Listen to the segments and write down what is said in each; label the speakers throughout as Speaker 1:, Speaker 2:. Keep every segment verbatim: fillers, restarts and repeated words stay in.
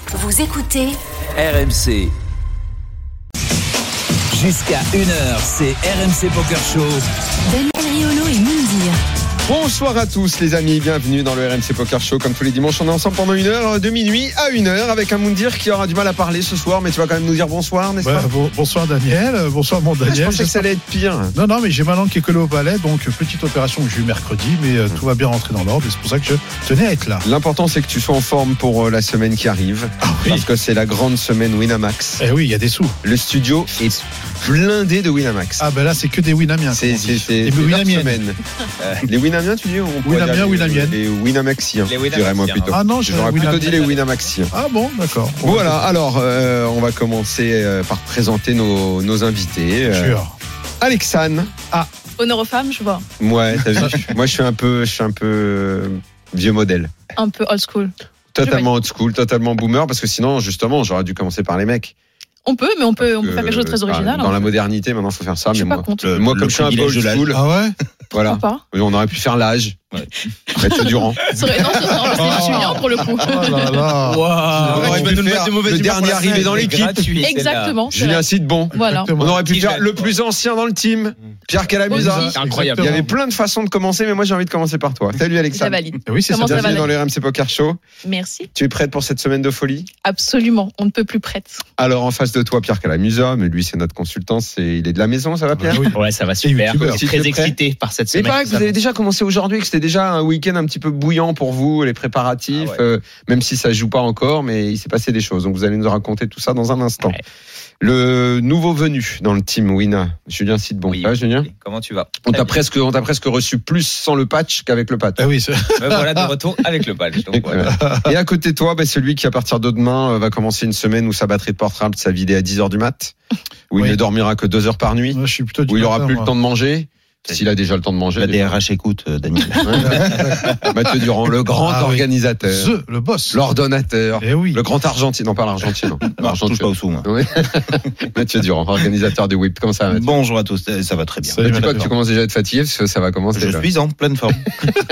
Speaker 1: Vous écoutez
Speaker 2: R M C. Jusqu'à une heure, c'est R M C Poker Show.
Speaker 1: Daniel Riolo et Moundir.
Speaker 3: Bonsoir à tous les amis, bienvenue dans le R M C Poker Show. Comme tous les dimanches, on est ensemble pendant une heure, de minuit à une heure, avec un Moundir qui aura du mal à parler ce soir, mais tu vas quand même nous dire bonsoir, n'est-ce
Speaker 4: ouais,
Speaker 3: pas?
Speaker 4: bon, Bonsoir Daniel, bonsoir mon Daniel.
Speaker 3: Ah, je pensais que ça allait être pire.
Speaker 4: Non, non, mais j'ai ma langue qui est collée au palais, donc petite opération que j'ai eu mercredi, mais euh, tout va bien rentrer dans l'ordre, et c'est pour ça que je tenais à être là.
Speaker 3: L'important, c'est que tu sois en forme pour euh, la semaine qui arrive,
Speaker 4: Ah oui.
Speaker 3: parce que c'est la grande semaine Winamax.
Speaker 4: Eh oui, il y a des sous.
Speaker 3: Le studio est blindé de Winamax.
Speaker 4: Ah ben là, c'est que des Winamiens.
Speaker 3: C'est, c'est, c'est,
Speaker 4: des
Speaker 3: c'est leur
Speaker 4: Winamiennes.
Speaker 3: semaine. Les Winamiens, tu dis? On pourrait
Speaker 4: Winamiens,
Speaker 3: dire les-
Speaker 4: Winamiennes.
Speaker 3: Les Winamaxiens,
Speaker 5: Les
Speaker 3: je dirais moi
Speaker 5: Winamaxiens,
Speaker 3: plutôt.
Speaker 4: Ah non, je
Speaker 3: J'aurais plutôt dit les Winamaxiens.
Speaker 4: Ah bon, d'accord.
Speaker 3: Voilà, alors euh, on va commencer euh, par présenter nos, nos invités. Euh,
Speaker 4: Sûr.
Speaker 3: Alexane.
Speaker 6: Honneur aux femmes, je vois.
Speaker 3: Ouais, t'as vu. Moi, je suis un peu, je suis un peu euh, vieux modèle.
Speaker 6: Un peu old school.
Speaker 3: Totalement old school, totalement boomer, parce que sinon, justement, j'aurais dû commencer par les mecs.
Speaker 6: On peut, mais on peut, on peut
Speaker 3: Euh,
Speaker 6: faire quelque chose de très original.
Speaker 3: Dans
Speaker 6: hein.
Speaker 3: la modernité, maintenant, il faut faire ça.
Speaker 6: Je
Speaker 3: Mais
Speaker 6: suis pas
Speaker 3: moi,
Speaker 6: contre.
Speaker 3: moi, comme
Speaker 5: le
Speaker 3: je suis un peu old
Speaker 5: privilège de
Speaker 3: school,
Speaker 4: Ah ouais.
Speaker 3: voilà,
Speaker 6: Pourquoi
Speaker 3: on aurait pu faire l'âge.
Speaker 5: Ouais.
Speaker 3: Mathieu Durand.
Speaker 6: Ça aurait- Non, ça- c'est Julien pour le coup.
Speaker 4: Oh là là.
Speaker 5: Waouh,
Speaker 3: On aurait pu faire le dernier arrivé dans l'équipe.
Speaker 6: Exactement. c'est
Speaker 3: Julien
Speaker 6: vrai.
Speaker 3: Sidbon.
Speaker 6: Voilà.
Speaker 4: Exactement.
Speaker 3: On aurait pu
Speaker 5: Qui
Speaker 3: faire
Speaker 5: j'aime.
Speaker 3: le plus ancien dans le team, Pierre Calamusa.
Speaker 6: Oui.
Speaker 5: C'est incroyable.
Speaker 3: Il y avait plein de façons de commencer, mais moi j'ai envie de commencer par toi. Salut
Speaker 6: Je
Speaker 3: Alexandre.
Speaker 6: valide.
Speaker 4: Eh oui, c'est ça.
Speaker 6: Comment ça va,
Speaker 3: Bienvenue dans
Speaker 6: Daniel
Speaker 3: le R M C Poker Show.
Speaker 6: Merci.
Speaker 3: Tu es prête pour cette semaine de folie?
Speaker 6: Absolument. On ne peut plus prête.
Speaker 3: Alors en face de toi, Pierre Calamusa, mais lui c'est notre consultant, c'est... il est de la maison, ça va Pierre?
Speaker 4: Ah oui.
Speaker 5: Ouais, ça va super.
Speaker 4: youtubeur.
Speaker 5: Je suis très excité par cette
Speaker 3: Mais
Speaker 5: semaine.
Speaker 3: pareil que vous avez déjà commencé aujourd'hui, que c'était déjà un week-end un petit peu bouillant pour vous, les préparatifs,
Speaker 5: Ah ouais.
Speaker 3: euh, même si ça joue pas encore, mais il s'est passé des choses. Donc vous allez nous raconter tout ça dans un instant.
Speaker 5: Ouais.
Speaker 3: Le nouveau venu dans le team Wina, Julien Sidbon.
Speaker 5: Oui.
Speaker 3: Ça va, Julien?
Speaker 5: Comment tu vas?
Speaker 3: On t'a presque, on t'a presque reçu plus sans le patch qu'avec le patch.
Speaker 4: Ah oui, c'est-
Speaker 5: Me voilà de retour avec le patch. Donc, voilà.
Speaker 3: Et à côté de toi, bah, celui qui à partir de demain euh, va commencer une semaine où sa batterie de portable sera vidée à dix heures du mat, où il
Speaker 4: Oui.
Speaker 3: ne dormira que deux heures par nuit,
Speaker 4: moi je suis plutôt du
Speaker 3: où il aura
Speaker 4: matin,
Speaker 3: plus
Speaker 4: moi.
Speaker 3: le temps de manger. S'il a déjà le temps de manger.
Speaker 7: La
Speaker 3: déjà.
Speaker 7: D R H écoute, euh, Daniel.
Speaker 3: Mathieu Durand, le grand
Speaker 4: Ah oui.
Speaker 3: organisateur,
Speaker 4: The, le boss.
Speaker 3: l'ordonnateur,
Speaker 4: Eh oui.
Speaker 3: le grand argentine, non pas l'argentine, non.
Speaker 7: Non, je touche pas au sou, moi.
Speaker 3: Oui. Mathieu Durand, organisateur du Whip. Comment ça va, Mathieu?
Speaker 7: Bonjour à tous, ça va très bien.
Speaker 4: Salut,
Speaker 3: Dis pas que
Speaker 4: Mathieu.
Speaker 3: tu commences déjà à être fatigué, parce que ça va commencer.
Speaker 7: Je
Speaker 3: là.
Speaker 7: suis en pleine forme.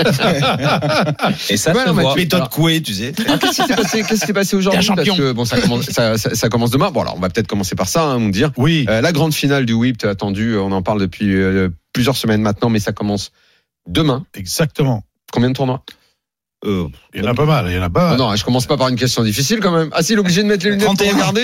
Speaker 5: Et ça
Speaker 3: Ouais,
Speaker 5: se
Speaker 3: non,
Speaker 5: voit.
Speaker 3: Mathieu.
Speaker 7: Méthode couée, tu sais.
Speaker 3: Ah, qu'est-ce qui s'est passé, qu'est-ce qui s'est passé aujourd'hui?
Speaker 5: T'es un champion.
Speaker 3: Parce que bon, ça commence, ça, ça, ça commence demain. Bon, alors on va peut-être commencer par ça, hein, on dire.
Speaker 4: Oui.
Speaker 3: Euh, la grande finale du Whip, t'es attendu, on en parle depuis euh, plusieurs semaines maintenant, mais ça commence demain.
Speaker 4: Exactement.
Speaker 3: Combien de tournois?
Speaker 7: Euh,
Speaker 4: Il y en a pas mal. Il y en a pas.
Speaker 3: Oh non, je commence pas par une question difficile quand même. Ah si, il est obligé de mettre les lunettes pour
Speaker 7: trente et un.
Speaker 3: regarder.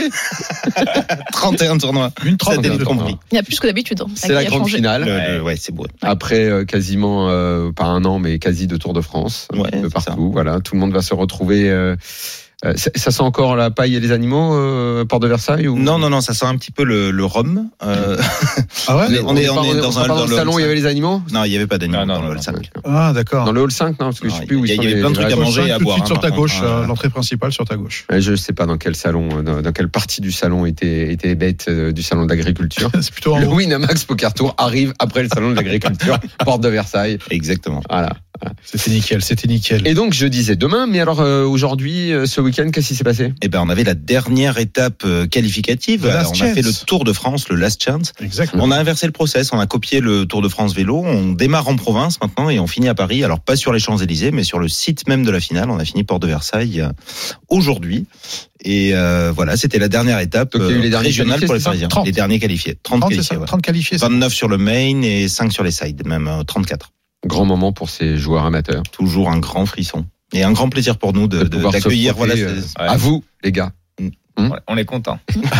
Speaker 7: trente et un tournois.
Speaker 4: Une
Speaker 7: Ça,
Speaker 4: trentaine
Speaker 7: t'es
Speaker 4: de
Speaker 7: compris.
Speaker 6: Il y a plus que d'habitude. hein.
Speaker 3: C'est la
Speaker 6: Qui a
Speaker 3: grande
Speaker 6: changé.
Speaker 3: finale.
Speaker 7: Le- le- ouais, c'est beau.
Speaker 3: Après euh, quasiment, euh, pas un an, mais quasi deux Tours de France.
Speaker 7: Ouais,
Speaker 3: de
Speaker 7: c'est
Speaker 3: partout. Voilà, tout le monde va se retrouver. Euh, euh, ça, ça sent encore la paille et les animaux, euh, Porte de Versailles ou...
Speaker 7: Non, non, non, ça sent un petit peu le, le rhum. Euh,
Speaker 4: Ah ouais.
Speaker 7: on est- on
Speaker 3: pas-
Speaker 7: est dans
Speaker 3: sera
Speaker 7: un-
Speaker 3: pas
Speaker 7: dans
Speaker 3: le
Speaker 7: le
Speaker 3: salon,
Speaker 7: hall
Speaker 3: il y avait les animaux.
Speaker 7: non, il n'y avait pas d'animaux
Speaker 5: Non, non,
Speaker 7: dans le
Speaker 5: non,
Speaker 7: hall
Speaker 5: non.
Speaker 7: cinq.
Speaker 4: Ah d'accord.
Speaker 3: Dans le hall cinq, non, parce que je sais
Speaker 7: Non,
Speaker 3: plus où
Speaker 7: il y
Speaker 3: ils
Speaker 7: a-
Speaker 3: sont.
Speaker 7: il y avait
Speaker 3: les-
Speaker 7: plein de
Speaker 3: les
Speaker 7: trucs à
Speaker 3: rages.
Speaker 7: manger et à
Speaker 4: Tout de
Speaker 7: boire,
Speaker 4: suite
Speaker 7: hein,
Speaker 4: sur ta
Speaker 7: par
Speaker 4: gauche,
Speaker 7: contre, hein.
Speaker 4: euh, l'entrée principale sur ta gauche.
Speaker 3: Ouais, Je sais pas dans quel salon, euh, dans, dans quelle partie du salon était, était les bêtes euh, du salon de l'agriculture.
Speaker 4: C'est plutôt en
Speaker 3: Le
Speaker 4: haut.
Speaker 3: Winamax Poker Tour arrive après le salon de l'agriculture, Porte de Versailles.
Speaker 7: Exactement.
Speaker 3: Voilà.
Speaker 4: C'était nickel, c'était nickel.
Speaker 3: Et donc je disais demain, mais alors euh, aujourd'hui, euh, ce week-end, qu'est-ce qui s'est passé?
Speaker 7: Eh ben, on avait la dernière étape euh, qualificative.
Speaker 4: The last
Speaker 7: on a fait
Speaker 4: chance.
Speaker 7: le Tour de France, le Last Chance.
Speaker 4: Exactement.
Speaker 7: On a inversé le process, on a copié le Tour de France vélo, on démarre en province maintenant et on finit à Paris. Alors pas sur les Champs-Élysées, mais sur le site même de la finale. On a fini Porte de Versailles euh, aujourd'hui. Et euh, voilà, c'était la dernière étape
Speaker 3: Donc, il y a eu les
Speaker 7: euh,
Speaker 3: derniers
Speaker 7: régionale
Speaker 3: qualifiés,
Speaker 7: pour les
Speaker 3: c'est ça
Speaker 7: Parisiens.
Speaker 4: trente.
Speaker 7: Les derniers qualifiés. trente,
Speaker 4: trente, c'est
Speaker 7: qualifiés,
Speaker 4: ça,
Speaker 7: ouais.
Speaker 4: trente qualifiés. c'est-
Speaker 7: vingt-neuf sur le main et cinq sur les sides, même euh, trente-quatre.
Speaker 3: Grand moment pour ces joueurs amateurs.
Speaker 7: Toujours un grand frisson. Et un grand plaisir pour nous de,
Speaker 3: De
Speaker 7: de-
Speaker 3: pouvoir se
Speaker 7: d'accueillir.
Speaker 3: frotter,
Speaker 7: Voilà,
Speaker 3: euh,
Speaker 7: c'est-
Speaker 5: Ouais.
Speaker 3: À vous, les gars.
Speaker 5: Ouais, On est content.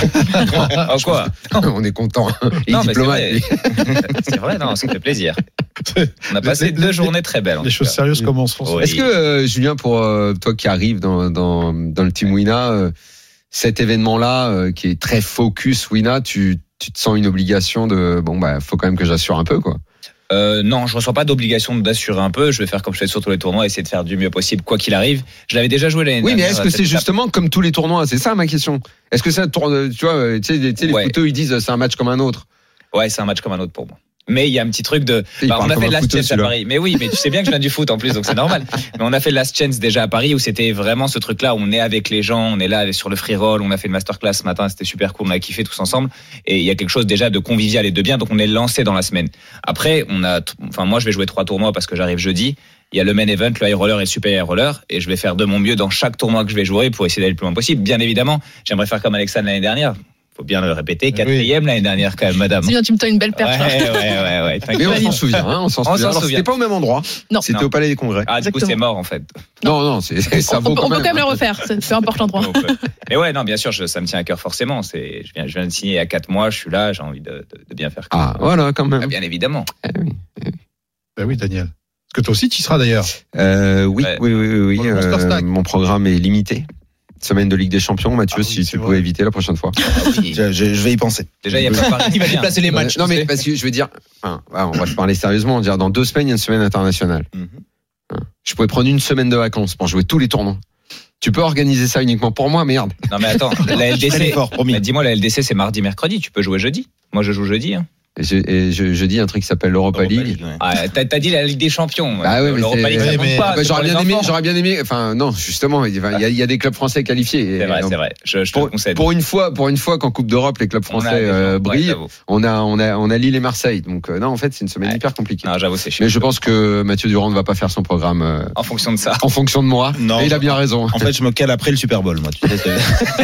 Speaker 5: En quoi?
Speaker 3: On est content. Et
Speaker 5: Non, mais c'est
Speaker 3: diplomate.
Speaker 5: vrai. C'est vrai, non, ça fait plaisir. On a passé
Speaker 4: Les-
Speaker 5: deux
Speaker 4: les-
Speaker 5: journées très belles. en
Speaker 4: Les
Speaker 5: tout
Speaker 4: choses
Speaker 5: cas.
Speaker 4: sérieuses commencent.
Speaker 5: Oui.
Speaker 3: Est-ce que, euh, Julien, pour euh, toi qui arrives dans, dans, dans le team Wina, euh, cet événement-là, euh, qui est très focus Wina, tu, tu te sens une obligation de, bon, bah, faut quand même que j'assure un peu, quoi.
Speaker 5: Euh, non, je ressens pas d'obligation d'assurer un peu. Je vais faire comme je fais sur tous les tournois, essayer de faire du mieux possible, quoi qu'il arrive. Je l'avais déjà joué l'année
Speaker 3: Oui, mais
Speaker 5: dernière.
Speaker 3: est-ce
Speaker 5: à
Speaker 3: que
Speaker 5: cette
Speaker 3: c'est
Speaker 5: étape.
Speaker 3: justement comme tous les tournois? C'est ça ma question. Est-ce que ça tourne, tu vois, tu sais, tu sais, les
Speaker 5: Ouais.
Speaker 3: footeux, ils disent c'est un match comme un autre.
Speaker 5: Ouais, c'est un match comme un autre pour moi. Mais il y a un petit truc de.
Speaker 3: Il
Speaker 5: Bah,
Speaker 3: parle
Speaker 5: on a
Speaker 3: comme
Speaker 5: fait
Speaker 3: un
Speaker 5: de Last
Speaker 3: footeux,
Speaker 5: Chance à
Speaker 3: celui-là.
Speaker 5: Paris. Mais oui, mais tu sais bien que je viens du foot en plus, donc c'est normal. Mais on a fait de Last Chance déjà à Paris où c'était vraiment ce truc-là où on est avec les gens, on est là sur le free roll, on a fait une masterclass ce matin, c'était super cool, on a kiffé tous ensemble. Et il y a quelque chose déjà de convivial et de bien, donc on est lancé dans la semaine. Après, on a, enfin moi je vais jouer trois tournois parce que j'arrive jeudi. il y a le main event, le high roller et le super high roller, et je vais faire de mon mieux dans chaque tournoi que je vais jouer pour essayer d'aller le plus loin possible. Bien évidemment, j'aimerais faire comme Alexandre l'année dernière. Faut bien le répéter, quatrième oui. l'année dernière quand même, madame.
Speaker 6: C'est bien, tu me tends une belle perche.
Speaker 5: Ouais, ouais, ouais, ouais.
Speaker 3: Mais on s'en souvient, hein, on s'en souvient. Alors, c'était pas au même endroit.
Speaker 6: Non.
Speaker 3: C'était
Speaker 6: non.
Speaker 3: au Palais des Congrès.
Speaker 5: Ah, du coup, c'est mort, en fait.
Speaker 3: Non, non, c'est, ça vaut
Speaker 6: on,
Speaker 3: quand
Speaker 6: on
Speaker 3: même.
Speaker 6: peut quand même le refaire, c'est, peu importe l'endroit.
Speaker 5: Mais ouais, non, bien sûr, je, ça me tient à cœur forcément. C'est, je viens, je viens de signer il y a quatre mois, je suis là, j'ai envie de, de, de bien faire.
Speaker 3: Ah, voilà, quand même.
Speaker 5: Ah, bien évidemment.
Speaker 3: Eh oui, eh oui.
Speaker 4: Ben oui, Daniel. Parce que toi aussi, tu y seras d'ailleurs.
Speaker 3: Euh, oui,
Speaker 5: ouais.
Speaker 3: oui, oui, oui, oui.
Speaker 4: Euh,
Speaker 3: mon programme est limité. Semaine de Ligue des Champions, Mathieu, ah, oui, si tu vrai. pouvais éviter la prochaine fois.
Speaker 7: Ah, oui. je, je, je vais y penser.
Speaker 5: Déjà, il y a pas
Speaker 7: il va déplacer les matchs.
Speaker 3: Non, mais parce que je veux dire, enfin, on va se parler sérieusement. Dire, dans deux semaines, il y a une semaine internationale. Mm-hmm. Je pourrais prendre une semaine de vacances pour jouer tous les tournois. Tu peux organiser ça uniquement pour moi, merde.
Speaker 5: Non, mais attends, la L D C, fort, dis-moi, la L D C, c'est mardi, mercredi. Tu peux jouer jeudi. Moi, je joue jeudi. Hein.
Speaker 3: Et je, et je, je dis un truc qui s'appelle l'Europa League. League
Speaker 5: ouais. Ah, t'as, t'as dit la Ligue des Champions.
Speaker 3: Ah ouais, mais
Speaker 5: l'Europa League, ça
Speaker 3: ouais,
Speaker 5: compte
Speaker 3: mais,
Speaker 5: pas.
Speaker 3: Bah, j'aurais bien aimé, j'aurais bien aimé. Enfin, non, justement, il y a, il y a des clubs français qualifiés.
Speaker 5: C'est vrai,
Speaker 3: donc,
Speaker 5: c'est vrai. Je, je
Speaker 3: pour,
Speaker 5: te concède.
Speaker 3: Pour une fois, pour une fois, qu'en Coupe d'Europe, les clubs français euh, brillent. Ouais, on a, on a, on a Lille et Marseille. Donc, euh, non, en fait, c'est une semaine ouais. hyper compliquée.
Speaker 5: Non, j'avoue, c'est chiant.
Speaker 3: Mais je pense que Mathieu Durand ne va pas faire son programme euh,
Speaker 5: en fonction de ça.
Speaker 3: En fonction de moi.
Speaker 7: Non.
Speaker 3: Et il a bien raison.
Speaker 7: En fait, je me cale après le Super Bowl, moi. Tu sais,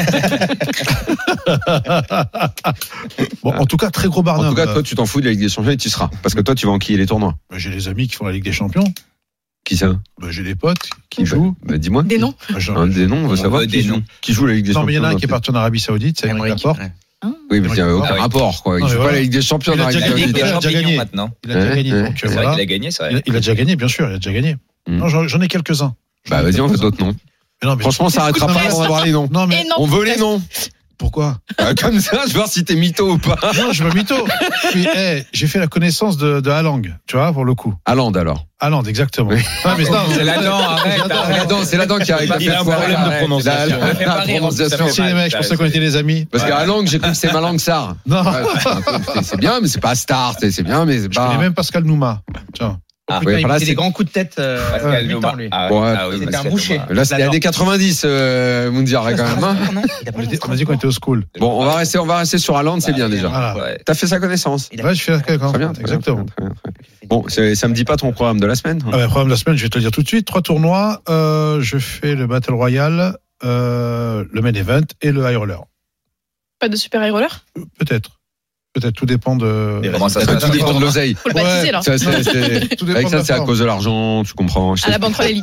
Speaker 4: bon, en tout cas, très gros Barnum.
Speaker 3: En tout cas, toi, tu t'en fous de la Ligue des Champions et tu seras. Parce que toi, tu vas enquiller les tournois.
Speaker 4: Bah, j'ai des amis qui font la Ligue des Champions.
Speaker 3: Qui ça?
Speaker 4: Bah, j'ai des potes qui
Speaker 3: bah,
Speaker 4: jouent.
Speaker 3: Bah, dis-moi.
Speaker 6: Des noms.
Speaker 4: Bah,
Speaker 3: un, des noms, on veut savoir qui joue. Qui joue la Ligue des
Speaker 4: non,
Speaker 3: Champions.
Speaker 4: Non, mais il y en a un qui est parti en Arabie Saoudite, c'est Emeric Laporte.
Speaker 3: Oui, mais il n'y a aucun rapport, quoi. Il joue pas la Ligue des Champions en Arabie
Speaker 4: Saoudite.
Speaker 5: Il a déjà gagné maintenant.
Speaker 4: Il a déjà gagné. Donc,
Speaker 5: c'est vrai qu'il a gagné, c'est vrai.
Speaker 4: Il a déjà gagné, bien sûr, il a déjà gagné. Non, j'en ai quelques-uns.
Speaker 3: Bah, vas-y, on fait d'autres noms. Franchement, ça arrêtera pas avant d'avoir les noms.
Speaker 4: Non, mais
Speaker 3: on veut les noms.
Speaker 4: Pourquoi?
Speaker 3: euh, Comme ça, je vais voir si t'es mytho ou pas.
Speaker 4: Non, je veux mytho. Puis, hey, j'ai fait la connaissance de, de Haaland, tu vois, pour le coup.
Speaker 3: Haaland, alors.
Speaker 4: Haaland, exactement.
Speaker 3: Oui.
Speaker 4: Ah, mais non,
Speaker 5: c'est la dent, arrête.
Speaker 3: C'est la dent, c'est la dent qui arrive.
Speaker 7: Il a un problème de prononciation.
Speaker 3: La, la, la prononciation.
Speaker 4: Merci les mecs, je pensais qu'on était des amis.
Speaker 3: Parce qu'à Haaland, j'ai cru que c'est ma langue Sarr.
Speaker 4: Non.
Speaker 3: Ouais, c'est bien, mais c'est pas Star, c'est bien, mais c'est pas.
Speaker 4: Je connais même Pascal Nouma. Tiens.
Speaker 8: Ah, putain, ouais, il mettait des grands coups de tête. Euh,
Speaker 5: Pascal
Speaker 8: euh,
Speaker 5: Nouma.
Speaker 8: lui.
Speaker 5: Ah,
Speaker 3: ouais,
Speaker 5: ah, oui,
Speaker 8: c'était un boucher.
Speaker 3: Là, c'était années quatre-vingt-dix, euh, Moundir, quand même. Hein.
Speaker 4: On a dit qu'on était au school.
Speaker 3: Bon, on va rester, on va rester sur Haaland, c'est bien déjà.
Speaker 4: Voilà.
Speaker 5: Ouais.
Speaker 3: T'as fait sa connaissance.
Speaker 4: Ouais, je fais la connaissance.
Speaker 3: Très bien,
Speaker 4: exactement.
Speaker 3: Très bien, très bien. Bon, ça me dit pas ton programme de la semaine.
Speaker 4: Ah, bah, programme de la semaine, je vais te le dire tout de suite. Trois tournois. Euh, je fais le Battle Royale, euh, le Main Event et le High Roller.
Speaker 6: Pas de super high roller?
Speaker 4: Peut-être. Peut-être, tout dépend de.
Speaker 5: Comment ça,
Speaker 3: ça, tout dépend de l'oseille.
Speaker 6: Faut le baptiser, ouais, là.
Speaker 3: Ça, c'est, c'est... Tout Avec ça, c'est à cause de l'argent, tu comprends.
Speaker 6: À la banque Relais.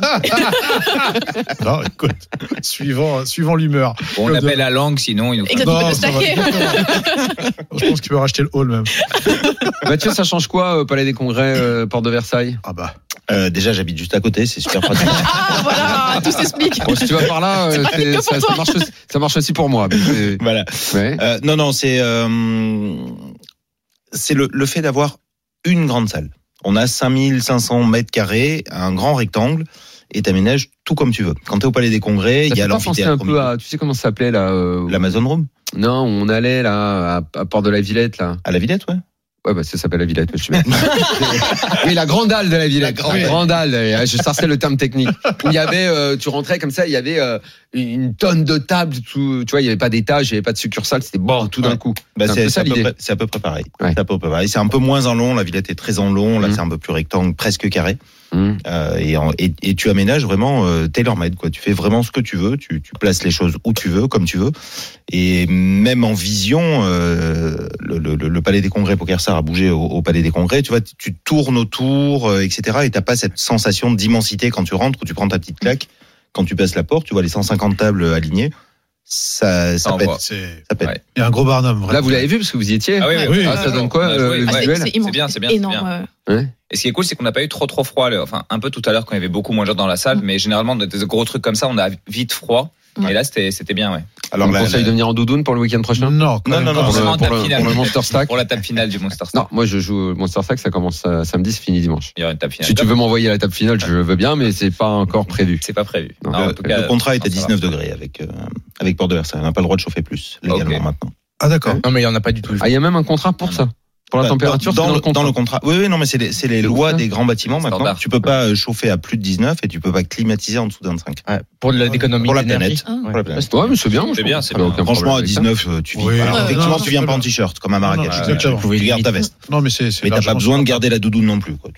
Speaker 4: Non, écoute, suivant, suivant l'humeur.
Speaker 5: Bon, on appelle la langue, sinon il nous.
Speaker 6: Exactement, non, stacker.
Speaker 4: Je pense qu'il peut racheter le hall même.
Speaker 3: Mathieu, ça change quoi, euh, Palais des Congrès, euh, Porte de Versailles?
Speaker 4: Ah bah.
Speaker 7: Euh, déjà, j'habite juste à côté, c'est super pratique.
Speaker 6: Ah voilà, tout s'explique.
Speaker 3: Bon, si tu vas par là, euh, c'est, ça, ça, marche aussi, ça marche aussi pour moi. Mais
Speaker 7: voilà.
Speaker 3: Ouais.
Speaker 7: Euh, non, non, c'est euh, c'est le, le fait d'avoir une grande salle. On a cinq mille cinq cents mètres carrés, un grand rectangle, et t'aménages tout comme tu veux. Quand t'es au Palais des Congrès, il y a l'amphithéâtre.
Speaker 3: Un peu à, tu sais comment ça s'appelait là euh,
Speaker 7: l'Amazon Room.
Speaker 3: Non, on allait là à, à Port de la Villette là.
Speaker 7: À la Villette, ouais.
Speaker 3: Ouais, bah, ça s'appelle la Villette, je suis bête. Oui, la grande halle de la Villette. La grande, la grande halle. Je cherchais le terme technique. Où il y avait, euh, tu rentrais comme ça, il y avait euh, une tonne de tables, tout, tu vois, il n'y avait pas d'étage, il n'y avait pas de succursale, c'était bon, tout d'un
Speaker 7: ouais.
Speaker 3: coup.
Speaker 7: Bah,
Speaker 3: c'est,
Speaker 7: c'est,
Speaker 3: c'est,
Speaker 7: c'est, à
Speaker 3: l'idée.
Speaker 7: près, c'est à peu près pareil.
Speaker 3: Ouais.
Speaker 7: C'est à peu près pareil. C'est un peu moins en long, la Villette est très en long, là,
Speaker 3: mmh.
Speaker 7: c'est un peu plus rectangle, presque carré.
Speaker 3: Mmh.
Speaker 7: Euh, et, en, et, et tu aménages vraiment euh, tailor-made, quoi. Tu fais vraiment ce que tu veux, tu, tu places les choses où tu veux, comme tu veux. Et même en vision, euh, le, le, le Palais des Congrès PokerStars a bougé au, au Palais des Congrès. Tu vois, tu tournes autour, euh, et cetera. Et t'as pas cette sensation d'immensité quand tu rentres, où tu prends ta petite claque. Quand tu passes la porte, tu vois les cent cinquante tables alignées. Ça, ça, ça pète.
Speaker 4: C'est...
Speaker 7: Ça pète.
Speaker 5: Ouais.
Speaker 4: Il y a un gros barnum. Vraiment.
Speaker 3: Là, vous l'avez vu parce que vous y étiez.
Speaker 5: Ah oui, oui,
Speaker 4: oui.
Speaker 3: Ah, ça donne quoi euh, le
Speaker 6: ah,
Speaker 3: visuel
Speaker 6: c'est, c'est,
Speaker 5: c'est bien, c'est bien,
Speaker 6: énorme.
Speaker 5: C'est bien.
Speaker 3: Ouais.
Speaker 5: Et ce qui est cool, c'est qu'on n'a pas eu trop trop froid. Enfin, un peu tout à l'heure quand il y avait beaucoup moins de gens dans la salle, mais généralement des gros trucs comme ça, on a vite froid.
Speaker 6: Ouais.
Speaker 5: Et là, c'était c'était bien, ouais.
Speaker 3: Alors, on
Speaker 7: là,
Speaker 3: conseille
Speaker 7: là...
Speaker 3: de venir en doudoune pour le week-end prochain.
Speaker 4: Non,
Speaker 7: non, non, non,
Speaker 3: pour,
Speaker 5: c'est
Speaker 3: le,
Speaker 5: en
Speaker 3: pour,
Speaker 5: table
Speaker 3: le,
Speaker 5: finale.
Speaker 3: pour le Monster Stack.
Speaker 5: Pour la table finale du Monster Stack.
Speaker 3: Non, moi je joue Monster Stack, ça commence euh, samedi, c'est fini dimanche.
Speaker 5: Il y aura une table finale.
Speaker 3: Si tu veux m'envoyer à la table finale, je veux bien, mais c'est pas encore prévu.
Speaker 5: C'est pas prévu.
Speaker 3: Non,
Speaker 5: Non,
Speaker 7: le,
Speaker 5: en tout cas,
Speaker 7: le contrat est à
Speaker 5: non, ça
Speaker 7: dix-neuf
Speaker 5: va.
Speaker 7: degrés avec, euh, avec Port de Versailles. On n'a pas le droit de chauffer plus, légalement,
Speaker 5: Ok.
Speaker 7: maintenant.
Speaker 4: Ah d'accord.
Speaker 8: Non, mais il n'y en a pas du tout.
Speaker 3: Ah, il y a même un contrat pour ça. Pour la
Speaker 7: Bah,
Speaker 3: température,
Speaker 7: dans,
Speaker 3: c'est
Speaker 7: dans,
Speaker 3: dans le contrat.
Speaker 7: dans le contrat. Oui, oui, non, mais c'est les, c'est les
Speaker 3: C'est
Speaker 7: lois
Speaker 3: ça.
Speaker 7: des grands bâtiments maintenant.
Speaker 5: Standard.
Speaker 7: Tu peux pas chauffer à plus de dix-neuf et tu peux pas climatiser en dessous de vingt-cinq.
Speaker 8: Ouais, pour de l'économie
Speaker 7: Pour la
Speaker 8: d'énergie.
Speaker 7: planète.
Speaker 6: Ah.
Speaker 7: Pour la planète.
Speaker 3: Ouais, mais c'est bien.
Speaker 5: C'est bien, c'est
Speaker 3: Ça n'a
Speaker 5: bien.
Speaker 3: aucun
Speaker 7: Franchement, à
Speaker 3: problème avec ça.
Speaker 7: dix-neuf, euh, tu vis.
Speaker 4: Oui,
Speaker 7: Alors,
Speaker 6: non,
Speaker 7: effectivement,
Speaker 4: non,
Speaker 7: tu viens
Speaker 4: c'est
Speaker 7: pas en
Speaker 4: bien.
Speaker 7: t-shirt, comme à
Speaker 4: Non,
Speaker 7: Marrakech.
Speaker 4: non, exactement.
Speaker 7: Tu gardes ta veste.
Speaker 4: Non, mais c'est, c'est
Speaker 7: Mais t'as pas
Speaker 4: largement
Speaker 7: besoin de
Speaker 4: supportable.
Speaker 7: garder la doudoune non plus, quoi. Tu, tu...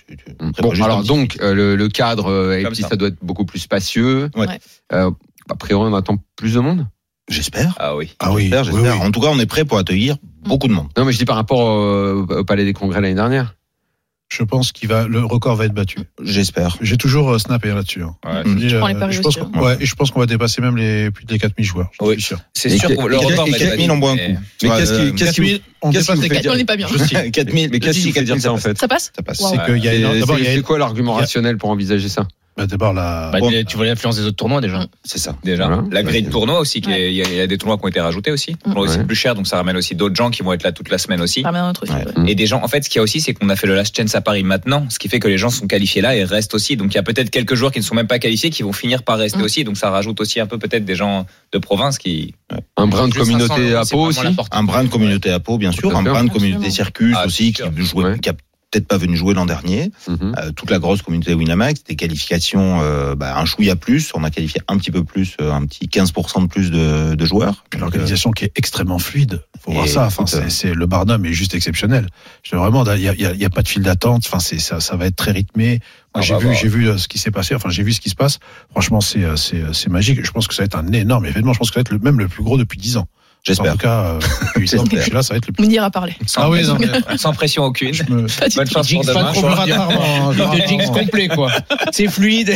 Speaker 7: Très
Speaker 3: Bon,
Speaker 7: juste
Speaker 3: alors
Speaker 7: un petit
Speaker 3: donc euh, le, le cadre, euh, et
Speaker 5: Comme
Speaker 3: puis
Speaker 5: ça.
Speaker 3: ça doit être beaucoup plus spacieux.
Speaker 7: Ouais.
Speaker 6: Ouais.
Speaker 3: Euh, a priori, on attend plus de monde.
Speaker 7: J'espère.
Speaker 5: Ah oui.
Speaker 4: Ah oui,
Speaker 7: J'espère,
Speaker 4: oui,
Speaker 7: j'espère.
Speaker 4: oui.
Speaker 7: En tout cas, on est prêt pour accueillir beaucoup de monde.
Speaker 3: Non, mais je dis par rapport au, au Palais des Congrès l'année dernière.
Speaker 4: Je pense qu'il va, le record va être battu.
Speaker 7: J'espère.
Speaker 4: J'ai toujours euh, snappé là-dessus. hein.
Speaker 5: Ouais.
Speaker 4: Je, dis,
Speaker 6: prends les
Speaker 4: euh,
Speaker 6: paris
Speaker 4: je pense
Speaker 6: aussi,
Speaker 4: qu'on ouais, et je pense qu'on va dépasser même les plus de quatre mille joueurs. Je
Speaker 5: Oui.
Speaker 4: suis sûr.
Speaker 5: C'est
Speaker 3: Et
Speaker 5: sûr
Speaker 3: que-
Speaker 5: que le
Speaker 7: et
Speaker 5: record
Speaker 7: que-
Speaker 5: va
Speaker 7: et
Speaker 5: être
Speaker 7: quatre mille en boit un
Speaker 5: battu,
Speaker 7: coup.
Speaker 3: Mais
Speaker 7: Ouais,
Speaker 3: qu'est-ce qui,
Speaker 7: euh,
Speaker 3: qu'est-ce qui vous,
Speaker 4: quatre mille, on
Speaker 3: qu'est-ce qui
Speaker 4: dépasse
Speaker 3: vous
Speaker 4: les
Speaker 3: fait
Speaker 4: quatre
Speaker 3: dire
Speaker 6: On n'est pas bien.
Speaker 4: Je sais.
Speaker 7: quatre mille.
Speaker 3: Mais qu'est-ce qui vous fait dire ça en fait
Speaker 6: Ça passe
Speaker 7: Ça passe.
Speaker 6: Wow.
Speaker 4: C'est qu'il y a
Speaker 3: C'est-
Speaker 4: énorme- d'abord, il y
Speaker 3: C'est
Speaker 4: a
Speaker 3: c'est quoi l'argument
Speaker 4: il y a-
Speaker 3: rationnel pour envisager ça?
Speaker 4: bah, d'abord la.
Speaker 8: Bah,
Speaker 7: Bon.
Speaker 8: Tu vois l'influence des autres tournois déjà.
Speaker 7: C'est ça.
Speaker 5: déjà.
Speaker 3: Voilà.
Speaker 5: La grille de tournoi aussi, qui est- il y, a- il y a des tournois qui ont été rajoutés aussi. Qui sont aussi
Speaker 3: Ouais.
Speaker 5: plus cher, donc ça ramène aussi d'autres gens qui vont être là toute la semaine aussi.
Speaker 6: Ça ramène un autre truc.
Speaker 7: Ouais.
Speaker 6: ouais.
Speaker 5: Et des gens, en fait, ce qu'il y a aussi, c'est qu'on a fait le Last Chance à Paris maintenant, ce qui fait que les gens sont qualifiés là et restent aussi. Donc il y a peut-être quelques joueurs qui ne sont même pas qualifiés qui vont finir par rester
Speaker 6: Mm.
Speaker 5: aussi. Donc ça rajoute aussi un peu peut-être des gens de province qui.
Speaker 3: Un brin de
Speaker 8: Juste cinq cents
Speaker 3: communauté
Speaker 8: euros,
Speaker 3: à
Speaker 8: c'est
Speaker 3: Pau
Speaker 8: vraiment
Speaker 3: aussi.
Speaker 8: l'important.
Speaker 7: Un brin de communauté à Pau, bien sûr.
Speaker 3: Tout à
Speaker 7: Un
Speaker 3: fait.
Speaker 7: brin de
Speaker 6: Absolument.
Speaker 7: communauté Circus
Speaker 5: Ah,
Speaker 7: aussi,
Speaker 5: sûr.
Speaker 7: qui jouait,
Speaker 3: Ouais.
Speaker 7: qui a peut-être pas venu jouer l'an dernier.
Speaker 3: Mhm.
Speaker 7: Euh, toute la grosse communauté Winamax, des qualifications, euh, bah, un chouïa plus. On a qualifié un petit peu plus, euh, un petit quinze pour cent de plus de, de joueurs.
Speaker 4: Une organisation qui est extrêmement fluide. Faut
Speaker 7: Et
Speaker 4: voir ça. Enfin,
Speaker 7: écoute,
Speaker 4: c'est, c'est le Barnum est juste exceptionnel. Je veux vraiment, il y a, il y a, il y a pas de file d'attente. Enfin, c'est ça, ça va être très rythmé. Moi,
Speaker 5: Ah,
Speaker 4: j'ai
Speaker 5: bah,
Speaker 4: vu,
Speaker 5: bah.
Speaker 4: j'ai vu euh, ce qui s'est passé. Enfin, j'ai vu ce qui se passe. Franchement, c'est, euh, c'est, euh, c'est magique. Je pense que ça va être un énorme événement. Je pense que ça va être le, même le plus gros depuis dix ans. En
Speaker 7: J'espère.
Speaker 4: tout cas, euh, depuis huit ans que je suis là, ça va être le plus.
Speaker 6: Mounir a parlé.
Speaker 5: Sans,
Speaker 4: Ah oui,
Speaker 5: pression,
Speaker 4: non, mais-
Speaker 5: sans pression aucune.
Speaker 4: Je me-
Speaker 6: Pas du
Speaker 5: Bonne
Speaker 6: tout.
Speaker 5: chance pour
Speaker 8: Jinx
Speaker 5: demain.
Speaker 8: pas
Speaker 4: Je
Speaker 8: trop,
Speaker 4: me
Speaker 8: je veux dire.
Speaker 4: rattrape,
Speaker 8: Il
Speaker 4: hein,
Speaker 8: te jinx
Speaker 4: non.
Speaker 8: complet quoi. C'est fluide.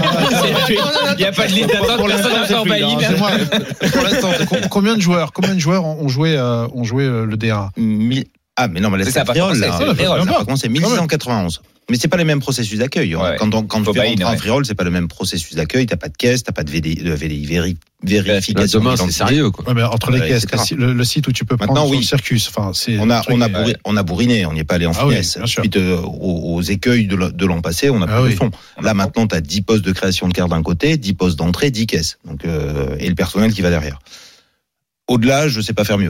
Speaker 5: Il n'y a pas de liste d'attente,
Speaker 4: Pour
Speaker 5: personne
Speaker 4: l'instant,
Speaker 5: n'a
Speaker 4: c'est
Speaker 5: fait
Speaker 4: fluide, hein.
Speaker 5: envahir.
Speaker 4: C'est moi. Pour l'instant, com- combien de joueurs, combien de joueurs ont joué, euh, ont joué euh, le D un?
Speaker 7: Mi- Ah, mais non, mais là,
Speaker 5: C'est
Speaker 7: c'est
Speaker 5: ça, pas
Speaker 7: Friol,
Speaker 5: commencé,
Speaker 7: là.
Speaker 5: c'est le Friol.
Speaker 7: Ça a pas commencé. mille six cent quatre-vingt-onze. Mais c'est pas les mêmes processus d'accueil.
Speaker 5: Ouais.
Speaker 7: Quand on, quand tu
Speaker 5: Faut
Speaker 7: fais
Speaker 5: pas
Speaker 7: rentrer
Speaker 5: in,
Speaker 7: un
Speaker 5: ouais.
Speaker 7: Friol, c'est pas le même processus d'accueil. T'as pas de caisse, t'as pas de V D, de V D I, véri-
Speaker 3: Là,
Speaker 7: vérification.
Speaker 3: demain, c'est
Speaker 7: d'identité.
Speaker 3: sérieux quoi.
Speaker 4: Ouais, mais entre les
Speaker 7: Ouais,
Speaker 4: caisses,
Speaker 7: et cetera.
Speaker 4: le, le site où tu peux prendre
Speaker 7: Maintenant,
Speaker 4: sur
Speaker 7: oui.
Speaker 4: le circus, enfin, c'est.
Speaker 7: On a,
Speaker 4: le truc
Speaker 7: on a,
Speaker 4: est-
Speaker 7: bourri- on a bourriné, on n'y est pas allé en
Speaker 4: Ah oui,
Speaker 7: finesse.
Speaker 4: bien sûr.
Speaker 7: Suite euh, aux, aux écueils de l'an- de l'an passé, on a
Speaker 4: Ah
Speaker 7: plus
Speaker 4: oui.
Speaker 7: de fonds. Là, maintenant, tu as dix postes de création de cartes d'un côté, dix postes d'entrée, dix caisses. Donc, euh, et le personnel qui va derrière. Au-delà, je sais pas faire mieux.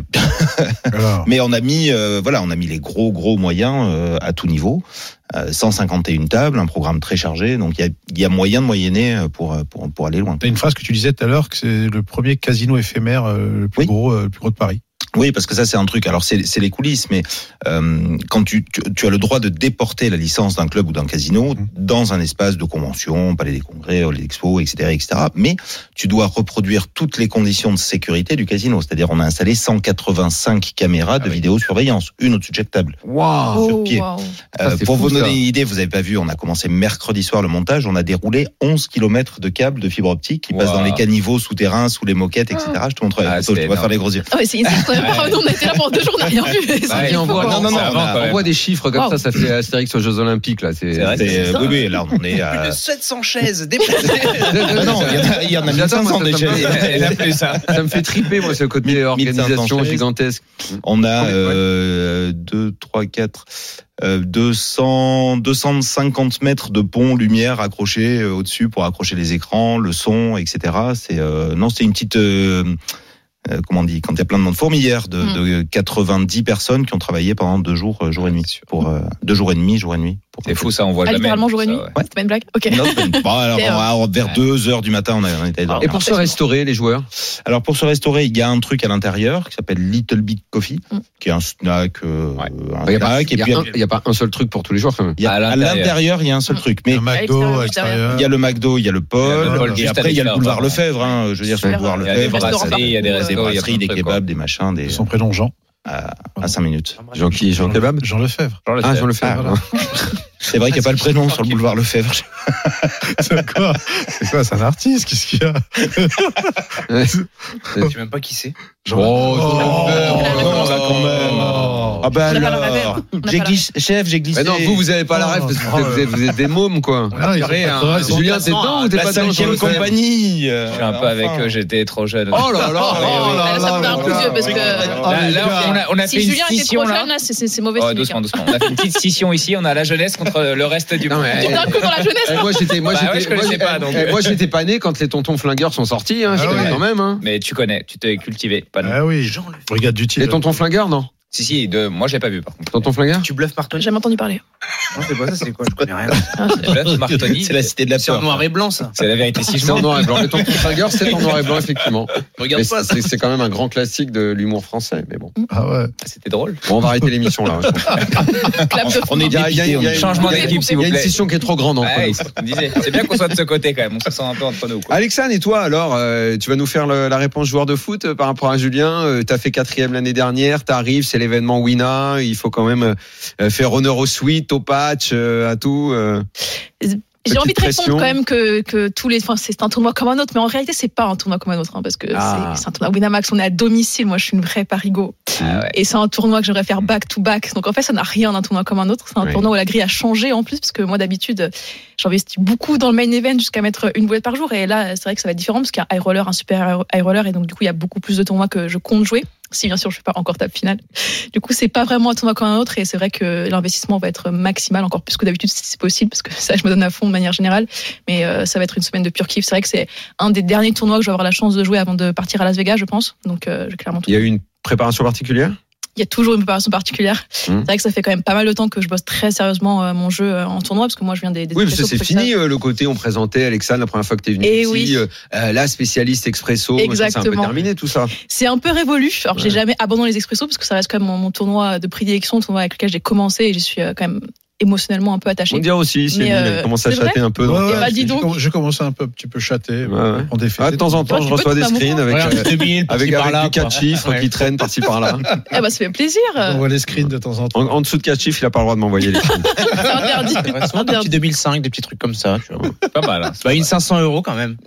Speaker 4: Alors,
Speaker 7: Mais on a mis, euh, voilà, on a mis les gros, gros moyens euh, à tout niveau. Euh, cent cinquante et un tables, un programme très chargé. Donc, il y a, il y a moyen de moyenner pour, pour, pour aller loin.
Speaker 4: t'as une phrase que tu disais tout à l'heure que c'est le premier casino éphémère euh, le plus
Speaker 7: Oui.
Speaker 4: gros, euh, le plus gros de Paris.
Speaker 7: Oui, parce que ça, c'est un truc. Alors, c'est c'est les coulisses, mais euh, quand tu, tu, tu as le droit de déporter la licence d'un club ou d'un casino
Speaker 4: Mmh.
Speaker 7: dans un espace de convention, palais des congrès, hall d'expo, et cetera, et cetera. Mais tu dois reproduire toutes les conditions de sécurité du casino. C'est-à-dire, on a installé cent quatre-vingt-cinq caméras de vidéosurveillance, une au-dessus de chaque table.
Speaker 3: Waouh.
Speaker 7: sur pied.
Speaker 6: waouh.
Speaker 7: Euh,
Speaker 3: Ça, c'est
Speaker 7: pour
Speaker 3: fou,
Speaker 7: vous donner
Speaker 3: ça.
Speaker 7: une idée, vous avez pas vu, on a commencé mercredi soir le montage, on a déroulé onze kilomètres de câbles de fibre optique qui passent
Speaker 5: Wow.
Speaker 7: dans les caniveaux souterrains, sous les moquettes, et cetera. Je te montrerai.
Speaker 5: Ah,
Speaker 7: la photo,
Speaker 5: c'est
Speaker 7: je dois faire
Speaker 5: énorme.
Speaker 7: les gros yeux.
Speaker 6: Ah ouais, c'est c'est incroyable. On a été là pendant deux jours, on n'a rien vu. C'est
Speaker 5: Ouais,
Speaker 3: Et on voit,
Speaker 5: faut-
Speaker 3: non, non, non,
Speaker 5: c'est avant,
Speaker 3: on,
Speaker 5: quand même.
Speaker 3: voit des chiffres comme
Speaker 6: Wow.
Speaker 3: ça, ça fait Astérix aux Jeux Olympiques là. C'est
Speaker 5: C'est vrai,
Speaker 7: C'est,
Speaker 6: c'est
Speaker 7: euh,
Speaker 6: ça.
Speaker 7: oui, oui, là on est à.
Speaker 5: sept cents chaises déplacées.
Speaker 7: Ah non, il y en a, il y en a mille cinq cents
Speaker 3: Attends, moi, ça, ça me
Speaker 7: déjà.
Speaker 3: fait-
Speaker 5: Elle a plus ça.
Speaker 3: Ça me fait triper moi ce côté
Speaker 7: mille cinq cents
Speaker 3: organisation
Speaker 7: chaises.
Speaker 3: gigantesque.
Speaker 7: On a
Speaker 3: Combien,
Speaker 7: euh, deux, trois, quatre, euh, deux cents, deux cent cinquante mètres de pont lumière accrochés euh, au-dessus pour accrocher les écrans, le son, et cetera. C'est euh, non, c'était une petite. Euh, euh, comment on dit, quand il y a plein de monde, fourmilière de,
Speaker 6: Mm.
Speaker 7: de quatre-vingt-dix personnes qui ont travaillé pendant deux jours, euh, jour et
Speaker 5: Ouais,
Speaker 7: demi,
Speaker 5: c'est sûr.
Speaker 7: pour euh, deux jours et demi, jour et demi. Pour
Speaker 5: C'est fou ça, on voit
Speaker 6: Ah,
Speaker 5: jamais.
Speaker 6: littéralement jour et
Speaker 5: ça,
Speaker 6: nuit.
Speaker 5: ouais.
Speaker 6: C'était pas une blague. Ok.
Speaker 7: Non, c'est pas- bon, alors,
Speaker 6: Et, euh,
Speaker 7: alors, vers deux heures du matin, on, a, on était allé dormir.
Speaker 3: Et pour se restaurer les joueurs.
Speaker 7: Alors pour se restaurer, il y a un truc à l'intérieur qui s'appelle Little Big Coffee,
Speaker 6: Mm.
Speaker 7: qui est un snack, euh,
Speaker 5: Ouais.
Speaker 7: un
Speaker 3: Il n'y a, pas-
Speaker 7: snack, et
Speaker 3: il y a
Speaker 7: puis
Speaker 3: un- il y a pas un seul truc pour tous les joueurs quand même.
Speaker 7: il y a-
Speaker 5: À
Speaker 7: à
Speaker 5: l'intérieur.
Speaker 7: l'intérieur, il y a un seul
Speaker 6: Mm.
Speaker 7: truc. Mais
Speaker 4: Un McDo,
Speaker 6: extérieur,
Speaker 4: extérieur.
Speaker 7: il y a le McDo, il y a le
Speaker 5: Il y
Speaker 7: Paul,
Speaker 5: a le Paul
Speaker 7: et
Speaker 5: juste à
Speaker 7: après il y a le
Speaker 5: l'extérieur,
Speaker 7: boulevard
Speaker 5: pardon.
Speaker 7: Lefebvre. Hein, je veux dire, sur le
Speaker 6: Super.
Speaker 7: boulevard
Speaker 5: Il y a des
Speaker 7: Lefebvre,
Speaker 5: brasseries, il y a des
Speaker 7: des
Speaker 5: restos, il y a plein
Speaker 7: brasseries,
Speaker 5: de
Speaker 7: des
Speaker 5: trucs, quoi.
Speaker 7: kebabs, des machins, des
Speaker 4: Son prénom Jean.
Speaker 7: à, à cinq minutes.
Speaker 3: Jean qui Jean Kebab.
Speaker 4: Jean Lefebvre.
Speaker 5: Jean le
Speaker 3: Ah
Speaker 5: sait.
Speaker 3: Jean Lefebvre.
Speaker 4: voilà.
Speaker 7: C'est vrai qu'il n'y a pas le prénom sur le boulevard Lefebvre.
Speaker 4: C'est quoi C'est quoi C'est un artiste Qu'est-ce qu'il y a
Speaker 3: Ouais.
Speaker 8: Je sais même pas qui c'est.
Speaker 4: Jean
Speaker 3: Oh, Jean Lefebvre.
Speaker 7: non, là, quand même.
Speaker 4: Oh.
Speaker 7: Ah bah
Speaker 6: On n'a pas la
Speaker 7: alors,
Speaker 6: rêve. On n'a
Speaker 7: j'ai
Speaker 6: pas la
Speaker 7: glissé, chef, j'ai glissé.
Speaker 3: Mais non, vous vous avez pas la rêve parce que vous êtes, vous êtes, vous êtes des mômes quoi.
Speaker 4: Ah, ils sont
Speaker 3: Purée,
Speaker 4: pas
Speaker 3: hein.
Speaker 4: corrects, ils sont
Speaker 3: Julien, t'es dedans ou t'es
Speaker 7: la
Speaker 3: pas dedans Jean
Speaker 7: cinquième
Speaker 3: Lefebvre
Speaker 7: compagnie.
Speaker 5: Je suis un peu avec eux, j'étais trop jeune.
Speaker 3: Oh là là, oh là
Speaker 6: Ah, ça me fait un coup de vieux parce que.
Speaker 5: Là, là, on a, on a
Speaker 6: Si
Speaker 5: fait une
Speaker 6: Julien était
Speaker 5: scission
Speaker 6: trop
Speaker 5: là.
Speaker 6: jeune, là, c'est- c'est c'est mauvais
Speaker 5: Oh,
Speaker 6: signe.
Speaker 5: doucement, doucement. On a fait une petite scission ici. On a la jeunesse contre le reste du
Speaker 3: Non,
Speaker 5: monde.
Speaker 3: mais-
Speaker 6: D'un coup dans la jeunesse.
Speaker 3: Eh, moi j'étais moi
Speaker 5: Bah ouais,
Speaker 3: j'étais
Speaker 5: je connaissais
Speaker 3: moi,
Speaker 5: pas, donc.
Speaker 3: eh, moi j'étais pas né quand les tontons flingueurs sont sortis hein, je
Speaker 4: Ah
Speaker 3: connais
Speaker 4: ouais.
Speaker 3: quand même hein.
Speaker 5: Mais tu connais, tu t'es cultivé, pas nous.
Speaker 4: Ah oui, brigade du
Speaker 3: Les
Speaker 4: tir.
Speaker 3: tontons flingueurs non.
Speaker 5: Si, si, de, moi, j'ai pas vu, par contre.
Speaker 3: Tonton Flingueur?
Speaker 8: Tu bluffes
Speaker 6: J'ai
Speaker 8: Martoni?
Speaker 6: jamais entendu parler.
Speaker 8: Non, c'est pas ça, c'est quoi? Je connais rien.
Speaker 6: Ah, c'est-
Speaker 5: Bluff, Martoni,
Speaker 7: C'est la cité de la
Speaker 8: C'est en
Speaker 7: peur.
Speaker 8: noir et blanc, ça.
Speaker 5: c'est la vérité. Si je
Speaker 3: C'est en
Speaker 5: mens,
Speaker 3: noir et blanc. Le Tonton Flingueur, c'est en noir et blanc, effectivement.
Speaker 8: Regarde
Speaker 3: Mais
Speaker 8: pas ça.
Speaker 3: c'est, c'est quand même un grand classique de l'humour français. Mais bon.
Speaker 4: Ah ouais.
Speaker 5: c'était drôle.
Speaker 3: Bon, on va arrêter l'émission là. je pense.
Speaker 6: Clap de
Speaker 7: On est
Speaker 3: Il y a, il y a- il y a-
Speaker 7: dépité,
Speaker 5: Changement
Speaker 3: il y a-
Speaker 5: d'équipe, s'il
Speaker 3: Il y
Speaker 5: vous
Speaker 3: a une
Speaker 5: plaît.
Speaker 3: scission qui est trop grande entre
Speaker 5: Ouais,
Speaker 3: nous.
Speaker 5: c'est ce qu'on disait. C'est bien qu'on soit de ce côté, quand même. On se sent un peu entre nous, quoi.
Speaker 3: Alexandre, et toi alors, euh, tu vas nous faire le- la réponse joueur de foot euh, par rapport à Julien. Euh, t'as fait quatrième l'année dernière, t'arrives, c'est l'événement Wina. Il faut quand même euh, faire honneur au suite, au patch, euh, à tout. euh.
Speaker 6: J'ai envie de
Speaker 3: pression.
Speaker 6: répondre quand même que, que tous les, enfin, c'est un tournoi comme un autre, mais en réalité, c'est pas un tournoi comme un autre, hein, parce que
Speaker 3: Ah.
Speaker 6: c'est, c'est un tournoi Winamax, on est à domicile, moi je suis une vraie parigo.
Speaker 5: Ah ouais.
Speaker 6: Et c'est un tournoi que j'aimerais faire back to back. Donc en fait, ça n'a rien d'un tournoi comme un autre. C'est un
Speaker 3: Oui.
Speaker 6: tournoi où la grille a changé en plus, parce que moi d'habitude, j'investis beaucoup dans le main event jusqu'à mettre une boulette par jour. Et là, c'est vrai que ça va être différent parce qu'il y a un high roller, un super high roller, et donc du coup, il y a beaucoup plus de tournois que je compte jouer. Si bien sûr, je fais pas encore table finale. Du coup, c'est pas vraiment un tournoi comme un autre, et c'est vrai que l'investissement va être maximal, encore plus que d'habitude si c'est possible, parce que ça, je me donne à fond de manière générale. Mais euh, ça va être une semaine de pur kiff. C'est vrai que c'est un des derniers tournois que je vais avoir la chance de jouer avant de partir à Las Vegas, je pense. Donc, euh, je vais clairement tout.
Speaker 3: Il y a eu une préparation particulière?
Speaker 6: Il y a toujours une préparation particulière.
Speaker 3: Mmh.
Speaker 6: C'est vrai que ça fait quand même pas mal de temps que je bosse très sérieusement euh, mon jeu euh, en tournoi, parce que moi je viens des, des
Speaker 3: Oui, parce que
Speaker 6: expresso
Speaker 3: c'est fini euh, le côté on présentait Alexandre la première fois que t'es venu
Speaker 6: Eh
Speaker 3: ici,
Speaker 6: oui.
Speaker 3: euh, euh, la spécialiste expresso. machin, C'est un peu
Speaker 6: Exactement.
Speaker 3: terminé tout ça.
Speaker 6: C'est un peu révolu. Alors j'ai
Speaker 3: Ouais.
Speaker 6: jamais abandonné les expressos parce que ça reste quand même mon, mon tournoi de prédilection, le tournoi avec lequel j'ai commencé et j'y suis euh, quand même émotionnellement un peu attachée.
Speaker 3: On dirait aussi, si
Speaker 6: Mais,
Speaker 3: il
Speaker 6: euh,
Speaker 3: commence à
Speaker 6: c'est vrai
Speaker 3: chatter un peu. dans-
Speaker 4: Ouais, ouais,
Speaker 6: bah, dis
Speaker 4: j'ai
Speaker 6: donc.
Speaker 4: comm- J'ai commencé un peu, un petit peu chatter.
Speaker 3: Ouais, ouais.
Speaker 4: On défait.
Speaker 3: Ah, de temps en temps,
Speaker 6: Toi,
Speaker 3: je
Speaker 6: tu peux
Speaker 3: reçois
Speaker 6: te
Speaker 3: des
Speaker 6: faire
Speaker 3: screens
Speaker 6: mouvement.
Speaker 3: avec,
Speaker 8: Ouais,
Speaker 3: euh,
Speaker 8: deux mille
Speaker 3: avec,
Speaker 8: par
Speaker 3: avec
Speaker 8: là,
Speaker 3: du quatre
Speaker 8: quoi.
Speaker 3: chiffres
Speaker 8: Ouais.
Speaker 3: qui traînent par-ci par-là.
Speaker 6: Eh bah ça fait plaisir.
Speaker 4: On voit les screens de temps en temps.
Speaker 3: En, en dessous de quatre chiffres, il a pas le droit de m'envoyer les screens.
Speaker 6: C'est interdit.
Speaker 8: Ouais, souvent, des petits deux mille cinq, des petits trucs comme ça. Tu vois.
Speaker 5: Pas mal, hein.
Speaker 8: Bah, une cinq cents euros quand même.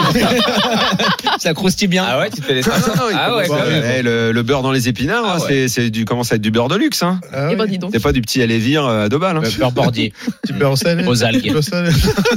Speaker 8: Ça croustille bien.
Speaker 5: Ah ouais, tu te fais les
Speaker 3: Ah, non, non, il
Speaker 5: Ah ouais,
Speaker 3: commence-
Speaker 5: quand même.
Speaker 3: eh, le, le beurre dans les épinards,
Speaker 5: Ah
Speaker 3: hein,
Speaker 5: ouais.
Speaker 3: c'est, c'est du, commence à être du beurre de luxe. Hein.
Speaker 4: Ah
Speaker 6: Eh
Speaker 4: oui.
Speaker 6: bah dis donc.
Speaker 3: C'est pas du petit Alévir à deux balles. Hein.
Speaker 8: Le beurre bordier.
Speaker 4: Tu peux en salé
Speaker 8: Aux algues.
Speaker 4: Tu peux en salé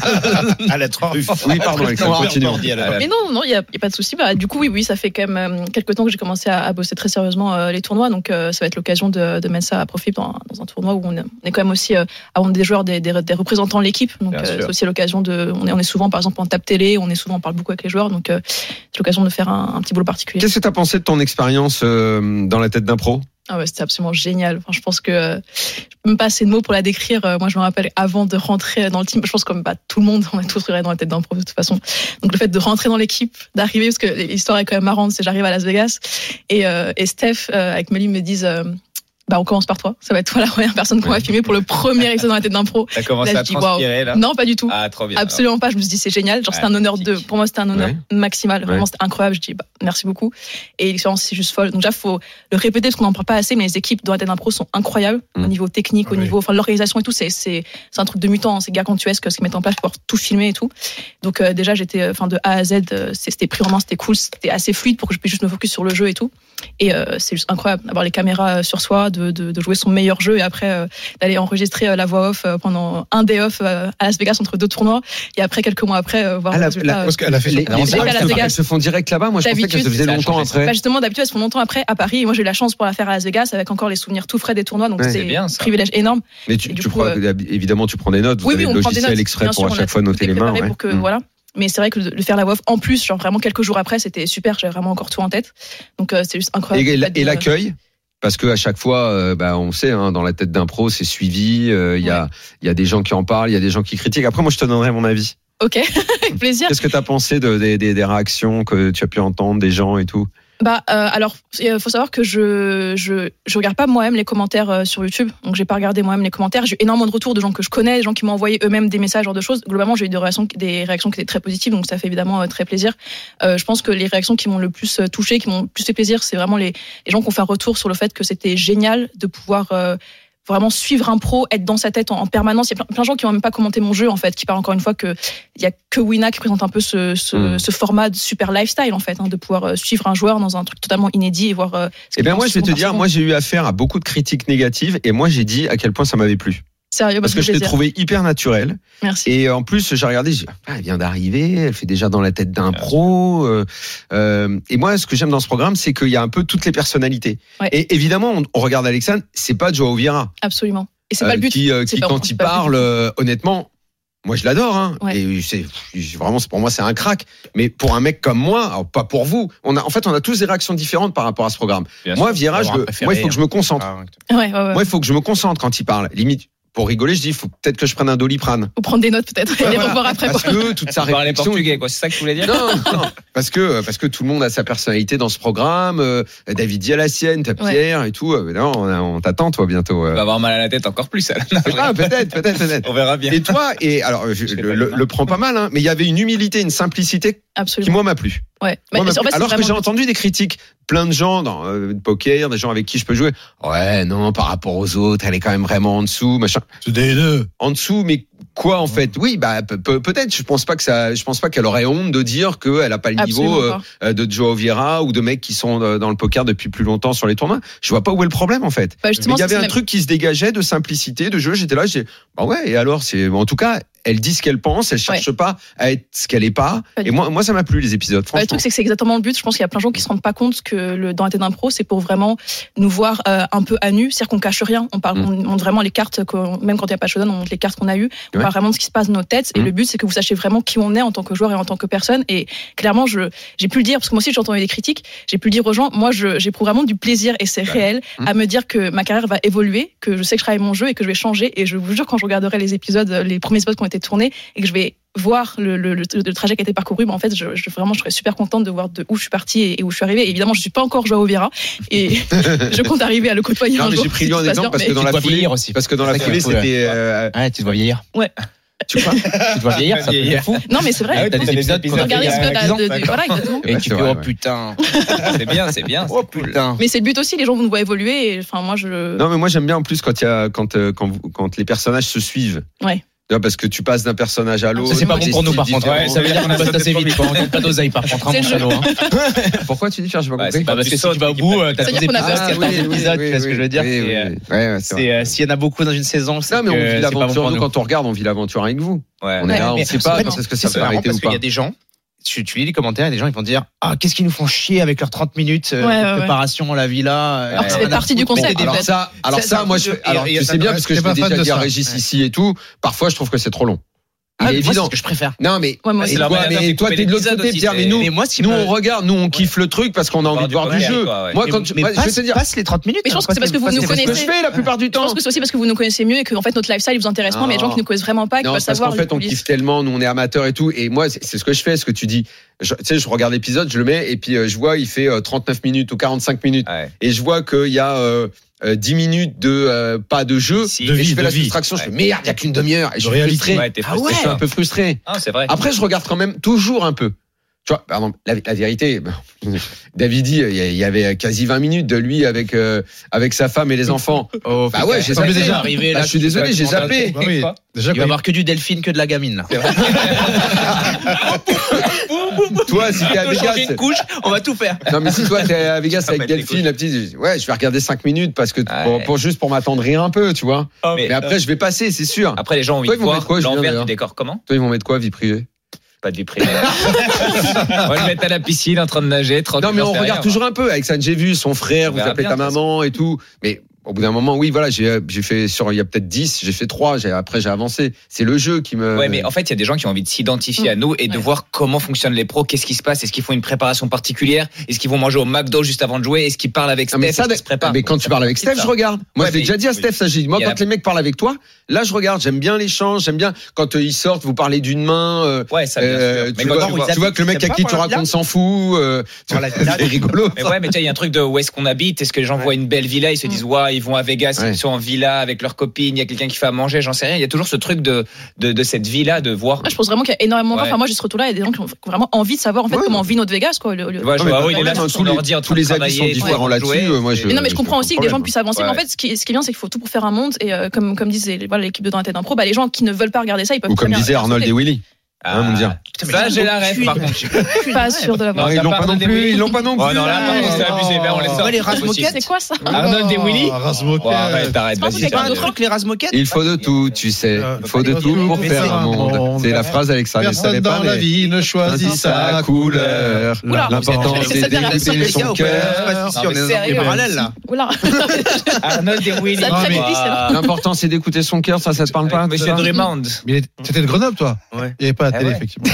Speaker 8: À la truffe.
Speaker 3: Oui, pardon, Alexandre, continue.
Speaker 5: Ah là.
Speaker 6: Mais non, non, il y a, il y a pas de souci. Bah, du coup, oui, oui, ça fait quand même euh, quelques temps que j'ai commencé à, à bosser très sérieusement euh, les tournois, donc euh, ça va être l'occasion de, de mettre ça à profit dans, dans un tournoi où on est, on est quand même aussi euh, avant des joueurs, des, des, des représentants de l'équipe, donc
Speaker 5: Bien
Speaker 6: euh,
Speaker 5: sûr.
Speaker 6: c'est aussi l'occasion de. On est, on est souvent, par exemple, en table télé, on est souvent, on parle beaucoup avec les joueurs, donc euh, c'est l'occasion de faire un, un petit boulot particulier.
Speaker 3: Qu'est-ce que tu as pensé de ton expérience euh, dans la tête d'un pro?
Speaker 6: Ah ouais, c'était absolument génial. Enfin, je pense que euh, je peux même pas assez de mots pour la décrire. Euh, moi, je me rappelle avant de rentrer dans le team, je pense comme bah, tout le monde, on a tous regardé dans la tête d'un pro de toute façon. Donc le fait de rentrer dans l'équipe, d'arriver, parce que l'histoire est quand même marrante, c'est j'arrive à Las Vegas et, euh, et Steph euh, avec Mélie me disent. Euh, bah on commence par toi, ça va être toi la première personne qu'on va filmer pour le premier épisode dans la tête d'un pro.
Speaker 5: T'as commencé
Speaker 6: Là,
Speaker 5: à
Speaker 6: je dis, waouh.
Speaker 5: transpirer, là.
Speaker 6: Non, pas du tout.
Speaker 5: Ah, trop bien.
Speaker 6: Absolument pas. Je me suis dit c'est génial. Genre
Speaker 5: Ouais,
Speaker 6: c'était un honneur de. Pour moi c'était un honneur
Speaker 3: Ouais.
Speaker 6: maximal. Vraiment
Speaker 3: Ouais.
Speaker 6: c'était incroyable. Je dis bah, merci beaucoup. Et l'expérience c'est juste folle. Donc déjà faut le répéter parce qu'on n'en parle pas assez. Mais les équipes dans la tête d'un pro sont incroyables
Speaker 3: Mm.
Speaker 6: au niveau technique, au
Speaker 4: Oui.
Speaker 6: niveau enfin de l'organisation et tout. C'est c'est c'est un truc de mutant. Hein. C'est gargantuesque ce qu'ils mettent en place pour pouvoir tout filmer et tout. Donc euh, déjà j'étais enfin de A à Z. euh, C'était pris en main, c'était cool, c'était assez fluide pour que je puisse juste me focus sur le jeu et tout. Et euh, c'est juste incroyable d'avoir les caméras euh, sur soi, de, de, de jouer son meilleur jeu et après euh, d'aller enregistrer euh, la voix off euh, pendant un day off euh, à Las Vegas entre deux tournois et après quelques mois après euh, voir
Speaker 3: Ah,
Speaker 6: le
Speaker 3: la-
Speaker 6: résultat.
Speaker 3: la-
Speaker 6: euh,
Speaker 4: Parce qu'elle a fait
Speaker 3: Les,
Speaker 4: son-
Speaker 3: les
Speaker 6: c'est
Speaker 3: images,
Speaker 6: à Las
Speaker 3: elles-
Speaker 6: Vegas.
Speaker 3: elles se font direct là-bas. Moi, je pensais qu'elles se faisaient
Speaker 5: ça a
Speaker 3: longtemps
Speaker 5: changé,
Speaker 3: après.
Speaker 6: Bah justement, d'habitude, elles se font longtemps après à Paris. Et moi, j'ai eu la chance pour la faire à Las Vegas avec encore les souvenirs tout frais des tournois. Donc,
Speaker 3: Ouais.
Speaker 6: c'est
Speaker 5: C'est bien,
Speaker 6: un
Speaker 5: ça.
Speaker 6: privilège énorme.
Speaker 3: Mais tu,
Speaker 6: Et du
Speaker 3: tu
Speaker 6: coup,
Speaker 3: prends, évidemment, tu prends des notes. Vous
Speaker 6: Oui,
Speaker 3: avez
Speaker 6: oui,
Speaker 3: le
Speaker 6: on prend des
Speaker 3: logiciel
Speaker 6: notes.
Speaker 3: exprès
Speaker 6: Bien
Speaker 3: pour
Speaker 6: sûr,
Speaker 3: à
Speaker 6: on a
Speaker 3: chaque fois
Speaker 6: tout
Speaker 3: noter les mains.
Speaker 6: préparé
Speaker 3: Ouais.
Speaker 6: pour que,
Speaker 3: Mm.
Speaker 6: voilà. Mais c'est vrai que de faire la voix off en plus, genre vraiment quelques jours après, c'était super. J'avais vraiment encore tout en tête. Donc, euh, c'est juste incroyable.
Speaker 3: Et,
Speaker 6: Le
Speaker 3: la-
Speaker 6: fait de-
Speaker 3: et l'accueil, parce que à chaque fois, euh, bah, on sait, hein, dans la tête d'un pro, c'est suivi. euh, Il y a, il y a des gens qui en parlent, il y a des gens qui critiquent. Après, moi, je te donnerai mon avis.
Speaker 6: Ok, avec plaisir.
Speaker 3: Qu'est-ce que tu as pensé de, des, des, des réactions que tu as pu entendre des gens et tout?
Speaker 6: Bah, euh, alors, il faut savoir que je, je, je regarde pas moi-même les commentaires euh, sur YouTube. Donc, j'ai pas regardé moi-même les commentaires. J'ai eu énormément de retours de gens que je connais, des gens qui m'ont envoyé eux-mêmes des messages, genre de choses. Globalement, j'ai eu des réactions, des réactions qui étaient très positives. Donc, ça fait évidemment euh, très plaisir. Euh, je pense que les réactions qui m'ont le plus euh, touché, qui m'ont le plus fait plaisir, c'est vraiment les, les gens qui ont fait un retour sur le fait que c'était génial de pouvoir, euh, vraiment suivre un pro, être dans sa tête en, en permanence. Il y a plein, plein de gens qui n'ont même pas commenté mon jeu, en fait, qui parlent encore une fois que il y a que Wina qui présente un peu ce, ce,
Speaker 3: Mm.
Speaker 6: ce format de super lifestyle, en fait, hein, de pouvoir euh, suivre un joueur dans un truc totalement inédit et voir. Euh, ce
Speaker 3: Eh
Speaker 6: qu'il
Speaker 3: bien,
Speaker 6: pense
Speaker 3: moi, je vais te
Speaker 6: seconde par
Speaker 3: dire,
Speaker 6: seconde.
Speaker 3: moi, j'ai eu affaire à beaucoup de critiques négatives et moi, j'ai dit à quel point ça m'avait plu.
Speaker 6: Sérieux,
Speaker 3: Parce que je t'ai trouvé hyper naturel.
Speaker 6: Merci.
Speaker 3: Et en plus, j'ai regardé, j'ai dit, ah, elle vient d'arriver, elle fait déjà dans la tête d'un pro. euh, euh, et moi, ce que j'aime dans ce programme, c'est qu'il y a un peu toutes les personnalités.
Speaker 6: Ouais.
Speaker 3: Et évidemment, on, on regarde Alexandre, c'est pas Joao Vieira.
Speaker 6: Absolument. Et c'est
Speaker 3: euh,
Speaker 6: pas le but.
Speaker 3: Qui, euh,
Speaker 6: C'est
Speaker 3: qui
Speaker 6: pas-
Speaker 3: quand
Speaker 6: c'est
Speaker 3: il
Speaker 6: pas le but.
Speaker 3: parle, euh, honnêtement, moi je l'adore, hein.
Speaker 6: Ouais.
Speaker 3: Et c'est vraiment, pour moi, c'est un crack. Mais pour un mec comme moi, alors pas pour vous, on a, en fait, on a tous des réactions différentes par rapport à ce programme.
Speaker 5: Bien
Speaker 3: moi,
Speaker 5: sûr.
Speaker 3: Vieira, je,
Speaker 8: Avoir un
Speaker 3: le-
Speaker 8: préféré,
Speaker 3: moi, il faut que je me concentre.
Speaker 8: Ah,
Speaker 6: Ouais, ouais, ouais.
Speaker 3: Moi, il faut que je me concentre quand il parle. Limite, pour rigoler, je dis, il faut peut-être que je prenne un Doliprane.
Speaker 6: Ou prendre des notes peut-être et les
Speaker 3: Voilà.
Speaker 6: revoir après.
Speaker 3: Parce que toute sa
Speaker 5: Vous parlez
Speaker 3: réflexion.
Speaker 5: portugais, quoi. C'est ça que tu voulais dire?
Speaker 3: Non, non, parce que parce que tout le monde a sa personnalité dans ce programme. Euh, David dit à la sienne, t'as
Speaker 6: Ouais.
Speaker 3: Pierre et tout. Euh, non, on, on t'attend toi bientôt.
Speaker 5: On
Speaker 3: Euh.
Speaker 5: va avoir mal à la tête encore plus. alors. Non,
Speaker 3: Ah, peut-être, peut-être, peut-être.
Speaker 5: On verra bien.
Speaker 3: Et toi, et alors je,
Speaker 5: Je fais
Speaker 3: le,
Speaker 5: pas
Speaker 3: le,
Speaker 5: les mains.
Speaker 3: le prends pas mal, hein, mais il y avait une humilité, une simplicité qui
Speaker 6: Absolument.
Speaker 3: moi m'a plu.
Speaker 6: Ouais.
Speaker 3: Moi,
Speaker 6: Mais
Speaker 3: m'a
Speaker 6: en
Speaker 3: plu.
Speaker 6: fait, c'est
Speaker 3: Alors que
Speaker 6: vraiment
Speaker 3: j'ai
Speaker 6: le but.
Speaker 3: entendu des critiques, plein de gens dans euh, le poker, des gens avec qui je peux jouer. Ouais, non, par rapport aux autres, elle est quand même vraiment en dessous, machin.
Speaker 4: C'est des deux.
Speaker 3: En dessous, mais quoi en fait? Oui, bah pe- pe- peut-être. Je pense pas que ça. Je pense pas qu'elle aurait honte de dire qu'elle a pas le
Speaker 6: Absolument
Speaker 3: niveau euh,
Speaker 6: pas.
Speaker 3: euh, de Joao Vieira ou de mecs qui sont euh, dans le poker depuis plus longtemps sur les tournois. Je vois pas où est le problème en fait.
Speaker 6: Bah,
Speaker 3: Mais
Speaker 6: justement,
Speaker 3: il y avait
Speaker 6: c'est
Speaker 3: un
Speaker 6: même-
Speaker 3: truc qui se dégageait de simplicité, de jeu. J'étais là, j'ai. Bah ouais. Et alors, c'est. En tout cas, elle dit ce qu'elle pense. Elle cherche pas à être ce qu'elle est pas.
Speaker 6: Pas du
Speaker 3: Et moi, moi, ça m'a plu les épisodes.
Speaker 6: Bah,
Speaker 3: Franchement.
Speaker 6: le truc, c'est que c'est exactement le but. Je pense qu'il y a plein de gens qui se rendent pas compte que le, dans la tête d'un pro, c'est pour vraiment nous voir euh, un peu à nu. C'est-à-dire qu'on cache rien. On parle,
Speaker 3: Mm.
Speaker 6: on montre vraiment les cartes, qu'on- même quand il n'y a pas de showdown, on montre les cartes qu'on a eues. On
Speaker 3: Ouais.
Speaker 6: parle vraiment de ce qui se passe dans nos têtes. Et
Speaker 3: Mm.
Speaker 6: le but, c'est que vous sachiez vraiment qui on est en tant que joueur et en tant que personne. Et clairement, je, j'ai pu le dire, parce que moi aussi, j'ai entendu des critiques. J'ai pu le dire aux gens. Moi, je, j'éprouve vraiment du plaisir et c'est réel
Speaker 3: Mm.
Speaker 6: à me dire que ma carrière va évoluer, que je sais que je travaille mon jeu et que je vais changer. Et je vous jure, quand je regarderai les épisodes, les premiers épisodes qui ont été tournés et que je vais voir le, le, le, le trajet qui a été parcouru, bah en fait, je, je, vraiment, je serais super contente de voir de où je suis partie et, et où je suis arrivée. Et évidemment, je suis pas encore Joao Vieira et je compte arriver à le côtoyer
Speaker 3: Non,
Speaker 6: un
Speaker 3: mais
Speaker 6: jour.
Speaker 3: j'ai pris
Speaker 6: si
Speaker 3: lui en
Speaker 6: tout se passe
Speaker 3: exemple
Speaker 6: bien,
Speaker 3: parce
Speaker 6: mais-
Speaker 3: que dans
Speaker 8: tu
Speaker 3: la
Speaker 8: dois
Speaker 3: foulée,
Speaker 8: vieillir aussi.
Speaker 3: parce que dans la
Speaker 8: C'est ça
Speaker 3: foulée,
Speaker 8: qui est cool,
Speaker 3: c'était. euh,
Speaker 8: Ouais, tu dois vieillir.
Speaker 3: tu vois
Speaker 8: Tu dois vieillir, ça peut
Speaker 5: Vieillir.
Speaker 8: être fou.
Speaker 6: Non, mais c'est vrai.
Speaker 8: Ah ouais, t'as des épisodes qu'on a
Speaker 6: Regardez
Speaker 8: fait
Speaker 6: ce
Speaker 8: il y a
Speaker 6: que
Speaker 8: dix ans.
Speaker 6: de, de, voilà, exactement.
Speaker 8: Et
Speaker 3: Ouais,
Speaker 8: tu
Speaker 3: c'est
Speaker 8: fais,
Speaker 3: vrai,
Speaker 8: oh
Speaker 3: ouais.
Speaker 8: putain.
Speaker 5: C'est bien, c'est bien.
Speaker 8: Oh putain.
Speaker 6: Mais c'est le but aussi, les gens vous nous voient évoluer. Et, enfin, moi, je.
Speaker 3: Non, mais moi j'aime bien en plus quand il y a quand euh, quand vous- quand les personnages se suivent.
Speaker 6: Ouais.
Speaker 3: Tu vois, parce que tu passes d'un personnage à l'autre.
Speaker 8: Ça, c'est pas bon
Speaker 3: des
Speaker 8: pour nous,
Speaker 3: styles
Speaker 8: par contre.
Speaker 3: différents.
Speaker 8: Ouais, ça veut dire qu'on bosse assez vite. On gagne pas d'oseille, par contre, hein,
Speaker 6: C'est
Speaker 8: mon
Speaker 6: le jeu.
Speaker 8: salaud. hein.
Speaker 3: Pourquoi tu dis Pierre, j'ai pas
Speaker 5: Ouais,
Speaker 3: compris.
Speaker 5: c'est
Speaker 8: Bah, parce que si tu vas au bout, euh, t'as
Speaker 6: Ça veut
Speaker 8: tous
Speaker 6: dire
Speaker 8: des
Speaker 6: qu'on a
Speaker 8: épisodes,
Speaker 6: pas-
Speaker 8: t'as des épisodes, tu vois ce que je veux dire.
Speaker 3: Oui,
Speaker 8: c'est,
Speaker 3: oui,
Speaker 8: euh,
Speaker 3: oui. Ouais, ouais, c'est vrai.
Speaker 8: C'est, euh, s'il y en a beaucoup dans une saison, c'est
Speaker 3: Non, mais on
Speaker 8: que
Speaker 3: vit
Speaker 8: c'est pas bon
Speaker 3: l'aventure.
Speaker 8: pour
Speaker 3: Nous,
Speaker 8: nous.
Speaker 3: quand on regarde, on vit l'aventure avec vous.
Speaker 5: Ouais.
Speaker 3: On est
Speaker 6: Ouais,
Speaker 3: là, on
Speaker 8: Mais
Speaker 3: sait
Speaker 8: en
Speaker 3: pas
Speaker 8: fait,
Speaker 3: quand est-ce que ça
Speaker 8: c'est
Speaker 3: peut
Speaker 8: marrant
Speaker 3: arrêter
Speaker 8: parce
Speaker 3: ou
Speaker 8: qu'il y
Speaker 3: pas.
Speaker 8: a des gens, tu, tu lis les commentaires et des gens ils vont dire ah qu'est-ce qu'ils nous font chier avec leurs trente minutes euh,
Speaker 6: Ouais, ouais,
Speaker 8: de
Speaker 6: ouais.
Speaker 8: préparation à la villa.
Speaker 6: Alors que ça fait partie du concept,
Speaker 3: Alors
Speaker 6: peut-être.
Speaker 3: ça, alors
Speaker 8: Ça,
Speaker 3: ça,
Speaker 8: ça,
Speaker 3: moi, je,
Speaker 8: et-
Speaker 3: alors
Speaker 8: et-
Speaker 3: je
Speaker 8: et-
Speaker 3: sais bien parce que je
Speaker 4: t'es
Speaker 3: l'ai
Speaker 4: pas fan
Speaker 3: déjà
Speaker 4: de
Speaker 3: dit à
Speaker 4: ça.
Speaker 3: Régis
Speaker 8: Ouais.
Speaker 3: ici et tout. Parfois, je trouve que c'est trop long. Il
Speaker 8: Ah,
Speaker 3: est
Speaker 8: moi, c'est
Speaker 3: évident.
Speaker 8: ce que je préfère.
Speaker 3: Non, mais
Speaker 6: Ouais, moi,
Speaker 3: et
Speaker 6: c'est
Speaker 5: leur
Speaker 3: toi,
Speaker 5: manière de
Speaker 3: mais toi,
Speaker 5: couper
Speaker 3: t'es de l'autre
Speaker 5: l'épisode
Speaker 3: côté,
Speaker 5: aussi,
Speaker 3: Pierre.
Speaker 5: c'est-
Speaker 3: Mais nous,
Speaker 8: Mais moi, ce qui
Speaker 3: nous,
Speaker 8: me-
Speaker 3: on regarde, nous, on kiffe le truc parce qu'on a envie de voir du
Speaker 5: poker,
Speaker 3: jeu.
Speaker 5: quoi, ouais.
Speaker 3: Moi,
Speaker 8: Mais-
Speaker 3: quand je,
Speaker 8: mais
Speaker 3: moi, je
Speaker 8: passe,
Speaker 3: vais te dire,
Speaker 8: passe les trente minutes.
Speaker 6: Mais je pense
Speaker 8: hein,
Speaker 6: que c'est parce que vous
Speaker 8: passe-
Speaker 6: nous
Speaker 8: passe-
Speaker 3: c'est ce que
Speaker 6: connaissez.
Speaker 3: je fais la plupart du
Speaker 6: Je
Speaker 3: temps.
Speaker 6: pense que c'est aussi parce que vous nous connaissez mieux et que en fait notre lifestyle vous intéresse moins, mais les gens qui nous connaissent vraiment pas, qui
Speaker 3: Non,
Speaker 6: veulent
Speaker 3: c'est parce
Speaker 6: savoir
Speaker 3: qu'en
Speaker 6: les
Speaker 3: fait, on
Speaker 6: coulisses.
Speaker 3: kiffe tellement, nous, on est amateurs et tout. Et moi, c'est c'est ce que je fais, ce que tu dis. Je- Tu sais, je regarde l'épisode, je le mets, et puis euh, je vois, il fait euh, trente-neuf minutes ou quarante-cinq minutes.
Speaker 5: Ouais.
Speaker 3: Et je vois qu'il y a euh, euh, dix minutes de euh, pas de jeu.
Speaker 5: Si.
Speaker 4: De
Speaker 3: Et
Speaker 4: vie,
Speaker 3: je fais
Speaker 4: de
Speaker 3: la
Speaker 4: vie.
Speaker 3: soustraction, je fais
Speaker 5: Ouais.
Speaker 3: merde, il n'y a qu'une demi-heure. Et je
Speaker 4: De
Speaker 3: suis
Speaker 4: réalité.
Speaker 3: frustré.
Speaker 5: Ouais, t'es
Speaker 8: Ah
Speaker 5: frustré.
Speaker 3: Et je suis un
Speaker 8: ouais.
Speaker 3: peu frustré.
Speaker 5: Ah, c'est vrai.
Speaker 3: Après, je regarde quand même toujours un peu. Tu vois, par exemple, la, la vérité, David dit, il y a- il y avait quasi vingt minutes de lui avec euh, avec sa femme et les enfants.
Speaker 8: Oh,
Speaker 3: Bah ouais, j'ai
Speaker 8: ça m'est
Speaker 3: zappé.
Speaker 8: déjà arrivé.
Speaker 3: Bah,
Speaker 8: Là,
Speaker 3: je suis désolé, j'ai zappé.
Speaker 4: Bah oui. Déjà,
Speaker 8: Il va y
Speaker 4: quand
Speaker 8: avoir que du Delphine, que de la gamine là.
Speaker 3: Toi, si t'es à
Speaker 8: On peut changer
Speaker 3: Vegas,
Speaker 8: une couche, on va tout faire.
Speaker 3: non mais si toi t'es à Vegas
Speaker 5: Ça
Speaker 3: avec
Speaker 5: pète les
Speaker 3: Delphine, la petite, ouais, je vais regarder cinq minutes parce que
Speaker 5: Ouais.
Speaker 3: pour, pour- juste pour m'attendrir un peu, tu vois.
Speaker 5: Mais,
Speaker 3: Mais après, je vais passer, c'est sûr.
Speaker 5: après, les gens ont envie
Speaker 3: Toi,
Speaker 5: de
Speaker 3: ils vont mettre
Speaker 5: voir
Speaker 3: quoi, Julien,
Speaker 5: l'envers
Speaker 3: d'ailleurs
Speaker 5: du décor. Comment?
Speaker 3: Toi, ils vont mettre quoi, vie privée?
Speaker 5: Pas de vie privée. On va le mettre à la piscine en train de nager. tranquille,
Speaker 3: Non, mais on
Speaker 5: fait
Speaker 3: regarde
Speaker 5: rien,
Speaker 3: toujours un peu. Avec ça, j'ai vu son frère,
Speaker 5: On
Speaker 3: vous
Speaker 5: verra
Speaker 3: appelez
Speaker 5: bien,
Speaker 3: ta
Speaker 5: de toute
Speaker 3: maman et tout. Mais au bout d'un moment, oui, voilà, j'ai j'ai fait sur, il y a peut-être dix, j'ai fait trois, j'ai, après j'ai avancé. C'est le jeu qui me.
Speaker 5: Ouais, mais en fait, il y a des gens qui ont envie de s'identifier à nous et de
Speaker 6: Ouais.
Speaker 5: voir comment fonctionnent les pros, qu'est-ce qui se passe, est-ce qu'ils font une préparation particulière, est-ce qu'ils vont manger au McDo juste avant de jouer, est-ce qu'ils parlent avec
Speaker 3: Non,
Speaker 5: Steph,
Speaker 3: mais ça,
Speaker 5: est-ce qu'ils se préparent.
Speaker 3: mais quand tu parles avec
Speaker 5: C'est
Speaker 3: Steph,
Speaker 5: ça.
Speaker 3: je regarde. Moi,
Speaker 5: Ouais,
Speaker 3: je l'ai
Speaker 5: mais-
Speaker 3: déjà dit à Steph, ça, j'ai dit, moi,
Speaker 5: Il y a
Speaker 3: quand
Speaker 5: la-
Speaker 3: les mecs parlent avec toi, là, je regarde. J'aime bien l'échange, j'aime bien quand euh, ils sortent, vous parlez d'une main. euh,
Speaker 5: Ouais, ça, bien
Speaker 3: euh,
Speaker 5: sûr.
Speaker 3: tu,
Speaker 5: Mais
Speaker 3: vois,
Speaker 5: quand
Speaker 3: tu
Speaker 5: on-
Speaker 3: vois- tu vois que le mec à qui tu racontes s'en fout. euh, tu
Speaker 8: Voilà,
Speaker 3: vois,
Speaker 8: là-
Speaker 3: c'est rigolo.
Speaker 5: Mais ouais, mais tu sais, il y a un truc de où est-ce qu'on habite, est-ce que les gens voient une belle villa, ils se disent, ouais, ils vont à Vegas,
Speaker 3: Ouais.
Speaker 5: ils sont en villa avec leurs copines, il y a quelqu'un qui fait à manger, j'en sais rien. Il y a toujours ce truc de, de, de cette villa, de voir.
Speaker 6: Moi, je pense vraiment qu'il y a énormément de gens.
Speaker 5: Ouais.
Speaker 6: Enfin, moi, j'ai ce retour-là. Il y a des gens qui ont vraiment envie de savoir en fait
Speaker 3: Ouais.
Speaker 6: comment vit notre Vegas, quoi. Le- le-
Speaker 5: Tu vois, je
Speaker 3: Ouais,
Speaker 5: vois,
Speaker 3: mais
Speaker 5: oh, il est là
Speaker 3: tous
Speaker 5: sur son
Speaker 3: les-
Speaker 5: ordi en
Speaker 3: tous
Speaker 5: train de
Speaker 3: les avis sont
Speaker 5: travailler,
Speaker 3: différents
Speaker 5: en train de
Speaker 3: là-dessus,
Speaker 5: jouer.
Speaker 3: euh, moi, je-
Speaker 6: Mais non, mais je
Speaker 3: je
Speaker 6: comprends
Speaker 3: comprends
Speaker 6: aussi
Speaker 3: le
Speaker 6: que des gens
Speaker 3: problème.
Speaker 6: puissent avancer. Mais en
Speaker 5: Ouais.
Speaker 6: fait, ce qui, ce qui est bien, c'est qu'il faut tout pour faire un monde. Et euh, comme, comme disait voilà, l'équipe de Dans la tête d'un pro, bah, les gens qui ne veulent pas regarder ça, ils peuvent
Speaker 3: Ou
Speaker 6: très
Speaker 3: comme
Speaker 6: bien
Speaker 3: disait
Speaker 6: rien
Speaker 3: Arnold
Speaker 6: sauter.
Speaker 3: et Willy. Hein, mon dire.
Speaker 5: Ça, j'ai la rêve, par contre. Je suis
Speaker 6: Pas sûr de
Speaker 3: Non,
Speaker 6: l'avoir.
Speaker 3: ils l'ont pas non plus. Ils l'ont pas non plus.
Speaker 5: Oh non, là, par contre, c'est abusé. Ben, on les sort.
Speaker 8: Ouais, les Razmoket.
Speaker 6: C'est quoi ça
Speaker 5: Arnold et Willy.
Speaker 4: Ah, Razmoket.
Speaker 5: Oh, arrête, arrête,
Speaker 6: Je pense
Speaker 5: vas-y.
Speaker 6: que
Speaker 8: C'est pas un
Speaker 6: c'est
Speaker 8: truc, les Razmoket?
Speaker 3: Il faut de tout, tu sais. Il faut de tout pour
Speaker 8: Mais
Speaker 3: faire
Speaker 8: c'est
Speaker 3: un
Speaker 8: un
Speaker 3: monde.
Speaker 4: monde.
Speaker 3: C'est la phrase Alexa. Je
Speaker 4: Personne
Speaker 3: savais pas,
Speaker 4: dans la
Speaker 3: mais
Speaker 4: vie ne choisit sa couleur.
Speaker 6: Oula.
Speaker 3: l'important
Speaker 6: C'est
Speaker 3: c'est
Speaker 6: ça, bien la
Speaker 3: d'écouter
Speaker 6: seule
Speaker 3: son
Speaker 8: On
Speaker 3: cœur.
Speaker 8: est dans des parallèles là.
Speaker 6: Oula.
Speaker 5: Arnold et Willy.
Speaker 6: Ça
Speaker 4: Non,
Speaker 6: très
Speaker 4: mais-
Speaker 6: glisse, là.
Speaker 3: L'important c'est d'écouter son cœur. Ça, ça te parle pas?
Speaker 5: Monsieur
Speaker 3: ça
Speaker 5: Drummond.
Speaker 4: Mais t'étais de Grenoble, toi?
Speaker 8: Ouais.
Speaker 4: Il n'y avait pas la
Speaker 5: Ah
Speaker 4: télé,
Speaker 5: ouais.
Speaker 4: effectivement.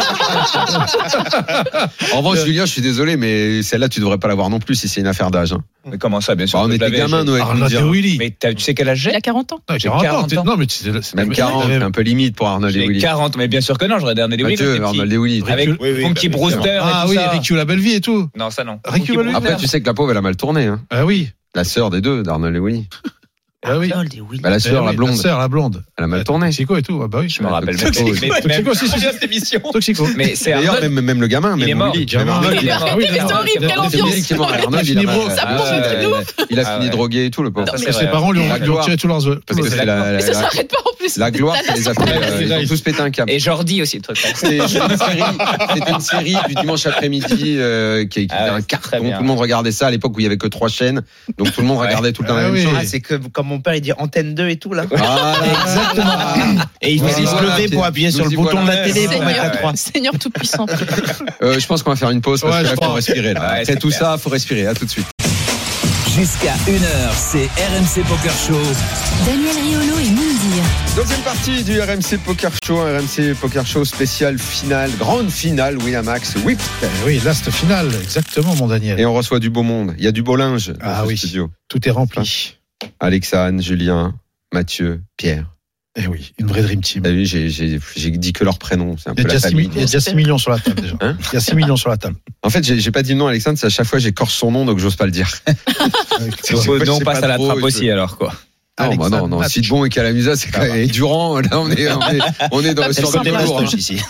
Speaker 3: En revanche, Julien, je suis désolé, mais celle-là, tu devrais pas l'avoir non plus si c'est une affaire d'âge. hein.
Speaker 5: Mais comment ça, bien sûr.
Speaker 3: Bah, on
Speaker 5: que je
Speaker 3: était
Speaker 5: l'avais,
Speaker 3: gamins,
Speaker 5: j'ai-
Speaker 3: nous, avec
Speaker 4: Arnold et
Speaker 3: Mundir.
Speaker 4: Willy.
Speaker 5: Mais t'as- tu sais quel âge
Speaker 6: Il
Speaker 5: j'ai
Speaker 6: a quarante ans.
Speaker 4: Non,
Speaker 5: j'ai
Speaker 4: quarante ans.
Speaker 5: quarante ans.
Speaker 4: Non, mais c'est c'est-
Speaker 3: Même quarante, c'est un peu limite pour Arnold et
Speaker 5: J'ai
Speaker 3: Willy.
Speaker 5: quarante, mais bien sûr que non, j'aurais Arnold et Willy. quand
Speaker 3: Mathieu,
Speaker 5: j'étais petit.
Speaker 3: Arnold et Willy.
Speaker 5: Avec
Speaker 4: Oui,
Speaker 8: oui,
Speaker 5: Funky
Speaker 8: bah,
Speaker 5: Brewster et
Speaker 4: Ah
Speaker 5: tout
Speaker 4: oui,
Speaker 5: ça.
Speaker 4: Ricky la belle vie et tout.
Speaker 5: Non, ça non.
Speaker 4: Ricky
Speaker 5: Funky
Speaker 4: Valou-
Speaker 5: Brewster.
Speaker 3: Après, tu sais que la pauvre, elle a mal tourné. Hein.
Speaker 4: Ah oui.
Speaker 3: La sœur des deux, d'Arnold et Willy.
Speaker 4: Ah oui.
Speaker 8: Arnold et Willy.
Speaker 3: Bah, la sœur,
Speaker 4: Eh
Speaker 3: la
Speaker 4: oui,
Speaker 3: blonde.
Speaker 4: La sœur, la blonde.
Speaker 3: Elle a mal tourné.
Speaker 4: Toxico et tout. Ah bah oui.
Speaker 5: Je me rappelle même.
Speaker 3: Toxico,
Speaker 5: Mais- mais-
Speaker 4: Toxico, si, si, si.
Speaker 5: cette émission.
Speaker 4: Toxico.
Speaker 5: Mais c'est
Speaker 3: D'ailleurs,
Speaker 5: Arnold.
Speaker 3: même, même le gamin,
Speaker 5: Il est
Speaker 3: même
Speaker 5: mort.
Speaker 3: Willy.
Speaker 4: Gamin,
Speaker 3: Même Arnold,
Speaker 5: il est mort.
Speaker 4: Ah oui,
Speaker 6: Mais c'est horrible, quelle
Speaker 3: C'est
Speaker 6: ambiance.
Speaker 3: Willy qui est mort.
Speaker 4: Il a
Speaker 3: Arnold,
Speaker 4: fini
Speaker 3: il a,
Speaker 4: bro.
Speaker 6: Ça plonge
Speaker 3: euh,
Speaker 6: un truc de ouf.
Speaker 3: il a
Speaker 5: Ah
Speaker 3: fini
Speaker 5: ouais.
Speaker 3: drogué et tout, le pauvre.
Speaker 5: Non,
Speaker 4: Parce
Speaker 5: c'est
Speaker 4: que
Speaker 5: vrai.
Speaker 4: ses parents lui ont
Speaker 3: La
Speaker 4: lui ont
Speaker 3: gloire.
Speaker 4: retiré tous leurs œufs.
Speaker 3: Parce que c'est la,
Speaker 6: Mais ça
Speaker 3: la,
Speaker 6: s'arrête pas en plus.
Speaker 3: la gloire qui les a fait. euh, Ils ont tous pété un câble.
Speaker 5: Et Jordi aussi, le truc.
Speaker 3: C'était une série, c'était une série du dimanche après-midi euh, qui, qui
Speaker 5: Ah ouais,
Speaker 3: était un
Speaker 5: c'est très
Speaker 3: carton.
Speaker 5: bien.
Speaker 3: Tout le monde regardait ça à l'époque où il y avait que trois chaînes. Donc tout le monde
Speaker 5: Ouais.
Speaker 3: regardait tout le temps
Speaker 4: Ah
Speaker 3: la même
Speaker 4: oui.
Speaker 3: chose.
Speaker 8: Ah, c'est que comme mon père il dit Antenne deux et tout là.
Speaker 3: Ah, exactement.
Speaker 8: Et il
Speaker 3: Voilà.
Speaker 8: faisait se lever pour appuyer
Speaker 3: Nous
Speaker 8: sur le
Speaker 3: y
Speaker 8: bouton de
Speaker 3: voilà.
Speaker 8: la télé pour
Speaker 5: Seigneur.
Speaker 8: mettre à
Speaker 5: Ouais.
Speaker 8: trois.
Speaker 6: Seigneur tout-puissant.
Speaker 3: Euh, je pense qu'on va faire une pause parce
Speaker 4: Ouais,
Speaker 3: que
Speaker 4: je
Speaker 3: là, faut
Speaker 4: crois.
Speaker 3: respirer. Là.
Speaker 5: Ouais,
Speaker 3: Après
Speaker 5: c'est
Speaker 3: tout
Speaker 5: clair.
Speaker 3: ça, faut respirer. À tout de suite.
Speaker 2: Jusqu'à une heure, c'est R M C Poker Show.
Speaker 1: Daniel Riolo et Moundir.
Speaker 3: Deuxième partie du R M C Poker Show, un R M C Poker Show spécial finale, grande finale, Winamax Whip.
Speaker 4: Eh oui, last finale, exactement, mon Daniel.
Speaker 3: Et on reçoit du beau monde. Il y a du beau linge dans
Speaker 4: Ah
Speaker 3: ce
Speaker 4: oui.
Speaker 3: studio.
Speaker 4: Tout est rempli.
Speaker 3: Alexandre, Julien, Mathieu, Pierre.
Speaker 4: Eh oui, une vraie dream team.
Speaker 3: T'as vu, j'ai, j'ai, j'ai dit que leur prénom. C'est un
Speaker 4: Il y
Speaker 3: peu
Speaker 4: a
Speaker 3: la
Speaker 4: déjà six
Speaker 3: famille.
Speaker 4: mi- il y a déjà six millions sur la table déjà.
Speaker 3: Hein
Speaker 4: Il y a six millions sur la table.
Speaker 3: En fait, j'ai, j'ai pas dit le nom, Alexandre, c'est à chaque fois j'écorche son nom, donc j'ose pas le dire. C'est-
Speaker 5: Donc,
Speaker 3: c'est
Speaker 5: nous, on
Speaker 3: pas
Speaker 5: passe à la
Speaker 3: trop,
Speaker 5: trappe
Speaker 3: je-
Speaker 5: aussi, alors, quoi.
Speaker 3: Non, bah
Speaker 4: Alexandre
Speaker 3: non, non.
Speaker 4: Match.
Speaker 3: Sidbon et Calamusa, c'est quand même. Et Durand, là, on est, on est, on est dans
Speaker 6: Pas
Speaker 3: le
Speaker 6: plus
Speaker 3: sur
Speaker 6: simple,
Speaker 3: le
Speaker 6: hein.
Speaker 3: lourd. hein.
Speaker 8: ici.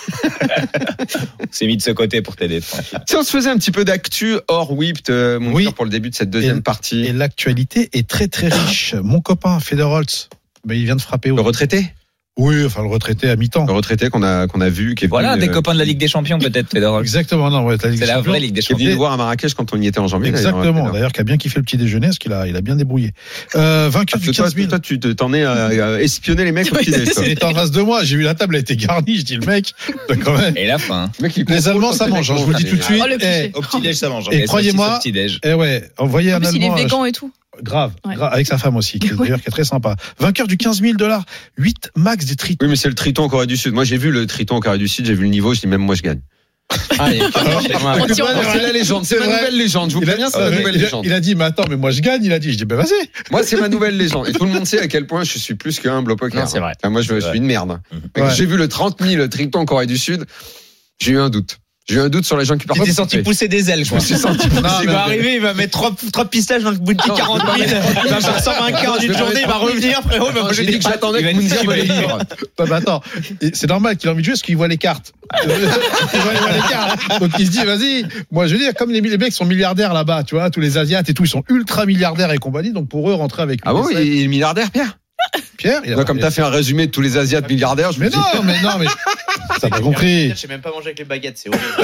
Speaker 5: C'est mis de ce côté pour t'aider, tranquille.
Speaker 3: Si on se faisait un petit peu d'actu hors Whipped, euh, mon
Speaker 4: Oui.
Speaker 3: frère, pour le début de cette deuxième
Speaker 4: Et-
Speaker 3: partie.
Speaker 4: Et l'actualité est très très riche. Mon copain Federholz, ben, il vient de frapper. Au...
Speaker 3: Le retraité
Speaker 4: Oui, enfin le retraité à mi-temps.
Speaker 3: Le retraité qu'on a, qu'on a vu, qui est
Speaker 5: Voilà,
Speaker 3: venu,
Speaker 5: des
Speaker 3: euh,
Speaker 5: copains de la Ligue des Champions, peut-être, Federer.
Speaker 4: Exactement, non, ouais, la Ligue
Speaker 5: C'est
Speaker 4: des
Speaker 5: la
Speaker 4: Champions.
Speaker 5: vraie Ligue des
Speaker 3: qui est venu
Speaker 5: Champions.
Speaker 3: nous voir à Marrakech quand on y était en janvier.
Speaker 4: Exactement,
Speaker 3: d'ailleurs.
Speaker 4: d'ailleurs, qui a bien kiffé le petit déjeuner, parce qu'il a, il a bien débrouillé. Euh, vainqueur
Speaker 3: Parce
Speaker 4: du
Speaker 3: que toi,
Speaker 4: quinze mille.
Speaker 3: toi, tu te- t'en es à, à espionner les mecs au petit déj, toi.
Speaker 4: Il était en face de moi, j'ai vu la table, elle était garnie, je dis le mec, quand même.
Speaker 5: Et la fin.
Speaker 3: Le mec, il
Speaker 4: Les
Speaker 3: contrôle
Speaker 4: Allemands,
Speaker 3: quand
Speaker 4: ça
Speaker 3: les
Speaker 4: mange,
Speaker 3: mecs
Speaker 4: hein, je vous le dis
Speaker 3: vont-
Speaker 4: tout de suite.
Speaker 6: Oh, le cliché.
Speaker 8: Au petit déj ça mange.
Speaker 4: Et
Speaker 5: Et
Speaker 4: croyez-moi,
Speaker 5: Petit déj.
Speaker 4: Eh ouais, envoyez
Speaker 6: En
Speaker 4: un
Speaker 6: plus, il est
Speaker 4: Allemand. euh,
Speaker 6: végan et tout.
Speaker 4: Grave,
Speaker 6: Ouais.
Speaker 4: grave, avec sa femme aussi, qui est
Speaker 6: Oui.
Speaker 4: d'ailleurs qui est très sympa. Vainqueur du quinze mille dollars, huit max des Triton.
Speaker 3: Oui, mais c'est le Triton en Corée du Sud. Moi, j'ai vu le Triton en Corée du Sud, j'ai vu le niveau, je dis même moi, je gagne.
Speaker 8: Ah, il y a-
Speaker 6: On tire
Speaker 3: C'est
Speaker 6: au
Speaker 3: la légende, c'est
Speaker 4: C'est
Speaker 3: ma
Speaker 4: vrai.
Speaker 3: nouvelle légende. Je vous
Speaker 4: Il a,
Speaker 3: préviens, c'est
Speaker 4: euh,
Speaker 3: ma nouvelle
Speaker 4: il a-
Speaker 3: légende.
Speaker 4: il a dit, mais attends, mais moi je gagne, il a dit. Je dis, ben vas-y.
Speaker 3: Moi, c'est ma nouvelle légende. Et tout le monde sait à quel point je suis plus que humble au poker.
Speaker 8: Non, c'est vrai.
Speaker 3: Enfin, moi, je, je
Speaker 5: C'est
Speaker 3: suis une merde. Quand
Speaker 4: Ouais.
Speaker 3: j'ai vu le trente mille Triton en Corée du Sud, j'ai eu un doute. J'ai eu un doute sur les gens qui
Speaker 8: Tu t'es senti
Speaker 3: participaient.
Speaker 8: pousser des ailes,
Speaker 3: Je
Speaker 8: quoi.
Speaker 3: me suis senti pousser
Speaker 8: Il
Speaker 3: des
Speaker 8: va
Speaker 3: ailes.
Speaker 8: arriver, il va mettre trois, trois pistaches dans le bout de
Speaker 3: Non,
Speaker 8: quarante mille. Il va faire cent vingt quarts d'une
Speaker 3: Je-
Speaker 8: journée, il va revenir, frérot, il va
Speaker 3: Non,
Speaker 8: manger
Speaker 3: J'ai
Speaker 8: des
Speaker 3: dit que
Speaker 8: pâtes.
Speaker 3: j'attendais
Speaker 8: Il va
Speaker 3: que Moundir
Speaker 8: être-
Speaker 3: me les livre.
Speaker 4: Bah, bah, attends, Et c'est normal qu'il a envie de jouer parce qu'il voit les cartes. il voit il voit les cartes. Donc il se dit, vas-y, moi je veux dire, comme les, les mecs sont milliardaires là-bas, tu vois, tous les Asiates et tout, ils sont ultra milliardaires et compagnie, donc pour eux, rentrer avec
Speaker 3: Ah bon, il
Speaker 4: P S F,
Speaker 3: est milliardaire, Pierre?
Speaker 4: Pierre, il a
Speaker 3: Toi, comme t'as fait un résumé de tous les Asiates milliardaires, je me
Speaker 4: Mais
Speaker 3: dis.
Speaker 4: non, mais non, mais t'as pas compris.
Speaker 8: Je sais même pas manger avec les baguettes, c'est horrible.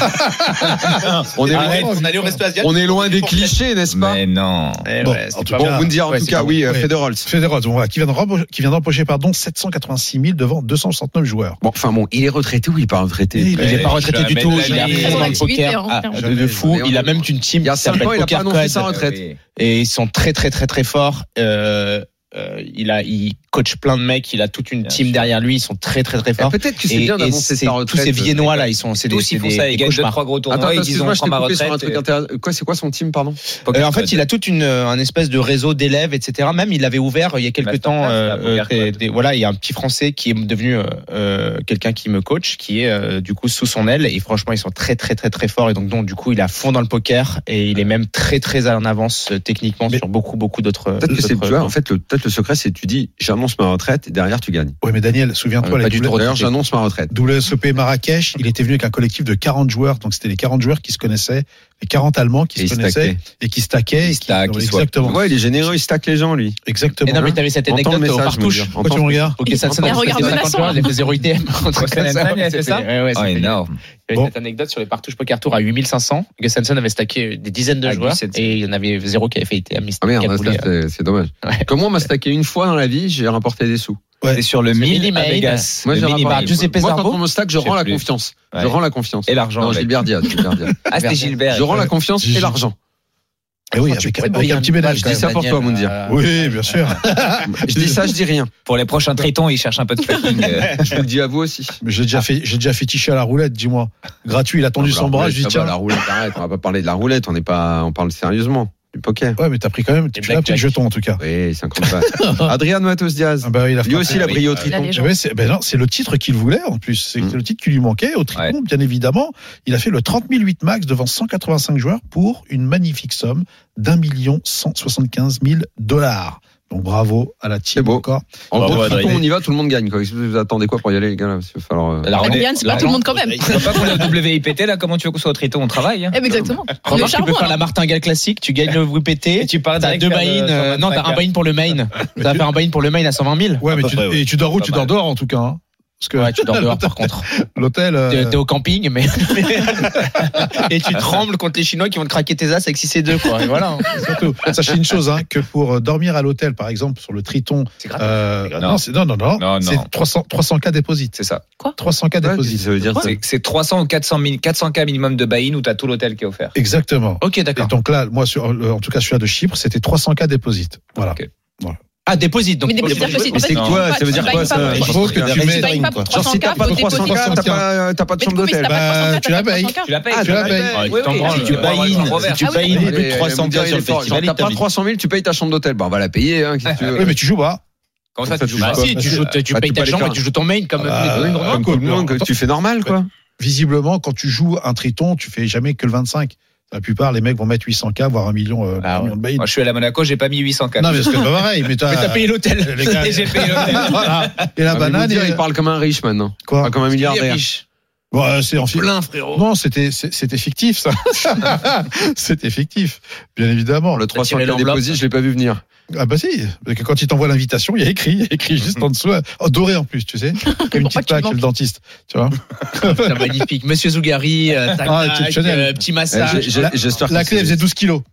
Speaker 3: On est,
Speaker 8: Arrête,
Speaker 3: loin,
Speaker 8: on allait au resto asiatique.
Speaker 3: on est loin des clichés, n'est-ce pas?
Speaker 5: Mais non.
Speaker 8: Eh
Speaker 4: Bon,
Speaker 8: ouais, c'est
Speaker 4: en tout
Speaker 8: pas
Speaker 4: cas,
Speaker 3: Bon,
Speaker 8: bon.
Speaker 3: vous me dire en
Speaker 8: Ouais,
Speaker 3: tout
Speaker 8: c'est
Speaker 3: cas,
Speaker 8: pas
Speaker 3: oui, euh,
Speaker 4: Ouais.
Speaker 3: Federholz.
Speaker 4: Federer, donc voilà, qui vient de rempo- qui vient d'empocher, pardon, sept cent quatre-vingt-six mille devant deux cent soixante-neuf joueurs.
Speaker 3: Bon, enfin bon, il est retraité ou il est pas retraité?
Speaker 4: Il
Speaker 8: Il est pas retraité du
Speaker 5: Jamais
Speaker 8: tout,
Speaker 5: de la
Speaker 8: il est à
Speaker 5: vie.
Speaker 8: fond
Speaker 6: Son
Speaker 8: dans le
Speaker 6: activité,
Speaker 8: poker.
Speaker 6: hein,
Speaker 8: Ah,
Speaker 6: clairement.
Speaker 8: de, de fou,
Speaker 3: Mais on
Speaker 8: il a
Speaker 3: est-
Speaker 8: même une team
Speaker 3: Il y a
Speaker 8: qui
Speaker 3: cinq
Speaker 8: s'appelle
Speaker 3: ans, il a pas
Speaker 8: Poker
Speaker 3: annoncé
Speaker 8: Code.
Speaker 3: sa retraite.
Speaker 5: Oui.
Speaker 8: Et ils sont très très très très forts. Euh, euh, il a, il coach plein de mecs, il a toute une
Speaker 5: Bien
Speaker 8: team
Speaker 5: sûr.
Speaker 8: derrière lui, ils sont très très très
Speaker 3: Et
Speaker 8: forts.
Speaker 3: Peut-être que c'est
Speaker 8: Et,
Speaker 3: bien
Speaker 8: et
Speaker 3: d'annoncer
Speaker 8: c'est
Speaker 3: sa
Speaker 8: tous
Speaker 3: retraite.
Speaker 8: ces Viennois là, ils sont, c'est des,
Speaker 5: Tous,
Speaker 8: c'est
Speaker 5: ils font
Speaker 8: des,
Speaker 5: ça,
Speaker 8: des
Speaker 5: ils gagnent deux,
Speaker 8: cauchemars.
Speaker 5: trois gros
Speaker 3: Attends,
Speaker 5: tournois,
Speaker 3: attends,
Speaker 5: ils disent
Speaker 3: excuse-moi,
Speaker 5: on
Speaker 3: je
Speaker 5: prend
Speaker 3: t'ai
Speaker 5: ma
Speaker 3: coupé sur un
Speaker 5: retraite.
Speaker 3: truc intéressant. Quoi, c'est quoi son team, pardon?
Speaker 8: Euh, en fait, il a toute une euh, un espèce de réseau d'élèves, et cetera. Même il avait ouvert il y a quelques
Speaker 5: Masterclass,
Speaker 8: temps.
Speaker 5: là,
Speaker 8: euh,
Speaker 5: Poker
Speaker 8: euh,
Speaker 5: Code.
Speaker 8: des- voilà, il y a un petit Français qui est devenu euh, euh, quelqu'un qui me coach, qui est euh, du coup sous son aile. Et franchement, ils sont très très très très forts. Et donc, donc du coup, il est à fond dans le poker et il est même très très en avance euh, techniquement
Speaker 4: Mais-
Speaker 8: sur beaucoup beaucoup d'autres.
Speaker 3: Peut-être que c'est,
Speaker 8: d'autres-
Speaker 3: tu vois, en fait, le, peut-être le secret, c'est que tu dis, j'annonce ma retraite et derrière, tu gagnes.
Speaker 4: Ouais, mais Daniel, souviens-toi,
Speaker 8: Euh,
Speaker 4: les
Speaker 8: pas du
Speaker 4: double-
Speaker 8: tout.
Speaker 3: D'ailleurs, j'annonce ma retraite.
Speaker 4: W S O P Marrakech, il était venu avec un collectif de quarante joueurs, donc c'était les quarante joueurs qui se connaissaient. Et quarante Allemands qui
Speaker 3: Et
Speaker 4: se
Speaker 3: ils
Speaker 4: connaissaient
Speaker 3: stackaient.
Speaker 4: et qui stackaient.
Speaker 3: Il
Speaker 4: et qui-
Speaker 3: stack, il swap.
Speaker 4: exactement.
Speaker 3: Ouais, il est généreux, il stack les gens, lui.
Speaker 4: Exactement.
Speaker 8: Et non, mais t'avais cette
Speaker 3: Entends le
Speaker 8: anecdote au
Speaker 3: message,
Speaker 8: partouche.
Speaker 3: me dire.
Speaker 4: Pourquoi tu me regardes
Speaker 8: Ok, ça, ça,
Speaker 6: Mais regarde menaçant.
Speaker 8: il a fait zéro I T M.
Speaker 5: Gustafsson, il a fait ça
Speaker 8: Ouais, ouais,
Speaker 5: Oh,
Speaker 8: c'était-
Speaker 5: énorme.
Speaker 8: Il y avait
Speaker 4: Bon.
Speaker 8: cette anecdote sur les partouches Poker Tour à huit mille cinq cents. Gustafsson avait stacké des dizaines de
Speaker 5: Ah,
Speaker 8: joueurs
Speaker 5: Gustafsson.
Speaker 8: et il y en avait zéro qui avait fait I T M.
Speaker 3: Ah merde,
Speaker 8: Quatre
Speaker 3: ça,
Speaker 8: voulait,
Speaker 3: c'est c'est dommage.
Speaker 8: Ouais.
Speaker 3: Comme moi, on m'a stacké une fois dans la vie, j'ai rapporté des sous.
Speaker 4: Ouais.
Speaker 5: C'est sur le
Speaker 8: C'est
Speaker 5: mille
Speaker 8: mini
Speaker 5: à
Speaker 8: mail.
Speaker 5: Vegas.
Speaker 3: Moi,
Speaker 5: Le
Speaker 3: j'ai
Speaker 5: mini
Speaker 3: rapporté-
Speaker 5: mail.
Speaker 8: Giuseppe
Speaker 3: Moi, quand
Speaker 8: Zarbo.
Speaker 3: on me stack, je
Speaker 5: Je sais
Speaker 3: rends la
Speaker 5: plus.
Speaker 3: confiance. Je
Speaker 5: Ouais.
Speaker 3: rends la confiance.
Speaker 5: Et l'argent.
Speaker 3: Non,
Speaker 5: avec.
Speaker 3: Gilbert Diaz. Gilbert Diaz.
Speaker 5: Ah, c'était Gilbert.
Speaker 3: Je rends la confiance et
Speaker 4: Gilles.
Speaker 3: l'argent.
Speaker 4: Et oui,
Speaker 8: Tu
Speaker 4: avec,
Speaker 8: pourrais
Speaker 4: avec
Speaker 8: payer
Speaker 4: un petit bénéfice.
Speaker 3: Je dis ça pour toi, Moundir.
Speaker 4: Oui, bien sûr.
Speaker 3: Je dis ça, je dis rien.
Speaker 5: Pour les prochains tritons, ils cherchent un peu de tracking. euh.
Speaker 3: Je vous le dis à vous aussi.
Speaker 4: Mais j'ai déjà fait, j'ai déjà fait ticher à la roulette, dis-moi. Gratuit, il a tendu
Speaker 3: Ah,
Speaker 4: son
Speaker 3: la
Speaker 4: bras,
Speaker 3: roulette,
Speaker 4: je lui dis
Speaker 3: ça va,
Speaker 4: tiens.
Speaker 3: La roulette, arrête, on va pas parler de la roulette, on n'est pas, on parle sérieusement du poker.
Speaker 4: Ouais, mais t'as pris quand même, tu
Speaker 8: Et
Speaker 4: l'as pris le
Speaker 8: blackjack.
Speaker 4: jeton en tout cas.
Speaker 3: Oui, cinquante balles. Adrien Matos Diaz.
Speaker 4: Ah bah, il a
Speaker 3: Lui aussi, il a
Speaker 8: oui.
Speaker 3: brillé au
Speaker 6: La
Speaker 3: triton.
Speaker 6: légende.
Speaker 4: Ouais, c'est, ben non, c'est le titre qu'il voulait en plus. C'est
Speaker 3: Mm.
Speaker 4: le titre qui lui manquait. Au Triton,
Speaker 5: Ouais.
Speaker 4: bien évidemment, il a fait le trente mille huit max devant cent quatre-vingt-cinq joueurs pour une magnifique somme d'un million cent soixante-quinze mille dollars. Donc bravo à la team
Speaker 3: C'est beau.
Speaker 4: encore.
Speaker 3: En
Speaker 8: Bravo,
Speaker 3: gros,
Speaker 8: Adrien.
Speaker 3: triton, on y va, tout le monde gagne. Quoi. Vous attendez quoi pour y aller, les gars là? Parce qu'il va falloir. euh,
Speaker 5: Alors, on est-
Speaker 6: Adrien, c'est pas tout le monde quand même.
Speaker 5: Tu veux pas qu'on est au W I P T là? Comment tu veux qu'on soit au triton? On travaille. hein.
Speaker 6: Eh ben, exactement. On est
Speaker 8: Remarque, tu
Speaker 6: charbon,
Speaker 8: peux faire la
Speaker 6: alors.
Speaker 8: martingale classique, tu gagnes le W P T.
Speaker 5: Et tu pars
Speaker 8: T'as
Speaker 5: direct
Speaker 8: deux
Speaker 5: faire
Speaker 8: buy-in.
Speaker 5: le
Speaker 8: euh, Non, t'as un buy-in pour le main. T'as fait un buy-in pour le main à cent vingt mille.
Speaker 4: Ouais, mais
Speaker 7: peu
Speaker 4: tu,
Speaker 7: près, ouais.
Speaker 4: et tu dors où?
Speaker 5: Pas
Speaker 4: Tu
Speaker 5: mal.
Speaker 4: dors dehors en tout cas. Hein. Parce que
Speaker 8: Ouais, tu dors dehors par contre.
Speaker 4: l'hôtel. euh,
Speaker 8: T'es t'es au camping, mais. Et tu trembles contre les Chinois qui vont te craquer tes as avec six et deux, quoi. Et voilà.
Speaker 4: Surtout, sachez une chose, hein, que pour euh, dormir à l'hôtel, par exemple, sur le Triton,
Speaker 8: C'est gratuit.
Speaker 4: euh,
Speaker 5: gratuit.
Speaker 4: non, c'est, non, non, non,
Speaker 5: Non, non.
Speaker 4: c'est trois cents, trois cents K déposit.
Speaker 5: C'est ça.
Speaker 4: trois cents K
Speaker 3: ouais,
Speaker 4: déposit.
Speaker 3: ça veut dire
Speaker 6: Quoi
Speaker 3: ça.
Speaker 5: C'est- C'est trois cents ou quatre cents mille- quatre cents K minimum de buy-in où t'as tout l'hôtel qui est offert.
Speaker 4: Exactement.
Speaker 8: Ok,
Speaker 4: Et
Speaker 8: d'accord.
Speaker 4: donc là, moi, sur, euh, en tout cas, celui-là de Chypre, c'était trois cents K déposit. Voilà.
Speaker 5: Ok.
Speaker 8: Ah, déposit. Donc,
Speaker 6: Mais des-
Speaker 8: faut-
Speaker 6: c'est-à-dire que si-
Speaker 3: Mais
Speaker 6: en fait,
Speaker 3: c'est
Speaker 6: tu
Speaker 3: quoi?
Speaker 6: payes
Speaker 3: Ça veut
Speaker 6: pas-
Speaker 3: dire
Speaker 6: tu
Speaker 3: quoi,
Speaker 6: payes
Speaker 3: ça?
Speaker 6: pas-
Speaker 4: Il faut que tu
Speaker 6: Tu
Speaker 4: mets.
Speaker 6: payes pas pour
Speaker 3: Genre,
Speaker 6: trois cents
Speaker 3: si
Speaker 6: K,
Speaker 3: t'as pas
Speaker 6: faut
Speaker 3: de trois cents K,
Speaker 6: déposer.
Speaker 3: t'as pas, t'as pas de
Speaker 6: Mais du
Speaker 3: chambre
Speaker 6: coup, si
Speaker 3: d'hôtel.
Speaker 6: t'as pas
Speaker 4: Bah,
Speaker 6: trois cents K,
Speaker 4: tu la
Speaker 6: t'as pas
Speaker 4: payes.
Speaker 6: trois cents K.
Speaker 5: Tu la payes.
Speaker 4: Ah, tu la payes.
Speaker 8: Ah,
Speaker 5: Oui,
Speaker 8: tu
Speaker 5: oui,
Speaker 8: t'en branles.
Speaker 5: si tu
Speaker 8: Tu
Speaker 5: buy-in,
Speaker 8: buy-in,
Speaker 5: si tu
Speaker 8: si tu
Speaker 6: Ah oui,
Speaker 8: buy-in
Speaker 6: d'accord.
Speaker 8: plus de trois cents K sur le festival,
Speaker 3: T'as pas trois cent mille, tu payes ta chambre d'hôtel. Bah, on va la payer, hein, qu'est-ce que tu veux.
Speaker 4: Oui, mais tu joues pas.
Speaker 5: Comment ça,
Speaker 3: Ça,
Speaker 5: tu joues
Speaker 3: tu
Speaker 5: pas?
Speaker 3: joues
Speaker 8: Ah si, tu joues, tu
Speaker 3: Bah,
Speaker 8: payes
Speaker 3: tu
Speaker 8: ta
Speaker 3: peux
Speaker 8: chambre
Speaker 3: aller
Speaker 8: et tu joues ton main comme
Speaker 4: Ah,
Speaker 8: tous les
Speaker 4: ouais.
Speaker 8: autres.
Speaker 3: Comme tout le monde, que tu fais normal, quoi.
Speaker 4: Visiblement, quand tu joues un Triton, tu fais jamais que le vingt-cinq. La plupart, les mecs vont mettre huit cents K, voire un million, euh,
Speaker 8: Ah
Speaker 4: un
Speaker 8: ouais.
Speaker 4: million de buy-in.
Speaker 5: Moi, je suis allé à Monaco, j'ai pas mis huit cents K.
Speaker 4: Non, mais c'est pas pareil. Mais t'as,
Speaker 8: Mais t'as payé l'hôtel.
Speaker 4: les gars,
Speaker 5: Et j'ai payé l'hôtel.
Speaker 4: voilà. Et la
Speaker 3: Ah, mais
Speaker 4: banane,
Speaker 3: vous dire,
Speaker 4: et-
Speaker 3: il parle comme un riche maintenant.
Speaker 4: quoi?
Speaker 3: Pas comme un milliardaire.
Speaker 4: Bon, euh, c'est en fi-
Speaker 8: Plein, frérot.
Speaker 4: Non, c'était, c'est- c'était fictif, ça. C'était fictif. Bien évidemment.
Speaker 3: Le trois cents
Speaker 8: tiré
Speaker 3: K
Speaker 8: l'enveloppe.
Speaker 3: déposit, je l'ai pas vu venir.
Speaker 4: Ah, bah si. Parce que quand il t'envoie l'invitation, il y a écrit, il y a écrit juste en dessous. Oh, doré en plus, tu sais. Comme une
Speaker 6: Pour pas
Speaker 4: petite
Speaker 6: que tu
Speaker 4: plaque
Speaker 6: manques.
Speaker 4: chez le dentiste. Tu vois?
Speaker 8: C'est magnifique. Monsieur Zougari, euh, tac,
Speaker 4: Ah,
Speaker 8: tac,
Speaker 4: exceptionnel.
Speaker 8: euh, petit
Speaker 3: Eh,
Speaker 8: massage.
Speaker 3: j'ai- j'ai-
Speaker 4: La-
Speaker 3: J'espère que
Speaker 4: La clé, elle
Speaker 3: c'est-
Speaker 4: faisait douze kilos.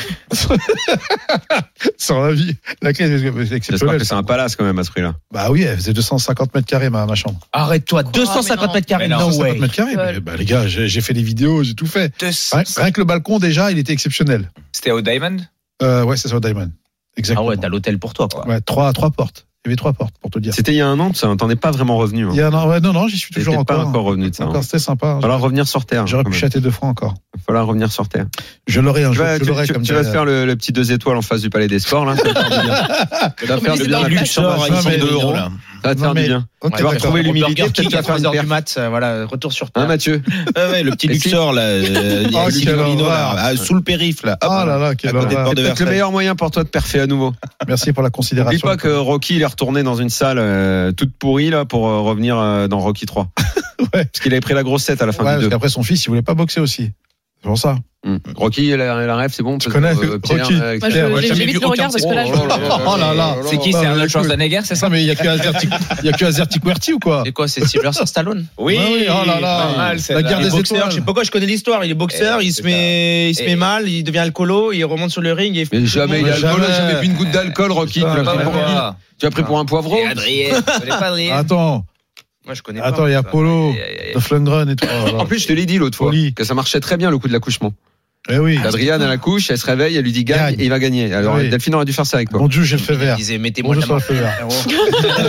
Speaker 4: Sans la vie. La clé, elle faisait
Speaker 3: J'espère
Speaker 4: exceptionnelle.
Speaker 3: que c'est un palace quand même à ce prix-là.
Speaker 4: Bah oui, elle faisait deux cent cinquante mètres carrés, ma, ma chambre.
Speaker 8: Arrête-toi, deux cent cinquante mètres carrés,
Speaker 5: Mais non,
Speaker 8: no
Speaker 4: deux cent cinquante
Speaker 8: way.
Speaker 4: mètres carrés.
Speaker 6: Ouais.
Speaker 4: Mais, bah, les gars, j'ai, j'ai fait les vidéos, j'ai tout fait.
Speaker 5: deux cents.
Speaker 4: Rien, rien que le balcon, déjà, il était exceptionnel.
Speaker 5: C'était au Diamond?
Speaker 4: Euh, ouais, c'est ça, au Diamond.
Speaker 8: Ah
Speaker 4: Exactement.
Speaker 8: ouais, t'as l'hôtel pour toi, quoi.
Speaker 4: Ouais, trois, trois portes. Il y avait trois portes, pour te dire.
Speaker 3: C'était il y a un an, ça, t'en es pas vraiment revenu. hein.
Speaker 4: Il y a un an, ouais, non, non, j'y suis
Speaker 3: T'es
Speaker 4: toujours
Speaker 3: pas
Speaker 4: encore.
Speaker 3: encore revenu de ça.
Speaker 4: Encore,
Speaker 3: hein.
Speaker 4: c'était sympa.
Speaker 3: Il va falloir revenir sur Terre.
Speaker 4: J'aurais
Speaker 3: quand
Speaker 4: pu
Speaker 3: même.
Speaker 4: châter deux francs encore.
Speaker 3: Il va falloir revenir sur Terre.
Speaker 4: Je l'aurai un
Speaker 3: Tu
Speaker 4: jour.
Speaker 3: vas,
Speaker 4: Je
Speaker 3: tu,
Speaker 4: l'aurai
Speaker 3: tu-
Speaker 4: comme
Speaker 3: tu vas te
Speaker 4: dirait-
Speaker 3: faire le, le petit deux étoiles en face du Palais des Sports, là. Ça va te faire du bien. Ça va faire
Speaker 6: Mais
Speaker 3: du
Speaker 6: c'est
Speaker 3: bien.
Speaker 6: dans le
Speaker 7: Luxor,
Speaker 4: Non,
Speaker 7: ils sont
Speaker 4: mais-
Speaker 7: deux euros là.
Speaker 3: Ça va te
Speaker 4: Non,
Speaker 3: faire du
Speaker 4: mais-
Speaker 3: bien.
Speaker 4: Ok,
Speaker 3: Tu vas
Speaker 4: d'accord.
Speaker 3: retrouver l'humilité,
Speaker 8: Burger
Speaker 3: peut-être
Speaker 8: King
Speaker 3: tu vas
Speaker 8: à
Speaker 3: faire
Speaker 8: trois
Speaker 3: une
Speaker 8: heures du
Speaker 3: perte.
Speaker 8: mat, euh, voilà, retour sur
Speaker 3: Hein,
Speaker 8: terre.
Speaker 3: Mathieu?
Speaker 7: Ah ouais, le petit
Speaker 3: Et si-
Speaker 7: Luxor là, euh, il y a
Speaker 4: Oh,
Speaker 7: six
Speaker 4: quelle
Speaker 7: Marino,
Speaker 4: horreur.
Speaker 7: là, ah, sous le périph' là. Hop,
Speaker 4: Ah là là,
Speaker 7: à
Speaker 4: quelle
Speaker 7: côté de
Speaker 4: horreur.
Speaker 7: Port de
Speaker 3: C'est peut-être le
Speaker 7: Versailles.
Speaker 3: meilleur moyen pour toi de perfer à nouveau.
Speaker 4: Merci pour la
Speaker 3: N'oublie
Speaker 4: considération.
Speaker 3: pas que Rocky, il est retourné dans une salle euh, toute pourrie, là, pour euh, revenir euh, dans Rocky trois.
Speaker 4: Ouais.
Speaker 3: Parce qu'il avait pris la grosse tête à la fin
Speaker 4: Ouais,
Speaker 3: du
Speaker 4: parce
Speaker 3: deux.
Speaker 4: qu'après son fils, il voulait pas boxer aussi. C'est pour ça.
Speaker 3: Hum. Rocky, la, la rêve, c'est bon.
Speaker 4: Tu
Speaker 3: parce
Speaker 4: connais
Speaker 3: que, euh, Pierre,
Speaker 4: Rocky
Speaker 3: euh,
Speaker 6: Moi, je-
Speaker 4: Pierre, ouais,
Speaker 6: j'ai-
Speaker 4: jamais
Speaker 6: j'évite
Speaker 8: vu
Speaker 6: le regard
Speaker 8: aucun
Speaker 6: parce que là, je.
Speaker 4: Oh là là.
Speaker 5: C'est qui?
Speaker 4: Oh,
Speaker 5: C'est
Speaker 4: bah,
Speaker 5: Arnold
Speaker 4: écoute.
Speaker 5: Schwarzenegger, c'est
Speaker 4: Ça,
Speaker 5: ça?
Speaker 4: mais il y a que Azerty, il y a que Azerty Querty ou quoi?
Speaker 8: C'est quoi, c'est Sylvester Stallone?
Speaker 5: Oui,
Speaker 4: Ouais, oui, oh là là.
Speaker 5: pas mal,
Speaker 4: La
Speaker 5: celle-là.
Speaker 4: guerre
Speaker 8: Il est
Speaker 4: des
Speaker 8: boxeur,
Speaker 4: étoiles.
Speaker 8: je sais pas quoi, je connais l'histoire. Il est boxeur,
Speaker 5: Et
Speaker 8: il
Speaker 5: c'est
Speaker 8: se met, il se
Speaker 5: Et-
Speaker 8: met mal, il devient alcoolo, il remonte sur le ring et il fait
Speaker 3: Mais jamais, il
Speaker 4: Mais
Speaker 3: a alcool,
Speaker 4: jamais.
Speaker 3: jamais bu une goutte d'alcool, Rocky. Tu
Speaker 4: Putain,
Speaker 3: l'as pris
Speaker 4: jamais.
Speaker 3: pour un- tu l'as pris pour un poivreau.
Speaker 5: Et Adrien. Je connais pas Adrien.
Speaker 4: Attends,
Speaker 8: Moi, je connais
Speaker 4: attends, il y a
Speaker 8: pas.
Speaker 4: Polo,
Speaker 5: Aïe, aïe, aïe.
Speaker 4: de Flundgren et tout. Oh là là.
Speaker 3: En plus, je te l'ai dit l'autre fois,
Speaker 4: Folie.
Speaker 3: que ça marchait très bien le coup de l'accouchement.
Speaker 4: Eh oui.
Speaker 3: Adriane, elle accouche, elle se réveille, elle lui dit gagne,
Speaker 4: Gagne.
Speaker 3: et il va gagner. Alors,
Speaker 4: Oui.
Speaker 3: Delphine aurait dû faire ça avec toi.
Speaker 4: Bon Dieu, j'ai le feu
Speaker 8: Il
Speaker 4: vert.
Speaker 8: disait, mettez-moi
Speaker 4: Bon
Speaker 8: de
Speaker 4: Dieu
Speaker 8: la
Speaker 4: sur le
Speaker 8: main.
Speaker 4: feu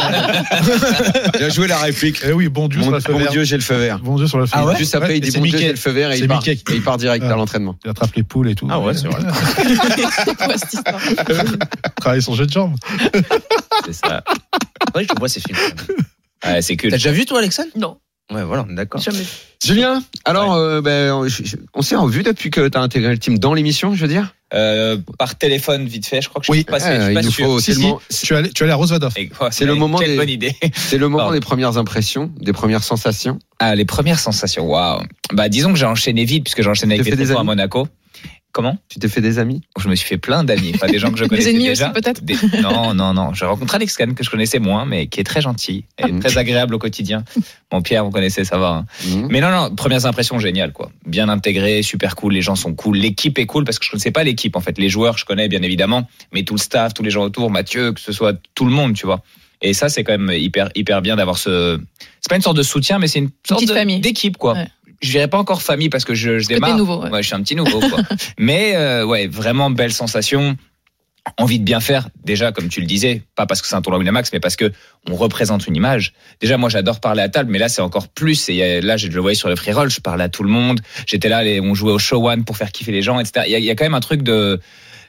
Speaker 4: vert.
Speaker 3: Bien joué la réplique.
Speaker 4: Eh oui, bon Dieu
Speaker 3: Mon,
Speaker 4: sur le feu
Speaker 3: mon
Speaker 4: vert.
Speaker 3: Dieu, j'ai le feu vert.
Speaker 4: Bon Dieu sur le feu
Speaker 8: Ah
Speaker 4: vert.
Speaker 8: ouais
Speaker 3: Juste après,
Speaker 4: Ouais,
Speaker 3: il dit
Speaker 4: c'est
Speaker 3: bon Dieu,
Speaker 4: Mickey.
Speaker 3: j'ai le feu vert et
Speaker 4: C'est
Speaker 3: il part,
Speaker 4: Mickey.
Speaker 3: et il part direct
Speaker 4: Ah.
Speaker 3: à l'entraînement.
Speaker 4: Il attrape les poules et tout.
Speaker 8: Ah ouais, c'est vrai.
Speaker 6: C'est quoi cette histoire?
Speaker 4: Travailler son jeu de jambes.
Speaker 5: C'est ça.
Speaker 8: Ouais, je vois ces films.
Speaker 5: Ouais, c'est cool.
Speaker 8: T'as déjà vu, toi, Alexandre?
Speaker 6: Non,
Speaker 8: Ouais, voilà, on est d'accord.
Speaker 6: jamais.
Speaker 3: Julien, alors, euh, ben, je- je- on s'est revu depuis que tu as intégré le team dans l'émission, je veux dire.
Speaker 5: Euh, par téléphone, vite fait, je crois que je
Speaker 4: Oui.
Speaker 5: suis pas,
Speaker 3: Eh,
Speaker 5: je suis pas
Speaker 3: il nous
Speaker 5: sûr.
Speaker 3: faut
Speaker 4: Si, si,
Speaker 3: tellement-
Speaker 4: tu es allé, tu es allé à Rosvadov.
Speaker 5: Et, oh,
Speaker 3: C'est le moment
Speaker 5: Quelle
Speaker 3: des-
Speaker 5: bonne idée.
Speaker 3: C'est le moment
Speaker 5: Pardon.
Speaker 3: des premières impressions, des premières sensations.
Speaker 5: Ah, les premières sensations. Waouh. Bah, disons que j'ai enchaîné vite puisque j'ai enchaîné avec
Speaker 3: Tu
Speaker 5: les
Speaker 3: fais des
Speaker 5: Tréfots à
Speaker 3: amis
Speaker 5: Monaco. Comment?
Speaker 3: Tu t'es fait des amis?
Speaker 5: Je me suis fait plein d'amis, pas des gens que je connaissais
Speaker 6: ennemis
Speaker 5: déjà.
Speaker 6: aussi, peut-être
Speaker 5: Des- Non, non, non. J'ai rencontré Alex Kahn que je connaissais moins, mais qui est très gentil et
Speaker 3: Mhm.
Speaker 5: très agréable au quotidien. Bon, Pierre, vous connaissez, ça va. Hein.
Speaker 3: Mmh.
Speaker 5: Mais non, non, premières impressions géniales, quoi. Bien intégré, super cool, les gens sont cool, l'équipe est cool parce que je connaissais pas l'équipe, en fait. Les joueurs, je connais bien évidemment, mais tout le staff, tous les gens autour, Mathieu, que ce soit tout le monde, tu vois. Et ça, c'est quand même hyper, hyper bien d'avoir ce. C'est pas une sorte de soutien, mais c'est une sorte
Speaker 6: petite
Speaker 5: de-
Speaker 6: famille.
Speaker 5: d'équipe, quoi.
Speaker 6: Ouais.
Speaker 5: Je dirais pas encore famille parce que je, je
Speaker 6: que
Speaker 5: démarre.
Speaker 6: t'es nouveau, ouais.
Speaker 5: Ouais, je suis un petit nouveau, quoi. Mais euh, ouais, vraiment belle sensation. Envie de bien faire, déjà, comme tu le disais, pas parce que c'est un tournoi Winamax, mais parce que on représente une image. Déjà, moi, j'adore parler à table, mais là, c'est encore plus. Et là, je le voyais sur le free roll, je parlais à tout le monde. J'étais là, les- on jouait au show one pour faire kiffer les gens, et cetera. Il y a, il y a quand même un truc de,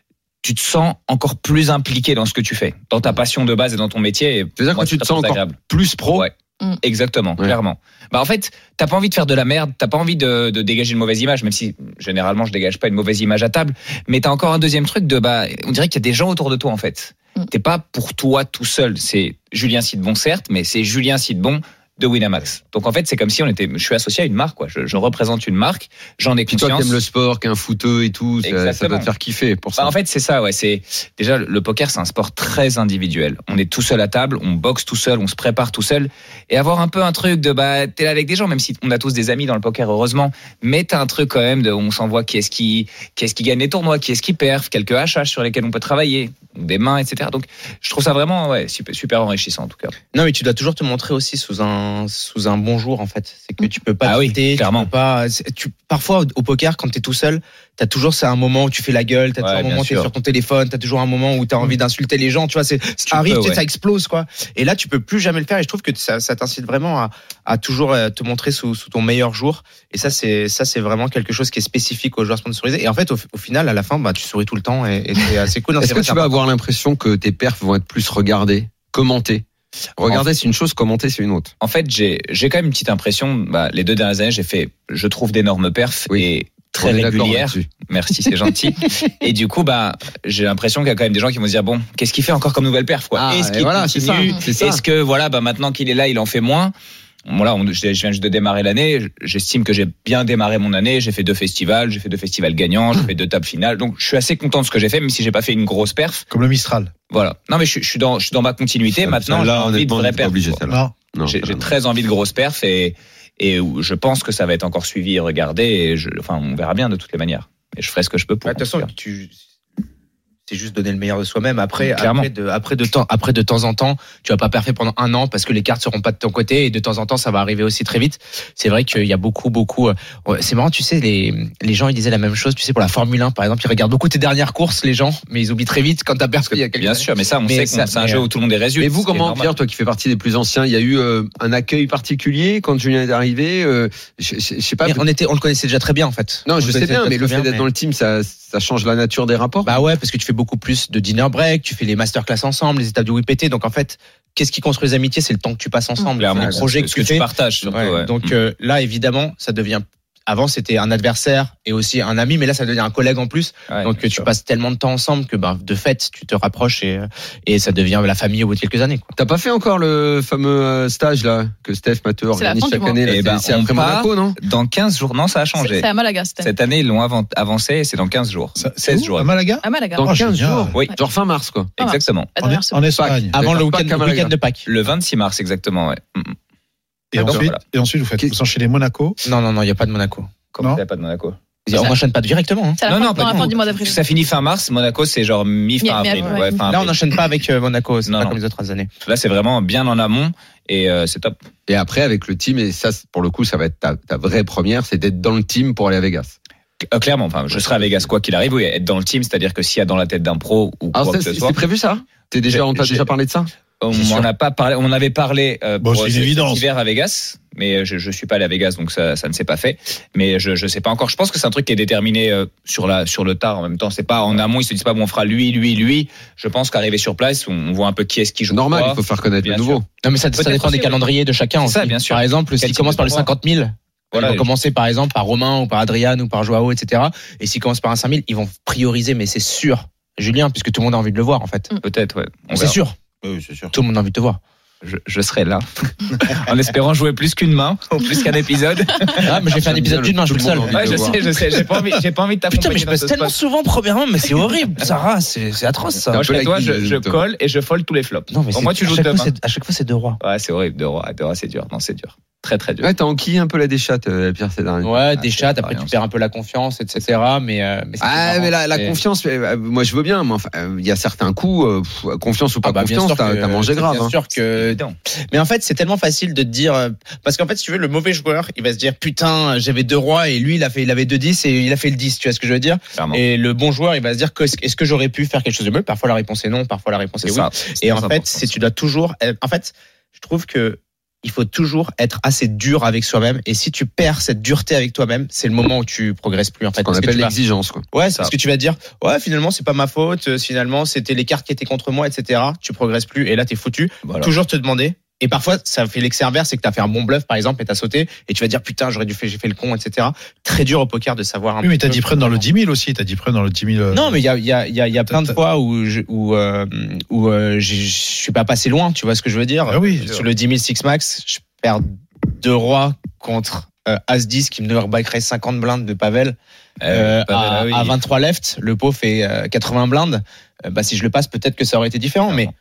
Speaker 5: tu te sens encore plus impliqué dans ce que tu fais, dans ta passion de base et dans ton métier. Et
Speaker 3: Tu veux dire
Speaker 5: moi,
Speaker 3: que tu
Speaker 5: c'est
Speaker 3: te
Speaker 5: très
Speaker 3: sens encore
Speaker 5: agréable.
Speaker 3: plus pro?
Speaker 5: Ouais.
Speaker 6: Mm.
Speaker 5: Exactement,
Speaker 3: Ouais.
Speaker 5: clairement. Bah en fait, t'as pas envie de faire de la merde, t'as pas envie de, de dégager une mauvaise image, même si généralement je dégage pas une mauvaise image à table. Mais t'as encore un deuxième truc de bah, on dirait qu'il y a des gens autour de toi en fait.
Speaker 6: Mm.
Speaker 5: T'es pas pour toi tout seul. C'est Julien Sidbon certes, mais c'est Julien Sidbon de Winamax. Donc en fait, c'est comme si on était. Je suis associé à une marque, quoi. Je, je représente une marque. J'en ai
Speaker 3: Puis toi qui
Speaker 5: conscience.
Speaker 3: aimes le sport, qu'un footeux et tout, ça, ça
Speaker 5: Exactement.
Speaker 3: doit te faire kiffer pour ça.
Speaker 5: Bah, en fait, c'est ça, ouais. C'est déjà le poker, c'est un sport très individuel. On est tout seul à table, on boxe tout seul, on se prépare tout seul, et avoir un peu un truc de bah t'es là avec des gens, même si on a tous des amis dans le poker heureusement, mais t'as un truc quand même de on s'envoie qui est-ce qui qui est-ce qui gagne les tournois, qui est-ce qui perd, quelques H H sur lesquels on peut travailler, des mains, et cetera. Donc je trouve ça vraiment ouais super super enrichissant en tout cas.
Speaker 8: Non, mais tu dois toujours te montrer aussi sous un sous un bon jour en fait. C'est que tu peux pas
Speaker 5: Ah oui,
Speaker 8: quitter, tu
Speaker 5: clairement.
Speaker 8: peux pas. c'est- Tu parfois au, au poker quand t'es tout seul, t'as toujours c'est un moment où tu fais la gueule, t'as
Speaker 5: Ouais,
Speaker 8: toujours un
Speaker 5: bien
Speaker 8: moment où t'es
Speaker 5: sûr.
Speaker 8: sur ton téléphone, t'as toujours un moment où t'as envie d'insulter les gens. Tu vois, c'est ça arrive,
Speaker 5: peux,
Speaker 8: tu sais,
Speaker 5: ouais.
Speaker 8: ça explose quoi. Et là, tu peux plus jamais le faire. Et je trouve que ça, ça t'incite vraiment à, à toujours euh, te montrer sous, sous ton meilleur jour. Et ça, c'est ça, c'est vraiment quelque chose qui est spécifique aux joueurs sponsorisés. Et en fait, au, au final, à la fin, bah, tu souris tout le temps et, et c'est assez cool. Non,
Speaker 3: Est-ce
Speaker 8: c'est
Speaker 3: que
Speaker 8: vrai,
Speaker 3: tu
Speaker 8: c'est
Speaker 3: vas
Speaker 8: important.
Speaker 3: avoir l'impression que tes perfs vont être plus regardés, commentés? Regarder, c'est une chose, commenter, c'est une autre.
Speaker 5: En fait, j'ai j'ai quand même une petite impression. Bah, les deux dernières années, j'ai fait, je trouve d'énormes perfs
Speaker 3: Oui.
Speaker 5: et très
Speaker 3: On est d'accord
Speaker 5: régulières.
Speaker 3: là-dessus.
Speaker 5: Merci, c'est gentil. Et du coup, bah, j'ai l'impression qu'il y a quand même des gens qui vont se dire bon, qu'est-ce qu'il fait encore comme nouvelle perf, quoi.
Speaker 3: Ah,
Speaker 5: Est-ce
Speaker 3: et
Speaker 5: qu'il
Speaker 3: voilà, c'est
Speaker 5: continue
Speaker 3: ça, c'est ça.
Speaker 5: Est-ce que voilà, bah maintenant qu'il est là, il en fait moins. Bon, là, on- je je viens juste de démarrer l'année. J'estime que j'ai bien démarré mon année. J'ai fait deux festivals, j'ai fait deux festivals gagnants, j'ai fait deux tables finales. Donc, je suis assez content de ce que j'ai fait, même si j'ai pas fait une grosse perf.
Speaker 4: Comme le Mistral.
Speaker 5: Voilà. Non, mais je, suis- je suis dans, je suis dans ma continuité. Maintenant, j'ai
Speaker 3: Celle-là,
Speaker 5: envie de
Speaker 3: honnêtement,
Speaker 5: vraies
Speaker 3: t'es pas
Speaker 5: perfs.
Speaker 3: obligé,
Speaker 5: quoi.
Speaker 3: celle-là.
Speaker 4: Non.
Speaker 3: Non,
Speaker 5: J'ai
Speaker 3: celle-là,
Speaker 5: j'ai
Speaker 3: non.
Speaker 5: très envie de grosses perfs et, et je pense que ça va être encore suivi et regardé. Et je, enfin, on verra bien de toutes les manières. Et je ferai ce que je peux pour.
Speaker 8: Ouais, de toute façon,
Speaker 5: en tout cas.
Speaker 8: tu c'est juste donner le meilleur de soi-même. Après,
Speaker 5: Clairement.
Speaker 8: après de, après de temps, après de temps en temps, tu vas pas parfait pendant un an parce que les cartes seront pas de ton côté et de temps en temps, ça va arriver aussi très vite. C'est vrai qu'il y a beaucoup, beaucoup. euh, C'est marrant, tu sais, les les gens ils disaient la même chose. Tu sais, pour la Formule un, par exemple, ils regardent beaucoup tes dernières courses, les gens, mais ils oublient très vite quand t'as perdu il y a quelques
Speaker 5: Bien
Speaker 8: années.
Speaker 5: sûr, mais ça, on
Speaker 8: Mais
Speaker 5: sait que
Speaker 8: ça-
Speaker 5: c'est un
Speaker 8: mais,
Speaker 5: jeu
Speaker 8: euh,
Speaker 5: où tout le monde est résultat.
Speaker 3: Et vous, comment, Pierre, toi qui fais partie des plus anciens, il y a eu euh, un accueil particulier quand Julien est arrivé euh, je, je, je sais pas.
Speaker 8: Mais on était, on le connaissait déjà très bien en fait.
Speaker 3: Non,
Speaker 8: On
Speaker 3: je
Speaker 8: le
Speaker 3: sais
Speaker 8: connaissait
Speaker 3: bien,
Speaker 8: déjà
Speaker 3: mais
Speaker 8: très
Speaker 3: le fait
Speaker 8: bien,
Speaker 3: d'être
Speaker 8: mais-
Speaker 3: dans le team, ça, ça change la nature des rapports.
Speaker 8: Bah ouais, parce que tu fais beaucoup plus de dinner break, tu fais les masterclass ensemble, les étapes du W P T. Donc en fait, qu'est-ce qui construit les amitiés? C'est le temps que tu passes ensemble,
Speaker 5: Clairement,
Speaker 8: le projet que
Speaker 5: ce
Speaker 8: tu
Speaker 5: que tu
Speaker 8: fais.
Speaker 5: partages surtout.
Speaker 8: Ouais,
Speaker 5: ouais.
Speaker 8: Donc
Speaker 5: Mm.
Speaker 8: euh, là, évidemment, ça devient. Avant, c'était un adversaire et aussi un ami, mais là, ça devient un collègue en plus.
Speaker 5: Ouais,
Speaker 8: Donc,
Speaker 5: bien
Speaker 8: tu
Speaker 5: sûr.
Speaker 8: passes tellement de temps ensemble que, bah, de fait, tu te rapproches et, et ça devient la famille au bout de quelques années. Quoi.
Speaker 3: T'as pas fait encore le fameux euh, stage là que Steph Mathieu
Speaker 6: C'est la
Speaker 3: organise
Speaker 6: fin du
Speaker 3: chaque
Speaker 6: mois.
Speaker 3: année là,
Speaker 5: Eh
Speaker 3: c'est-
Speaker 5: ben,
Speaker 3: c'est
Speaker 5: on
Speaker 3: après
Speaker 5: part.
Speaker 3: Monaco, non?
Speaker 5: Dans quinze jours, non, ça a
Speaker 6: C'est
Speaker 5: changé.
Speaker 6: c'est à Malaga cette année.
Speaker 5: Cette année, ils l'ont avant- avancé et c'est dans quinze jours.
Speaker 4: Ça- c'est
Speaker 5: seize
Speaker 4: où,
Speaker 5: jours.
Speaker 4: à Malaga?
Speaker 6: À Malaga.
Speaker 3: Dans
Speaker 4: Oh,
Speaker 3: quinze
Speaker 4: génial.
Speaker 3: jours.
Speaker 5: Oui.
Speaker 3: Genre fin mars quoi.
Speaker 6: Ah,
Speaker 5: Exactement.
Speaker 6: La
Speaker 4: En,
Speaker 6: dernière
Speaker 4: en
Speaker 6: semaine.
Speaker 4: Espagne.
Speaker 8: Avant le
Speaker 3: D'accord,
Speaker 8: week-end,
Speaker 3: pas
Speaker 8: le
Speaker 3: Malaga.
Speaker 8: week-end de Pâques.
Speaker 5: Le vingt-six mars, exactement, ouais. Mm.
Speaker 4: Et
Speaker 5: Donc,
Speaker 4: ensuite,
Speaker 5: voilà.
Speaker 4: et ensuite, vous faites,
Speaker 3: Qu'est-ce-
Speaker 4: vous enchaînez Monaco.
Speaker 8: Non, non, non, il n'y a pas de Monaco.
Speaker 5: Comment
Speaker 4: Non.
Speaker 5: ça, y a pas de Monaco?
Speaker 8: On
Speaker 5: Ça-
Speaker 8: n'enchaîne pas directement. Hein.
Speaker 6: C'est à la
Speaker 5: Non,
Speaker 6: fin,
Speaker 5: non, pas
Speaker 6: dans la
Speaker 5: du
Speaker 6: fin
Speaker 5: tout.
Speaker 6: du mois d'avril.
Speaker 5: Ça finit fin mars. Monaco, c'est genre mi-fin
Speaker 6: Mi- mi-
Speaker 5: avril.
Speaker 6: ouais.
Speaker 5: Ouais, fin
Speaker 8: Là, on
Speaker 5: avril.
Speaker 8: n'enchaîne pas avec euh, Monaco. C'est
Speaker 5: Non,
Speaker 8: pas
Speaker 5: non.
Speaker 8: comme les autres années.
Speaker 5: Là, c'est vraiment bien en amont et euh, c'est top.
Speaker 3: Et après avec le team, et ça c'est- pour le coup ça va être ta, ta vraie première, c'est d'être dans le team pour aller à Vegas.
Speaker 5: Euh, clairement, enfin, je serai à Vegas quoi qu'il arrive. Oui, être dans le team, c'est-à-dire que s'il y a dans la tête d'un pro ou
Speaker 3: Alors
Speaker 5: quoi
Speaker 3: ça,
Speaker 5: que ce
Speaker 3: c'est
Speaker 5: soit.
Speaker 3: c'est prévu ça? T'es déjà, on t'a
Speaker 5: J'ai-
Speaker 3: déjà parlé de ça?
Speaker 5: On
Speaker 8: C'est sûr.
Speaker 5: m'en a pas parlé. On avait parlé euh,
Speaker 4: Bon,
Speaker 5: pour
Speaker 4: c'est une
Speaker 5: cet
Speaker 4: évidence.
Speaker 5: hiver à Vegas, mais je je suis pas allé à Vegas, donc ça ça ne s'est pas fait. Mais je je sais pas encore. Je pense que c'est un truc qui est déterminé euh, sur la sur le tard. En même temps, c'est pas en amont. Ils se disent pas bon, on fera lui, lui, lui. Je pense qu'arrivé sur place, on, on voit un peu qui est-ce qui joue.
Speaker 3: Normal,
Speaker 5: quoi.
Speaker 3: il faut faire connaître
Speaker 5: Bien
Speaker 3: le nouveau.
Speaker 5: sûr.
Speaker 8: Non, mais ça, ça
Speaker 5: Peut-être
Speaker 8: dépend
Speaker 5: aussi,
Speaker 8: des
Speaker 5: oui.
Speaker 8: calendriers de chacun
Speaker 5: C'est
Speaker 8: aussi.
Speaker 5: ça, bien sûr.
Speaker 8: Par exemple,
Speaker 5: Quel
Speaker 8: s'il
Speaker 5: type
Speaker 8: commence
Speaker 5: de
Speaker 8: par les
Speaker 5: tournoi
Speaker 8: cinquante mille,
Speaker 5: Voilà,
Speaker 8: ils vont commencer par exemple par Romain ou par Adrian ou par Joao, et cetera. Et s'ils commencent par un cinq mille, ils vont prioriser, mais c'est sûr, Julien, puisque tout le monde a envie de le voir en fait.
Speaker 5: peut-être, ouais. On
Speaker 8: C'est
Speaker 5: verra.
Speaker 8: sûr,
Speaker 7: Oui, c'est sûr.
Speaker 8: tout le monde a envie de te voir.
Speaker 5: Je, je serai là, en espérant jouer plus qu'une main, ou plus qu'un épisode.
Speaker 8: Ah, mais j'ai fait un épisode d'une main, je suis le seul.
Speaker 5: Ouais, je sais, je sais. J'ai pas envie, j'ai pas envie de
Speaker 8: Putain, mais
Speaker 5: t'accompagner
Speaker 8: je
Speaker 5: dans
Speaker 8: passe
Speaker 5: ce
Speaker 8: tellement
Speaker 5: spot.
Speaker 8: souvent premièrement, mais c'est horrible, Sarah, c'est c'est atroce ça.
Speaker 5: Moi,
Speaker 3: un
Speaker 5: je
Speaker 3: peu
Speaker 5: fais
Speaker 3: la
Speaker 5: toi, je,
Speaker 3: guise,
Speaker 5: je
Speaker 3: toi.
Speaker 5: colle et je fold tous les flops.
Speaker 8: Non, mais
Speaker 5: Pour
Speaker 8: c'est-
Speaker 5: moi, tu
Speaker 8: à
Speaker 5: joues
Speaker 8: chaque
Speaker 5: deux
Speaker 8: fois,
Speaker 5: mains.
Speaker 8: c'est- à chaque fois, c'est deux rois.
Speaker 5: Ouais, c'est horrible, deux rois, deux rois, c'est dur. Non, c'est dur. Très, très dur.
Speaker 3: Ouais, t'as enquillé un peu la déchatte, euh, Pierre, ces derniers.
Speaker 8: Ouais, des
Speaker 5: c'est
Speaker 8: chats,
Speaker 5: pas
Speaker 8: après
Speaker 5: rien,
Speaker 8: tu perds un peu la confiance, et cetera. Mais, euh, mais c'est
Speaker 3: Ah,
Speaker 8: marrant.
Speaker 3: mais la, la
Speaker 8: Et-
Speaker 3: confiance, euh, moi je veux bien, mais enfin, euh, il y a certains coups, euh, pff, confiance ou pas
Speaker 8: Ah bah, bien
Speaker 3: confiance,
Speaker 8: sûr
Speaker 3: t'as
Speaker 8: que-
Speaker 3: t'as mangé
Speaker 8: c'est
Speaker 3: grave.
Speaker 8: Bien
Speaker 3: hein.
Speaker 8: sûr que.
Speaker 5: Évident.
Speaker 8: Mais en fait, c'est tellement facile de te dire euh, parce qu'en fait, si tu veux, le mauvais joueur, il va se dire putain, j'avais deux rois et lui, il a fait, il avait deux dix et il a fait le dix. Tu vois ce que je veux dire?
Speaker 5: Clairement.
Speaker 8: Et le bon joueur, il va se dire que- est-ce que j'aurais pu faire quelque chose de mieux? Parfois la réponse est non, parfois la réponse est
Speaker 5: C'est
Speaker 8: oui.
Speaker 5: ça. C'est
Speaker 8: Et en
Speaker 5: très
Speaker 8: fait,
Speaker 5: important,
Speaker 8: c'est
Speaker 5: ça.
Speaker 8: tu dois toujours. En fait, je trouve que il faut toujours être assez dur avec soi-même. Et si tu perds cette dureté avec toi-même, c'est le moment où tu progresses plus en fait.
Speaker 3: Ce qu'on
Speaker 8: Parce que
Speaker 3: appelle
Speaker 8: tu vas-
Speaker 3: l'exigence, quoi.
Speaker 8: Ouais, c'est
Speaker 5: Ça.
Speaker 8: parce que tu vas te dire, ouais, finalement, c'est pas ma faute, euh, finalement, c'était les cartes qui étaient contre moi, et cetera. Tu progresses plus, et là, t'es foutu.
Speaker 5: Voilà.
Speaker 8: Toujours te demander. Et parfois, ça fait l'excès inverse, c'est que t'as fait un bon bluff, par exemple, et t'as sauté, et tu vas dire, putain, j'aurais dû faire, j'ai fait le con, et cetera. Très dur au poker de savoir un
Speaker 4: Oui, mais
Speaker 8: petit
Speaker 4: t'as
Speaker 8: peu
Speaker 4: dit prendre dans le dix mille aussi. T'as dit prendre dans le dix mille. euh,
Speaker 8: Non, mais il y a, il y a, il y a, il y a plein de
Speaker 4: T'as-
Speaker 8: fois où je, où, euh, où, euh, j'ai- je suis pas passé loin, tu vois ce que je veux dire?
Speaker 4: Ah oui.
Speaker 8: Sur le dix mille Six Max, je perds deux rois contre euh, As dix qui me numberbackerait cinquante blindes de Pavel. Euh,
Speaker 5: Pavel,
Speaker 8: à,
Speaker 5: ah oui.
Speaker 8: à vingt-trois left, le pot fait euh, quatre-vingts blindes. Euh, bah, si je le passe, peut-être que ça aurait été différent. Mais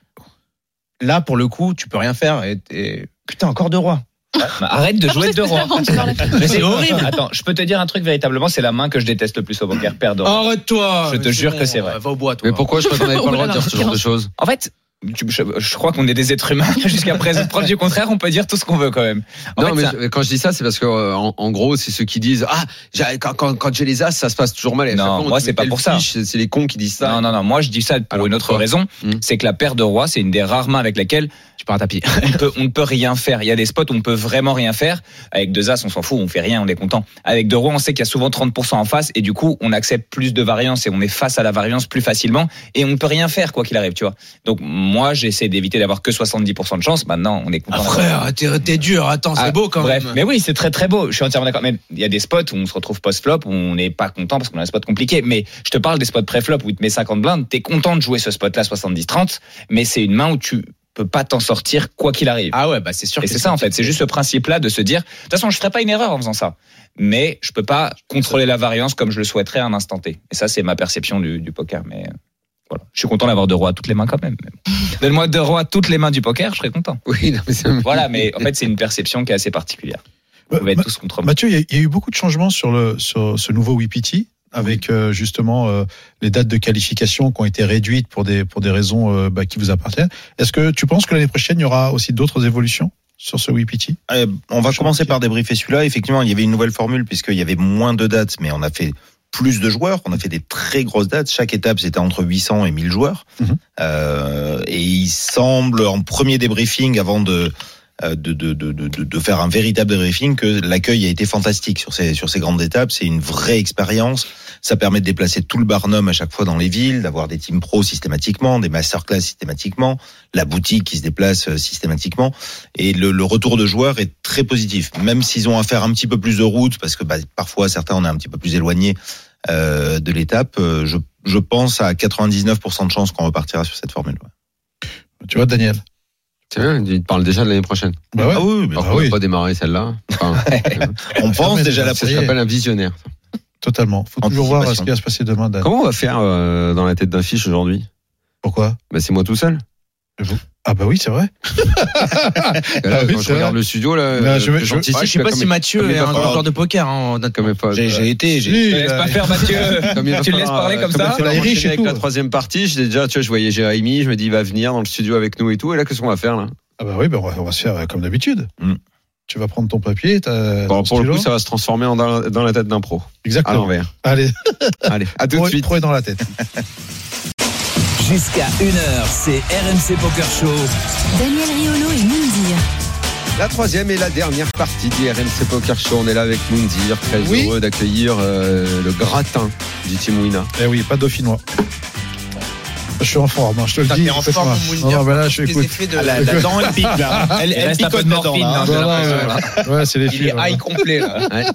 Speaker 8: là, pour le coup, tu peux rien faire. Et, et- putain, encore deux rois.
Speaker 5: Bah, arrête de jouer deux rois.
Speaker 8: Mais c'est horrible.
Speaker 5: Attends, je peux te dire un truc véritablement, c'est la main que je déteste le plus au poker, perdre deux rois.
Speaker 8: Arrête-toi.
Speaker 5: Je te jure que c'est vrai.
Speaker 8: Va au bois, toi.
Speaker 3: Mais pourquoi je crois qu'on n'avait pas le droit de
Speaker 6: Oulala,
Speaker 3: dire ce genre de choses?
Speaker 5: En fait, tu- je, je crois qu'on est des êtres humains. Jusqu'à présent, preuve du contraire, on peut dire tout ce qu'on veut quand même. En
Speaker 3: Non,
Speaker 5: fait,
Speaker 3: mais
Speaker 5: ça-
Speaker 3: je- quand je dis ça, c'est parce que euh, en, en gros, c'est ceux qui disent ah, j'ai- quand, quand, quand j'ai les as, ça se passe toujours mal. Et à
Speaker 5: Non,
Speaker 3: chaque fois, on
Speaker 5: moi,
Speaker 3: te
Speaker 5: c'est
Speaker 3: met
Speaker 5: pas
Speaker 3: quelle
Speaker 5: pour ça.
Speaker 3: fiche, C'est c'est les cons qui disent ça.
Speaker 5: Non, non, non. Moi, je dis ça pour
Speaker 3: Alors,
Speaker 5: une autre
Speaker 3: pourquoi
Speaker 5: raison.
Speaker 3: Hmm.
Speaker 5: C'est que la paire de rois, c'est une des rares mains avec laquelle
Speaker 8: Tu pars à tapis.
Speaker 5: on, peut, on ne peut rien faire. Il y a des spots où on peut vraiment rien faire. Avec deux as, on s'en fout, on fait rien, on est content. Avec deux rois, on sait qu'il y a souvent trente pour cent en face et du coup, on accepte plus de variance et on est face à la variance plus facilement et on ne peut rien faire quoi qu'il arrive, tu vois. Donc moi, j'essaie d'éviter d'avoir que soixante-dix pour cent de chance. Maintenant, on est content.
Speaker 8: Ah, frère, t'es, t'es dur. Attends, c'est
Speaker 5: Ah,
Speaker 8: beau quand
Speaker 5: bref,
Speaker 8: même.
Speaker 5: mais oui, c'est très très beau. Je suis entièrement d'accord. Mais il y a des spots où on se retrouve post-flop, où on n'est pas content parce qu'on a un spot compliqué. Mais je te parle des spots pré-flop où il te met cinquante blindes. T'es content de jouer ce spot-là soixante-dix trente, mais c'est une main où tu peux pas t'en sortir quoi qu'il arrive.
Speaker 8: Ah ouais, bah c'est sûr.
Speaker 5: Et
Speaker 8: que
Speaker 5: c'est ça en fait. C'est juste ce principe-là de se dire, de toute façon, je ferai pas une erreur en faisant ça. Mais je peux pas contrôler la variance comme je le souhaiterais à un instant T. Et ça, c'est ma perception du, du poker. Mais euh, voilà. Je suis content d'avoir deux rois à toutes les mains quand même. Mais bon. Donne-moi deux rois à toutes les mains du poker, je serais content.
Speaker 3: Oui, non, mais c'est-
Speaker 5: Voilà, mais en fait, c'est une perception qui est assez particulière. Vous pouvez être
Speaker 4: Ma-
Speaker 5: tous contre moi.
Speaker 4: Mathieu, il y, a- il y a eu beaucoup de changements sur, le, sur ce nouveau W P T, avec euh, justement euh, les dates de qualification qui ont été réduites pour des, pour des raisons euh, bah, qui vous appartiennent. Est-ce que tu penses que l'année prochaine, il y aura aussi d'autres évolutions sur ce W P T?
Speaker 7: Euh, on va commencer par débriefer celui-là. Effectivement, il y avait une nouvelle formule puisqu'il y avait moins de dates, mais on a fait plus de joueurs. On a fait des très grosses dates. Chaque étape, c'était entre huit cents et mille joueurs.
Speaker 4: Mhm.
Speaker 7: Euh, et il semble, en premier débriefing, avant de de, de, de, de, de faire un véritable débriefing, que l'accueil a été fantastique sur ces, sur ces grandes étapes. C'est une vraie expérience. Ça permet de déplacer tout le Barnum à chaque fois dans les villes, d'avoir des teams pro systématiquement, des masterclass systématiquement, la boutique qui se déplace systématiquement. Et le, le retour de joueurs est très positif. Même s'ils ont à faire un petit peu plus de route, parce que bah, parfois certains on est un petit peu plus éloignés euh, de l'étape, euh, je, je pense à quatre-vingt-dix-neuf pour cent de chances qu'on repartira sur cette formule. Ouais.
Speaker 4: Tu vois, Daniel?
Speaker 3: C'est bien, il te parle déjà de l'année prochaine.
Speaker 4: Bah ouais.
Speaker 7: Ah oui, mais
Speaker 3: Alors
Speaker 4: bah
Speaker 3: qu'on n'a
Speaker 4: oui.
Speaker 3: pas démarré celle-là. Enfin,
Speaker 7: on pense déjà à la
Speaker 3: ça
Speaker 4: Ça y est.
Speaker 3: s'appelle un visionnaire.
Speaker 4: Totalement. Faut toujours voir
Speaker 7: Anticipation.
Speaker 4: ce qui va se passer demain, Dan.
Speaker 3: Comment on va faire euh, dans la tête d'un fiche aujourd'hui?
Speaker 4: Pourquoi?
Speaker 3: Bah, c'est moi tout seul.
Speaker 4: Ah bah oui, c'est vrai.
Speaker 3: Là,
Speaker 4: Ah oui,
Speaker 3: quand
Speaker 4: c'est
Speaker 3: je regarde
Speaker 4: vrai.
Speaker 3: le studio, là,
Speaker 4: Non, je
Speaker 3: euh,
Speaker 4: vais- je-
Speaker 3: j'anticipe,
Speaker 8: Ouais, je sais pas
Speaker 3: comme
Speaker 8: si
Speaker 3: il-
Speaker 8: Mathieu
Speaker 3: comme il
Speaker 8: est
Speaker 3: va
Speaker 8: un
Speaker 3: falloir-
Speaker 8: joueur de poker. Hein.
Speaker 3: comme il va-
Speaker 7: J'ai, j'ai été, j'ai
Speaker 4: Si,
Speaker 5: Je laisse
Speaker 4: là,
Speaker 5: pas faire Mathieu.
Speaker 3: Comme il va
Speaker 5: Tu le laisses
Speaker 3: falloir,
Speaker 5: parler
Speaker 3: euh,
Speaker 5: comme
Speaker 3: comme il
Speaker 5: ça
Speaker 3: va falloir
Speaker 4: C'est la riche
Speaker 3: enchaîner
Speaker 4: et
Speaker 3: avec
Speaker 4: tout.
Speaker 3: la troisième partie, j'ai déjà, tu vois, je voyais Jérémy, je me dis, il va venir dans le studio avec nous et tout. Et là, qu'est-ce qu'on va faire, là?
Speaker 4: Ah bah oui, bah on, va, on va se faire euh, comme d'habitude.
Speaker 7: Mm.
Speaker 4: Tu vas prendre ton papier, ta,
Speaker 3: Bon,
Speaker 4: ton
Speaker 3: pour le
Speaker 4: stylo.
Speaker 3: coup, ça va se transformer en dans, dans la tête d'un pro. À
Speaker 4: Exactement.
Speaker 3: l'envers.
Speaker 4: Allez,
Speaker 3: Allez, à tout de
Speaker 4: pro,
Speaker 3: suite.
Speaker 4: pro est dans la tête.
Speaker 2: Jusqu'à une heure, c'est R M C Poker Show.
Speaker 1: Daniel Riolo et Moundir.
Speaker 3: La troisième et la dernière partie du R M C Poker Show. On est là avec Moundir, très
Speaker 4: Oui.
Speaker 3: heureux d'accueillir euh, le gratin du Team Wina.
Speaker 4: Eh oui, pas dauphinois. Je suis en forme, hein, je te le
Speaker 8: Putain,
Speaker 4: dis.
Speaker 8: t'es en
Speaker 4: c'est
Speaker 8: forme,
Speaker 4: pas-
Speaker 8: mon
Speaker 4: Non,
Speaker 8: Mounir.
Speaker 4: non, mais là, je
Speaker 8: Les
Speaker 4: écoute.
Speaker 8: effets de-
Speaker 7: Ah, la, la dent, elle pique là. Elle,
Speaker 5: Il
Speaker 7: elle
Speaker 5: reste un peu
Speaker 7: picote
Speaker 5: de
Speaker 7: la dent,
Speaker 5: morphine,
Speaker 7: là.
Speaker 5: hein.
Speaker 4: Non,
Speaker 5: j'ai
Speaker 4: non,
Speaker 5: l'impression,
Speaker 4: ouais, ouais, c'est les
Speaker 8: Il
Speaker 4: filles.
Speaker 8: est
Speaker 4: là.
Speaker 8: high complet là.
Speaker 3: Ouais.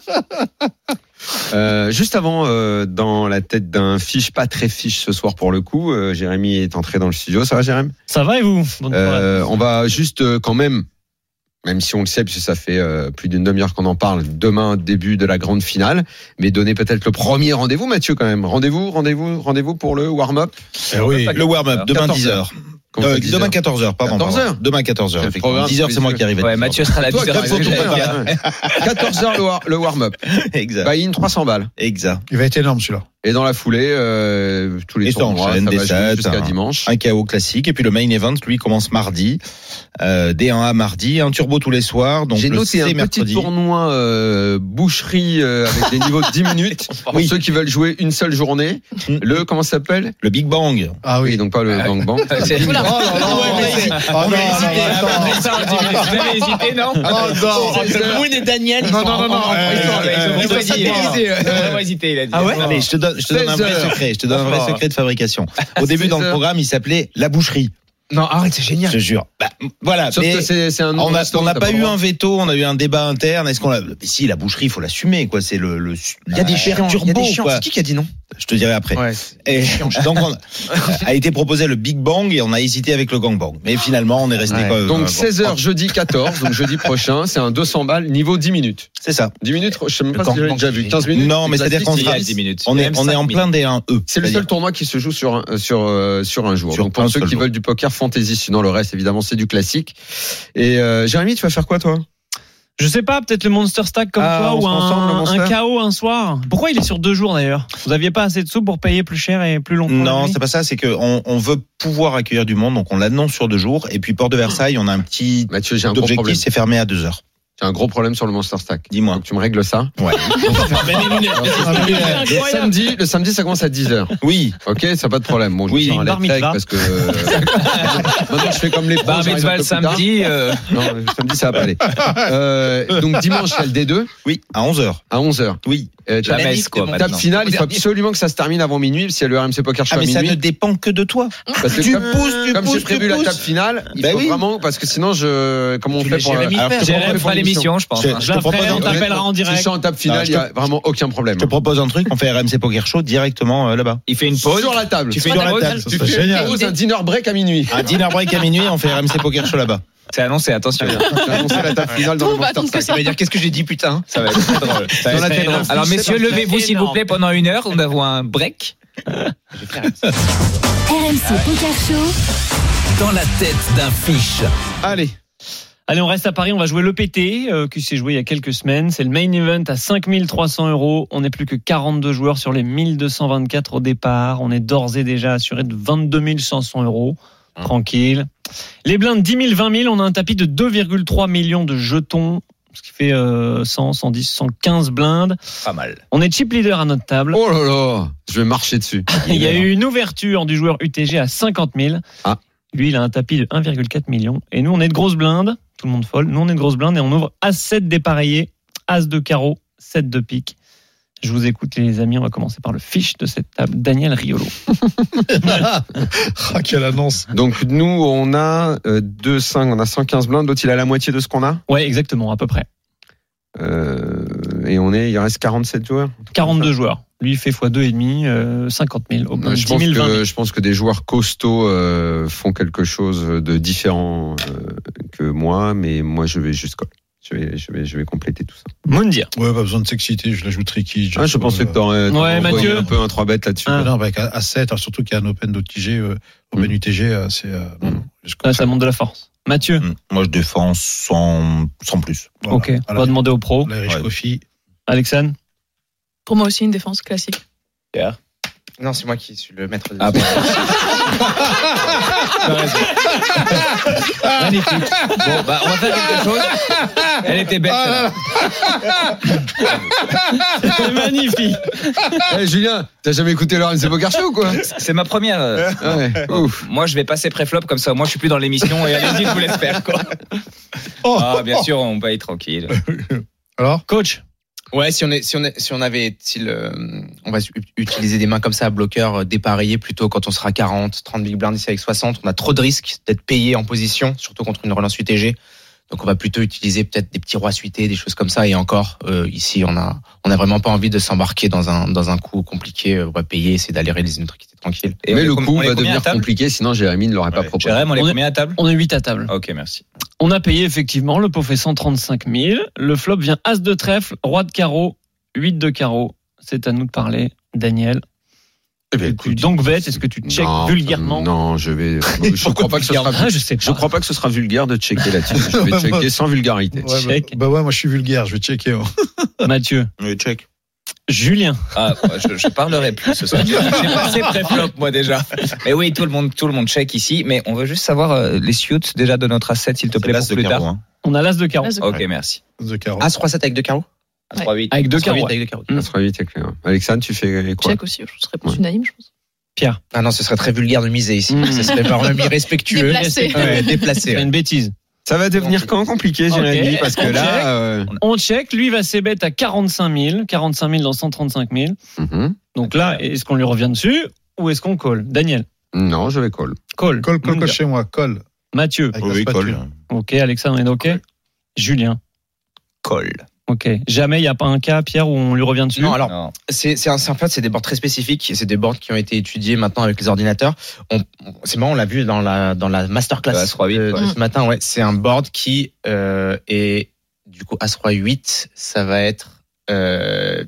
Speaker 3: Euh, juste avant, euh, dans la tête d'un fiche, pas très fiche ce soir pour le coup, euh, Jérémy est entré dans le studio. Ça va, Jérémy?
Speaker 9: Ça va et vous? Bonne soirée.
Speaker 3: Euh, on va juste euh, quand même, même si on le sait, puisque ça fait euh, plus d'une demi-heure qu'on en parle, demain début de la grande finale, mais donner peut-être le premier rendez-vous, Mathieu, quand même. Rendez-vous, rendez-vous, rendez-vous pour le warm-up.
Speaker 4: Eh oui.
Speaker 7: Le warm-up, demain
Speaker 3: quatorze
Speaker 7: dix heures.
Speaker 3: Comment
Speaker 7: Euh,
Speaker 3: ça, dix
Speaker 7: demain
Speaker 3: heures
Speaker 7: quatorze heures, pardon.
Speaker 3: quatorze heures.
Speaker 7: Demain quatorze heures.
Speaker 3: Quel programme,
Speaker 7: dix heures, c'est moi
Speaker 3: messieurs.
Speaker 7: qui arrive. à
Speaker 5: Ouais,
Speaker 7: dix heures.
Speaker 5: Mathieu sera là à
Speaker 3: Toi,
Speaker 5: dix heures.
Speaker 3: faut tout faire. quatorze heures le, war- le warm-up.
Speaker 7: Exact.
Speaker 3: Buy-in trois cents balles.
Speaker 7: Exact.
Speaker 4: Il va être énorme celui-là.
Speaker 3: Et dans la foulée, euh, tous les
Speaker 7: Et
Speaker 3: tournois,
Speaker 7: t'enchaînes
Speaker 3: ça
Speaker 7: des
Speaker 3: va jouer
Speaker 7: sets,
Speaker 3: jusqu'à
Speaker 7: un-
Speaker 3: dimanche.
Speaker 7: Un chaos classique. Et puis le main event, lui, commence mardi. Euh, D un A mardi, un turbo tous les soirs. Donc
Speaker 3: J'ai
Speaker 7: le
Speaker 3: noté
Speaker 7: C
Speaker 3: un petit
Speaker 7: mercredi.
Speaker 3: tournoi euh, boucherie euh, avec des niveaux de dix minutes pour
Speaker 7: Oui.
Speaker 3: ceux qui veulent jouer une seule journée.
Speaker 7: Mm.
Speaker 3: Le, comment ça s'appelle?
Speaker 7: Le Big Bang.
Speaker 4: Ah
Speaker 3: Oui,
Speaker 4: oui.
Speaker 3: donc pas le
Speaker 5: Ah,
Speaker 3: Bang Bang.
Speaker 5: C'est-
Speaker 4: Oh là là.
Speaker 7: Ouais, mais c'est-
Speaker 4: Oh non, non, attends.
Speaker 5: Vous avez hésité, non?
Speaker 4: Oh non.
Speaker 8: Moon et Daniel, ils
Speaker 4: Non,
Speaker 8: sont
Speaker 4: non, non, non,
Speaker 8: en-
Speaker 4: euh,
Speaker 8: ils sont-
Speaker 4: euh,
Speaker 8: ils sont
Speaker 4: euh,
Speaker 8: vraiment
Speaker 4: euh,
Speaker 8: satellisés,
Speaker 5: Il a
Speaker 8: euh.
Speaker 5: vraiment hésité, il a dit.
Speaker 8: Ah ouais?
Speaker 7: Allez, je te donne, je te donne un vrai
Speaker 3: seize heures.
Speaker 7: secret. Je te donne un vrai
Speaker 3: Oh.
Speaker 7: secret de fabrication. Au début, dans le
Speaker 3: seize heures.
Speaker 7: programme, il s'appelait La Boucherie.
Speaker 8: Non, arrête, c'est
Speaker 7: Je
Speaker 8: génial.
Speaker 7: te jure. Bah, voilà.
Speaker 3: Sauf
Speaker 7: mais
Speaker 3: que c'est c'est un nom
Speaker 7: on
Speaker 3: de
Speaker 7: a-
Speaker 3: restaurant,
Speaker 7: on n'a
Speaker 3: t'as
Speaker 7: pas
Speaker 3: le
Speaker 7: eu
Speaker 3: droit.
Speaker 7: un veto, on a eu un débat interne. Est-ce qu'on l'a mais si la boucherie, il faut l'assumer quoi. C'est le, le
Speaker 8: Il y a des chiens, il y a
Speaker 7: turbo,
Speaker 8: des chiens.
Speaker 7: quoi.
Speaker 8: C'est qui qui a dit non?
Speaker 7: Je te dirai après.
Speaker 8: Ouais.
Speaker 7: Et donc on a été proposé le Big Bang et on a hésité avec le Gang Bang. Mais finalement, on est resté
Speaker 8: Ouais.
Speaker 7: quoi. euh,
Speaker 3: Donc
Speaker 7: bon.
Speaker 3: seize heures jeudi quatorze, donc jeudi prochain, c'est un deux cents balles, niveau dix minutes.
Speaker 7: C'est ça.
Speaker 3: dix minutes, je sais même
Speaker 8: Le
Speaker 3: pas si j'avais
Speaker 8: gangbang,
Speaker 3: déjà vu.
Speaker 8: c'est
Speaker 3: quinze minutes.
Speaker 7: Non, mais c'est-à-dire qu'on
Speaker 5: Il y
Speaker 7: sera
Speaker 5: a dix minutes.
Speaker 7: on est
Speaker 5: Même
Speaker 7: on est
Speaker 5: cinq
Speaker 7: en plein D un E.
Speaker 3: C'est le seul tournoi qui se joue sur un, sur euh, sur un jour.
Speaker 7: Sur
Speaker 3: Donc pour
Speaker 7: un
Speaker 3: ceux
Speaker 7: seul
Speaker 3: qui
Speaker 7: jour.
Speaker 3: veulent du poker fantasy, sinon le reste évidemment c'est du classique. Et euh, Jérémy, tu vas faire quoi toi?
Speaker 9: Je sais pas, peut-être le Monster Stack comme
Speaker 3: Ah,
Speaker 9: toi
Speaker 3: on
Speaker 9: ou
Speaker 3: se met ensemble, le
Speaker 9: un,
Speaker 3: Monster
Speaker 9: un K O un soir. Pourquoi il est sur deux jours d'ailleurs? Vous aviez pas assez de sous pour payer plus cher et plus longtemps?
Speaker 7: Non,
Speaker 9: la nuit
Speaker 7: c'est pas ça. C'est que on, on veut pouvoir accueillir du monde, donc on l'annonce sur deux jours. Et puis Port de Versailles, on a un petit
Speaker 3: Mathieu, j'ai un gros problème.
Speaker 7: objectif, c'est fermé à deux heures.
Speaker 3: J'ai un gros problème sur le Monster Stack.
Speaker 7: Dis-moi.
Speaker 3: Donc tu me règles ça.
Speaker 7: Ouais.
Speaker 3: Le samedi, le samedi ça commence à dix heures.
Speaker 7: Oui.
Speaker 3: Ok, ça pas de problème. Bon, je
Speaker 7: Oui,
Speaker 3: vais faire un
Speaker 9: bar
Speaker 3: leg
Speaker 9: mitzvah.
Speaker 3: parce que euh, maintenant je fais comme les pros.
Speaker 5: Bar
Speaker 3: j'arrive
Speaker 5: mitzvah
Speaker 3: un
Speaker 5: le
Speaker 3: peu plus tard.
Speaker 5: samedi. euh,
Speaker 3: Non, le samedi ça va pas aller. Euh, donc dimanche il y a le D deux
Speaker 7: Oui. À onze heures.
Speaker 3: à onze heures.
Speaker 7: Oui.
Speaker 3: Euh,
Speaker 5: La
Speaker 3: table-
Speaker 5: messe, quoi,
Speaker 3: Table
Speaker 5: maintenant.
Speaker 3: finale, il faut absolument que ça se termine avant minuit, si le R M C Poker Show
Speaker 7: Ah,
Speaker 3: à
Speaker 7: mais ça ne
Speaker 3: minuit.
Speaker 7: dépend que de toi.
Speaker 3: Parce que
Speaker 7: tu
Speaker 3: comme,
Speaker 7: pousses, tu
Speaker 3: comme j'ai
Speaker 7: pousses,
Speaker 3: prévu
Speaker 7: tu
Speaker 3: la
Speaker 7: pousses.
Speaker 3: table finale, il
Speaker 7: Ben
Speaker 3: faut
Speaker 7: oui.
Speaker 3: vraiment, parce que sinon je, comment on
Speaker 8: Tu
Speaker 3: fait
Speaker 8: laisses
Speaker 3: pour
Speaker 8: Jérémy
Speaker 3: alors,
Speaker 8: faire.
Speaker 3: je te
Speaker 5: Jérémy
Speaker 3: propose
Speaker 5: fera
Speaker 3: une émission.
Speaker 5: l'émission, je pense.
Speaker 7: Je-
Speaker 5: hein.
Speaker 7: je
Speaker 9: Je la
Speaker 7: te propose
Speaker 9: ferai,
Speaker 7: un
Speaker 9: on
Speaker 7: truc.
Speaker 9: t'appellera en
Speaker 3: Si je
Speaker 9: direct.
Speaker 3: suis en table finale,
Speaker 7: Non,
Speaker 3: il
Speaker 7: je
Speaker 3: y a vraiment aucun problème.
Speaker 7: Je te propose un truc, on fait R M C Poker Show directement euh, là-bas.
Speaker 5: Il fait une pause.
Speaker 3: Sur la table.
Speaker 5: Tu fais
Speaker 7: Sur
Speaker 5: une
Speaker 7: la
Speaker 5: pause.
Speaker 7: table.
Speaker 4: Ça
Speaker 3: Tu
Speaker 4: serait
Speaker 3: fais
Speaker 4: génial.
Speaker 3: un dinner break à minuit.
Speaker 7: Un dinner break à minuit, on fait R M C Poker Show là-bas.
Speaker 5: C'est annoncé, attention.
Speaker 3: J'ai annoncé la table finale dans
Speaker 6: Tout
Speaker 3: le
Speaker 6: va
Speaker 3: Monster
Speaker 6: attendre que
Speaker 3: Stack.
Speaker 6: ça.
Speaker 8: Ça veut dire qu'est-ce que j'ai dit putain?
Speaker 5: Ça va être très drôle. Ça va
Speaker 3: Dans la
Speaker 5: être
Speaker 3: tête
Speaker 5: très drôle.
Speaker 3: d'un
Speaker 5: Alors
Speaker 3: fiche,
Speaker 5: messieurs,
Speaker 3: c'est
Speaker 5: levez-vous s'il vous
Speaker 9: énorme.
Speaker 5: plaît pendant une heure. Nous avons un break.
Speaker 1: R M C Poker Show.
Speaker 2: Dans la tête d'un fiche.
Speaker 3: Allez.
Speaker 9: Allez, on reste à Paris, on va jouer l'E P T, euh, qui s'est joué il y a quelques semaines. C'est le main event à cinq mille trois cents euros. On n'est plus que quarante-deux joueurs sur les mille deux cent vingt-quatre au départ. On est d'ores et déjà assuré de vingt-deux mille cinq cents euros. Tranquille. Les blindes dix mille, vingt mille, on a un tapis de deux virgule trois millions de jetons, ce qui fait euh, cent, cent dix, cent quinze blindes.
Speaker 5: Pas mal.
Speaker 9: On est chip leader à notre table.
Speaker 3: Oh là là, je vais marcher dessus.
Speaker 9: Il y a eu une ouverture du joueur U T G à cinquante mille.
Speaker 3: Ah.
Speaker 9: Lui, il a un tapis de un virgule quatre million. Et nous, on est de grosses blindes. Tout le monde folle. Nous, on est de grosses blindes et on ouvre As sept dépareillé, As de carreau, sept de pique. Je vous écoute, les amis. On va commencer par le fiche de cette table, Daniel Riolo.
Speaker 4: Ah, quelle annonce.
Speaker 3: Donc nous, on a euh, deux cinq, on a cent quinze blindes. L'autre, il a la moitié de ce qu'on a.
Speaker 9: Ouais, exactement, à peu près.
Speaker 3: Euh, et on est, il reste quarante-sept joueurs.
Speaker 9: quarante-deux joueurs. Lui, il fait fois deux virgule cinq, euh, cinquante mille. Au
Speaker 3: Euh, je,
Speaker 9: dix
Speaker 3: pense
Speaker 9: mille, vingt mille.
Speaker 3: que, je pense que des joueurs costauds euh, font quelque chose de différent euh, que moi, mais moi je vais juste call. Je vais, je vais, je vais compléter tout ça.
Speaker 9: Moundir.
Speaker 4: Ouais, pas besoin de sexité, je l'ajoute tricky.
Speaker 3: Ah, je pensais que t'aurais
Speaker 9: Ouais,
Speaker 3: t'aurais
Speaker 9: Mathieu.
Speaker 3: envoyé un peu un trois bêtes là-dessus.
Speaker 9: Ah.
Speaker 4: Non, avec A sept, surtout qu'il y a un Open d'O T G, euh, Open
Speaker 3: Mm.
Speaker 4: U T G, euh, c'est. euh, non, non, je
Speaker 9: Là, ça monte de la force. Mathieu.
Speaker 7: Mm. Moi, je défends sans, sans plus.
Speaker 4: Voilà.
Speaker 9: Ok, on
Speaker 4: Voilà.
Speaker 9: va demander aux pros.
Speaker 4: L'Irish
Speaker 7: Ouais.
Speaker 4: Coffee.
Speaker 9: Alexandre.
Speaker 6: Pour moi aussi, une défense classique.
Speaker 8: Non, c'est moi qui suis le maître de
Speaker 5: Ah, bon. Magnifique. Bon, bah, on va faire quelque chose. Elle était belle. celle-là.
Speaker 9: C'est magnifique.
Speaker 3: Eh, Julien, t'as jamais écouté le R M C Poker Show ou quoi?
Speaker 5: C'est ma première. euh,
Speaker 3: Ah ouais. Ouf.
Speaker 5: Moi, je vais passer pré-flop comme ça. Moi, je suis plus dans l'émission et allez-y, je vous laisse faire. Quoi.
Speaker 4: Oh,
Speaker 5: Ah, bien sûr, on va y tranquille.
Speaker 4: Alors
Speaker 9: Coach.
Speaker 8: Ouais, si on est, si on est, si on avait, si le, on va utiliser des mains comme ça à bloqueur euh, dépareillé plutôt quand on sera quarante, trente big blinds ici avec soixante, on a trop de risques d'être payé en position, surtout contre une relance U T G. Donc on va plutôt utiliser peut-être des petits rois suités, des choses comme ça. Et encore, euh, ici, on a, on a vraiment pas envie de s'embarquer dans un, dans un coup compliqué. On va payer, c'est d'aller réaliser notre équité tranquille.
Speaker 3: Et mais le coup va devenir compliqué, sinon Jérémy ne l'aurait ouais. pas proposé.
Speaker 5: Jérémy, on est combien à table?
Speaker 9: On est huit à table.
Speaker 5: Ok, merci.
Speaker 9: On a payé effectivement, le pot fait cent trente-cinq mille. Le flop vient as de trèfle, roi de carreau, huit de carreau. C'est à nous de parler. Daniel.
Speaker 3: Eh bien,
Speaker 9: écoute, donc bête, est-ce que tu checkes
Speaker 3: non,
Speaker 9: vulgairement?
Speaker 3: Non, je vais. Je crois pas que ce sera.
Speaker 9: Ah, je sais pas.
Speaker 3: Je crois pas que ce sera vulgaire de checker là-dessus. Je vais checker sans vulgarité.
Speaker 4: Ouais,
Speaker 9: Check.
Speaker 4: bah, bah ouais, moi je suis vulgaire, je vais checker. Moi.
Speaker 9: Mathieu.
Speaker 7: Oui, check.
Speaker 9: Julien.
Speaker 5: Ah, je, je parlerai plus ce soir. J'ai passé pré-flop moi déjà. Mais oui, tout le monde, tout le monde check ici. Mais on veut juste savoir euh, les suits déjà de notre asset, s'il te plaît, pour plus tard. Hein.
Speaker 9: On a l'as de carreau.
Speaker 5: Ok, merci.
Speaker 8: As trois sept avec deux carreaux.
Speaker 5: As trois huit.
Speaker 9: Avec deux carreaux.
Speaker 8: Avec deux carreaux.
Speaker 3: As trois huit, c'est clair. Alexandre, tu fais quoi?
Speaker 6: Check aussi. Je serais plus unanime, je pense.
Speaker 9: Pierre.
Speaker 8: Ah non, ce serait très vulgaire de miser ici.
Speaker 9: Mmh.
Speaker 8: Ce serait vraiment irrespectueux.
Speaker 6: Déplacé.
Speaker 8: Ouais, déplacé.
Speaker 9: C'est une bêtise.
Speaker 3: Ça va devenir quand compliqué, Jérémy,
Speaker 9: okay.
Speaker 3: parce que là. Euh...
Speaker 9: On check. Lui va s'ébête à quarante-cinq mille. quarante-cinq mille dans cent trente-cinq mille.
Speaker 3: Mm-hmm.
Speaker 9: Donc là, est-ce qu'on lui revient dessus ou est-ce qu'on colle? Daniel.
Speaker 3: Non, je vais call.
Speaker 9: Call.
Speaker 4: Call, call, call chez moi, call.
Speaker 9: Mathieu.
Speaker 4: Avec
Speaker 7: oui, call.
Speaker 9: Ok, Alexandre est ok. Julien.
Speaker 5: Call.
Speaker 9: Ok. Jamais il n'y a pas un cas, Pierre, où on lui revient dessus?
Speaker 8: Non, alors,
Speaker 5: Non.
Speaker 8: c'est, c'est, un, c'est en fait, c'est des boards très spécifiques. C'est des boards qui ont été étudiés maintenant avec les ordinateurs. On, c'est marrant, on l'a vu dans la, dans la masterclass
Speaker 5: As trois huit,
Speaker 8: de,
Speaker 5: ouais.
Speaker 8: de ce matin. Ouais, c'est un board qui euh, est, du coup, As trois huit, ça va être euh,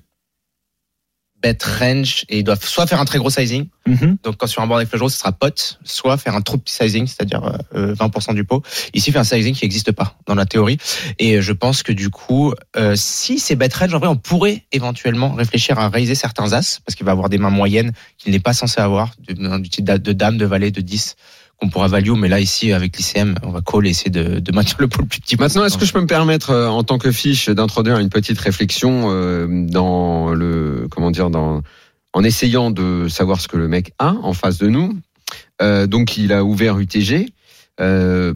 Speaker 8: bet range et ils doivent soit faire un très gros sizing.
Speaker 9: Mm-hmm.
Speaker 8: Donc, quand sur un board avec flush draw, ce sera pot, soit faire un trop petit sizing, c'est-à-dire euh, vingt pour cent du pot. Ici, faire un sizing qui n'existe pas dans la théorie. Et je pense que du coup, euh, si c'est bet range, en vrai, on pourrait éventuellement réfléchir à raiser certains as, parce qu'il va avoir des mains moyennes qu'il n'est pas censé avoir, du, du type de dame, de valet, de dix, qu'on pourra value. Mais là, ici, avec l'I C M, on va call et essayer de, de maintenir le pot le plus petit.
Speaker 3: Maintenant, est-ce que je peux me permettre, euh, en tant que fiche, d'introduire une petite réflexion euh, dans le, comment dire, dans en essayant de savoir ce que le mec a en face de nous. Euh, donc, il a ouvert U T G. Euh,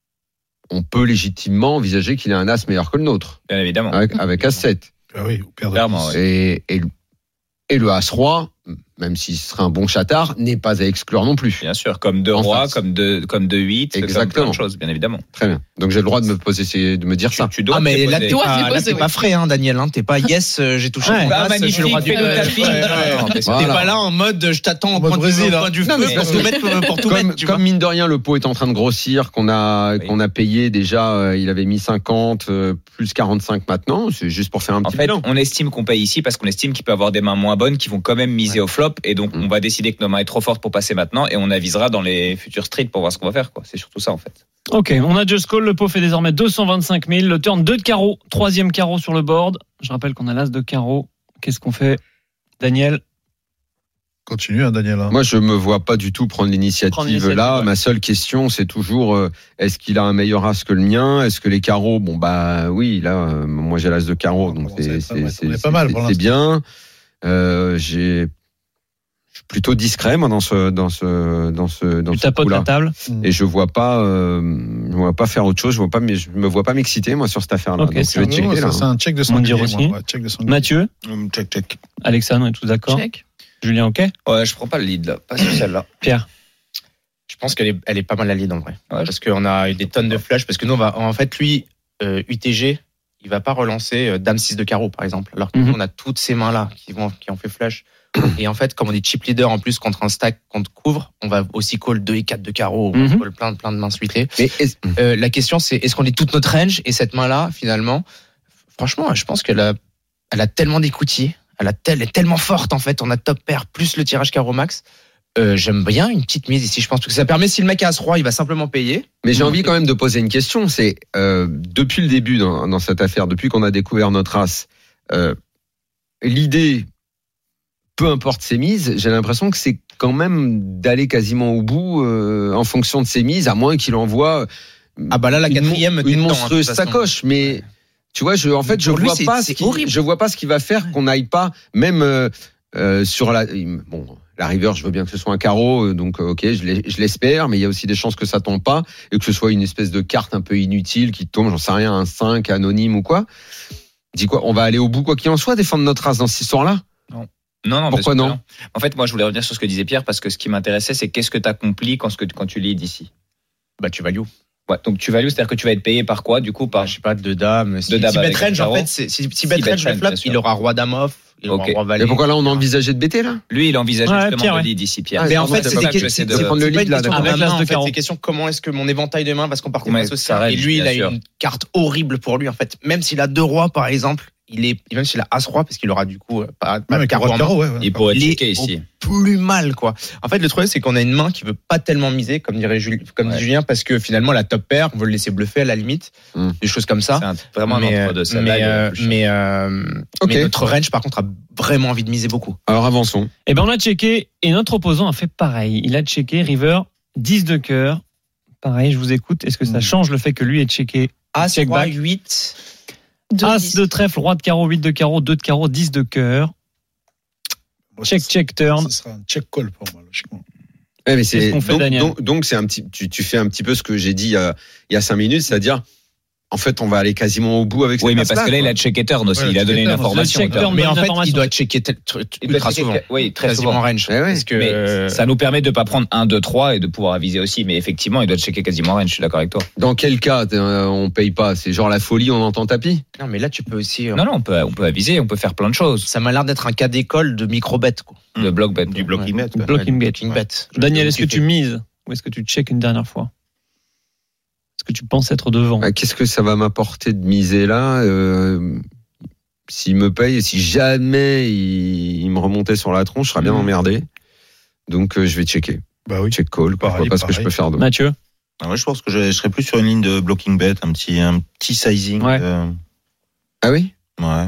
Speaker 3: on peut légitimement envisager qu'il a un as meilleur que le nôtre.
Speaker 5: Bien évidemment.
Speaker 3: Avec, avec as sept.
Speaker 4: Ah oui, ou père de
Speaker 5: Clairement,
Speaker 4: dix.
Speaker 5: ouais.
Speaker 3: Et, et, et le as roi, même s'il serait un bon chatard, n'est pas à exclure non plus.
Speaker 5: Bien sûr, comme deux
Speaker 3: En
Speaker 5: rois,
Speaker 3: face.
Speaker 5: comme deux, comme deux huit, comme
Speaker 3: Exactement.
Speaker 5: plein de choses, bien évidemment.
Speaker 3: Très bien. Donc, j'ai le droit de me poser, de me dire ça.
Speaker 5: Tu dois
Speaker 8: Ah, mais
Speaker 5: te
Speaker 8: là,
Speaker 5: poser.
Speaker 8: t'es
Speaker 6: Dois
Speaker 8: pas,
Speaker 6: te
Speaker 8: là,
Speaker 6: poser,
Speaker 8: t'es
Speaker 6: oui.
Speaker 8: pas frais, hein, Daniel, hein. T'es pas yes, euh, j'ai touché
Speaker 9: Ouais.
Speaker 8: mon
Speaker 5: Ah,
Speaker 8: as,
Speaker 5: magnifique,
Speaker 8: j'ai le droit du
Speaker 5: fais le
Speaker 8: ouais,
Speaker 5: tapis.
Speaker 8: ouais, ouais.
Speaker 5: Non, mais c'est-
Speaker 3: Voilà.
Speaker 8: T'es pas là en mode je t'attends au
Speaker 4: mode
Speaker 8: point,
Speaker 4: Brésil,
Speaker 8: du, au
Speaker 4: hein.
Speaker 8: point du
Speaker 3: Non,
Speaker 8: feu
Speaker 3: mais
Speaker 8: pour tout mettre pour tout
Speaker 3: Comme,
Speaker 8: mettre, tu vois.
Speaker 3: comme mine de rien, le pot est en train de grossir, qu'on a,
Speaker 5: Oui.
Speaker 3: qu'on a payé déjà, euh, il avait mis cinquante, euh, plus quarante-cinq maintenant, c'est juste pour faire un
Speaker 5: En
Speaker 3: petit
Speaker 5: fait,
Speaker 3: bilan.
Speaker 5: on estime qu'on paye ici parce qu'on estime qu'il peut avoir des mains moins bonnes qui vont quand même miser au flop et donc
Speaker 3: Mm.
Speaker 5: on va décider que nos mains est trop fortes pour passer maintenant et on avisera dans les futurs streets pour voir ce qu'on va faire, quoi. C'est surtout ça, en fait.
Speaker 9: Ok, on a just call. Le pot fait désormais deux cent vingt-cinq mille. Le turn deux de carreau. Troisième carreau sur le board. Je rappelle qu'on a l'as de carreau. Qu'est-ce qu'on fait? Daniel?
Speaker 4: Continue, hein, Daniel. hein.
Speaker 3: Moi, je me vois pas du tout prendre
Speaker 9: Prendre
Speaker 3: l'initiative
Speaker 9: l'initiative,
Speaker 3: là.
Speaker 9: ouais.
Speaker 3: Ma seule question, c'est toujours, euh, est-ce qu'il a un meilleur as que le mien? Est-ce que les carreaux, bon, bah, oui, là, euh, moi, j'ai l'as de carreau,
Speaker 4: On
Speaker 3: donc
Speaker 4: commence à
Speaker 3: c'est,
Speaker 4: être pas
Speaker 3: c'est,
Speaker 4: mal.
Speaker 3: c'est,
Speaker 4: On est
Speaker 3: c'est-
Speaker 4: pas mal
Speaker 3: c'est-
Speaker 4: pour
Speaker 3: c'est
Speaker 4: l'instant.
Speaker 3: bien. Euh, j'ai, je suis plutôt discret, moi, dans ce, dans ce, dans ce, dans
Speaker 9: Tu
Speaker 3: ce
Speaker 9: tapotes
Speaker 3: coup-là.
Speaker 9: la table.
Speaker 3: Et je vois pas, euh, je vois pas faire autre chose. Je vois pas, mais je me vois pas m'exciter moi sur cette affaire-là.
Speaker 9: Ok,
Speaker 3: Donc
Speaker 9: c'est
Speaker 3: je vais
Speaker 4: Non,
Speaker 3: checker
Speaker 4: ça,
Speaker 3: là.
Speaker 4: c'est un check de
Speaker 9: On dire
Speaker 4: sanglier.
Speaker 9: aussi.
Speaker 4: moi, ouais, check de sanglier.
Speaker 9: Mathieu?
Speaker 7: Hum, Check, check.
Speaker 9: Alexandre, on est tous d'accord?
Speaker 6: Check.
Speaker 9: Julien, ok?
Speaker 5: Ouais, je prends pas le lead, là. Pas sur celle-là.
Speaker 9: Pierre?
Speaker 8: Je pense qu'elle est, elle est pas mal la lead en vrai.
Speaker 5: Ouais,
Speaker 8: Parce qu'on a eu des tonnes de flush. Parce que nous, on va, en fait, lui, euh, U T G, il va pas relancer euh, Dame six de carreau, par exemple. Alors que
Speaker 9: Mhm.
Speaker 8: nous, on a toutes ces mains-là qui, vont, qui ont fait flush. Et en fait, comme on est chip leader en plus contre un stack qu'on te couvre, on va aussi call deux et quatre de carreau. On
Speaker 9: Mhm.
Speaker 8: call plein, plein de mains suitées.
Speaker 3: Mais est-ce-
Speaker 8: Euh, la question, c'est est-ce qu'on est toute notre range? Et cette main-là, finalement, franchement, je pense qu'elle a, elle a tellement d'écoutiers. Elle, a tel- elle est tellement forte, en fait. On a top pair plus le tirage carreau max. Euh, j'aime bien une petite mise ici, je pense, parce que ça permet, si le mec a As-Roi, il va simplement payer.
Speaker 3: mais j'ai envie quand même de poser une question. C'est euh, depuis le début dans, dans cette affaire, depuis qu'on a découvert notre race, euh, l'idée, peu importe ses mises, j'ai l'impression que c'est quand même d'aller quasiment au bout euh, en fonction de ses mises, à moins qu'il envoie
Speaker 8: Ah bah là, la
Speaker 3: une,
Speaker 8: quatrième,
Speaker 3: mon-
Speaker 8: t'es
Speaker 3: une
Speaker 8: dedans, hein, de
Speaker 3: monstrueuse
Speaker 8: toute façon.
Speaker 3: sacoche, mais tu vois, je, en fait, je
Speaker 8: Pour lui,
Speaker 3: vois
Speaker 8: c'est-
Speaker 3: pas,
Speaker 8: c'est
Speaker 3: ce qui,
Speaker 8: horrible.
Speaker 3: je vois pas ce qui va faire qu'on n'aille pas, même euh, euh, sur la, bon, la river, je veux bien que ce soit un carreau, euh, donc euh, ok, je l'ai- je l'espère, mais il y a aussi des chances que ça tombe pas et que ce soit une espèce de carte un peu inutile qui tombe, j'en sais rien, un cinq anonyme ou quoi. Dis quoi, on va aller au bout quoi qu'il en soit, défendre notre race dans cette histoire-là?
Speaker 5: Non, non.
Speaker 3: Pourquoi
Speaker 5: bien sûr
Speaker 3: non
Speaker 5: que En fait, moi, je voulais revenir sur ce que disait Pierre parce que ce qui m'intéressait, c'est qu'est-ce que tu accomplis quand, ce que, quand tu leads ici.
Speaker 8: Bah, tu values.
Speaker 5: Ouais, donc tu values, c'est-à-dire que tu vas être payé par quoi, du coup, par
Speaker 8: Je sais pas, de dames. Si,
Speaker 5: De dames
Speaker 8: si
Speaker 5: avec
Speaker 8: bet range,
Speaker 5: un
Speaker 8: en
Speaker 5: carreau.
Speaker 8: fait, c'est- si, si
Speaker 5: Si
Speaker 8: bet
Speaker 5: bet
Speaker 8: range
Speaker 5: range,
Speaker 8: le flop,
Speaker 5: bien sûr.
Speaker 8: il aura roi dame off, il aura
Speaker 5: Ok.
Speaker 8: roi valet.
Speaker 3: Mais pourquoi là, on envisageait de bêter, là?
Speaker 5: Lui, il envisage
Speaker 9: Ouais,
Speaker 5: justement
Speaker 9: Pierre,
Speaker 5: de
Speaker 9: ouais.
Speaker 5: lead ici, Pierre.
Speaker 3: Ah,
Speaker 8: Mais en
Speaker 3: c'est
Speaker 8: fait,
Speaker 3: pour
Speaker 8: c'est
Speaker 3: ça
Speaker 8: des
Speaker 3: que
Speaker 8: que-
Speaker 3: j'essaie
Speaker 8: c'est
Speaker 3: de
Speaker 8: c'est
Speaker 3: prendre le
Speaker 8: pas
Speaker 3: lead,
Speaker 8: une
Speaker 3: là,
Speaker 8: question
Speaker 3: d'accord.
Speaker 8: de
Speaker 9: Avec
Speaker 8: ma
Speaker 9: l'as
Speaker 8: main,
Speaker 9: de
Speaker 8: en fait.
Speaker 9: carreau.
Speaker 8: C'est une question comment est-ce que mon éventail de main va se comporter
Speaker 5: Ouais,
Speaker 8: face au
Speaker 5: ça
Speaker 8: sien.
Speaker 5: range,
Speaker 8: Et lui, il
Speaker 5: bien
Speaker 8: a
Speaker 5: sûr.
Speaker 8: une carte horrible pour lui, en fait. Même s'il a deux rois, par exemple, il est, même s'il a as-roi, parce qu'il aura du coup euh, pas, pas
Speaker 4: Ouais,
Speaker 8: de
Speaker 4: mais
Speaker 8: carreau
Speaker 4: carreau,
Speaker 8: en main.
Speaker 4: carreau, ouais, ouais.
Speaker 5: Il pourrait
Speaker 8: Il est
Speaker 5: checker ici.
Speaker 8: Plus mal, quoi. En fait, le problème, c'est qu'on a une main qui veut pas tellement miser, comme dirait Julien, comme
Speaker 5: Ouais.
Speaker 8: dit Julien, parce que finalement, la top pair, on veut le laisser bluffer à la limite,
Speaker 3: Mm.
Speaker 8: des choses comme ça.
Speaker 5: C'est un- vraiment
Speaker 8: mais,
Speaker 5: un entre-deux.
Speaker 8: mais, euh, mais, euh,
Speaker 3: Ok.
Speaker 8: mais notre range, par contre, a vraiment envie de miser beaucoup.
Speaker 3: Alors avançons.
Speaker 9: Eh ben, on a checké et notre opposant a fait pareil. Il a checké River dix de cœur. Pareil, je vous écoute. Est-ce que ça change le fait que lui ait checké
Speaker 8: As,
Speaker 9: Check
Speaker 8: roi,
Speaker 9: back.
Speaker 8: huit.
Speaker 6: Deux,
Speaker 9: As
Speaker 6: dix.
Speaker 9: de trèfle, roi de carreau, huit de carreau, deux de carreau, dix de cœur.
Speaker 4: Moi,
Speaker 9: Check,
Speaker 4: ça-
Speaker 9: check, turn.
Speaker 4: Ce sera un check call pour moi, logiquement.
Speaker 3: Ouais, mais
Speaker 9: Qu'est-ce
Speaker 3: c'est
Speaker 9: qu'on fait,
Speaker 3: donc,
Speaker 9: Daniel
Speaker 3: donc, donc c'est un petit, tu, tu fais un petit peu ce que j'ai dit il y a, il y a cinq minutes, c'est-à-dire, en fait, on va aller quasiment au bout avec cette
Speaker 5: Oui, mais
Speaker 3: passe-là,
Speaker 5: parce que là, il
Speaker 3: quoi.
Speaker 5: a checké turn aussi.
Speaker 4: Ouais,
Speaker 5: il a donné une
Speaker 4: checké turn,
Speaker 5: information.
Speaker 9: le check turn.
Speaker 8: Mais en
Speaker 9: Bonne
Speaker 8: fait, il
Speaker 9: information.
Speaker 8: doit checker tel-
Speaker 5: Il doit
Speaker 8: ultra
Speaker 5: checker-
Speaker 8: souvent.
Speaker 5: Oui, très
Speaker 8: Quasiment
Speaker 5: souvent.
Speaker 8: range.
Speaker 3: Ouais, ouais.
Speaker 8: Parce que,
Speaker 5: Mais
Speaker 8: euh,
Speaker 5: ça nous permet de pas prendre un, deux, trois et de pouvoir aviser aussi. Mais effectivement, il doit checker quasiment range. Je suis d'accord avec toi.
Speaker 3: Dans quel cas euh, on paye pas? C'est genre la folie, on entend tapis?
Speaker 8: non, mais là, tu peux aussi, euh,
Speaker 5: Non, non, on peut, on peut aviser, on peut faire plein de choses.
Speaker 8: ça m'a l'air d'être un cas d'école de micro-bet, quoi.
Speaker 5: De block bet.
Speaker 7: Du blocking bet. quoi.
Speaker 9: Blocking bet.
Speaker 8: Blocking bet.
Speaker 9: Daniel, est-ce que
Speaker 8: Kiffer.
Speaker 9: tu mises ou est-ce que tu check une dernière fois? Est-ce que tu penses être devant?
Speaker 3: Ah, qu'est-ce que ça va m'apporter de miser là? euh, S'il me paye, et si jamais il, il me remontait sur la tronche, je serais bien
Speaker 9: Mhm.
Speaker 3: emmerdé. Donc euh, je vais checker.
Speaker 4: Bah oui.
Speaker 3: Check call, pourquoi
Speaker 4: Pareil,
Speaker 3: pas ce que je
Speaker 4: pareil.
Speaker 3: peux faire d'autre.
Speaker 9: Mathieu?
Speaker 7: Ah, moi, je pense que je, je serais plus sur une ligne de blocking bet, un petit, un petit sizing.
Speaker 9: Ouais.
Speaker 7: euh,
Speaker 3: Ah oui?
Speaker 7: ouais.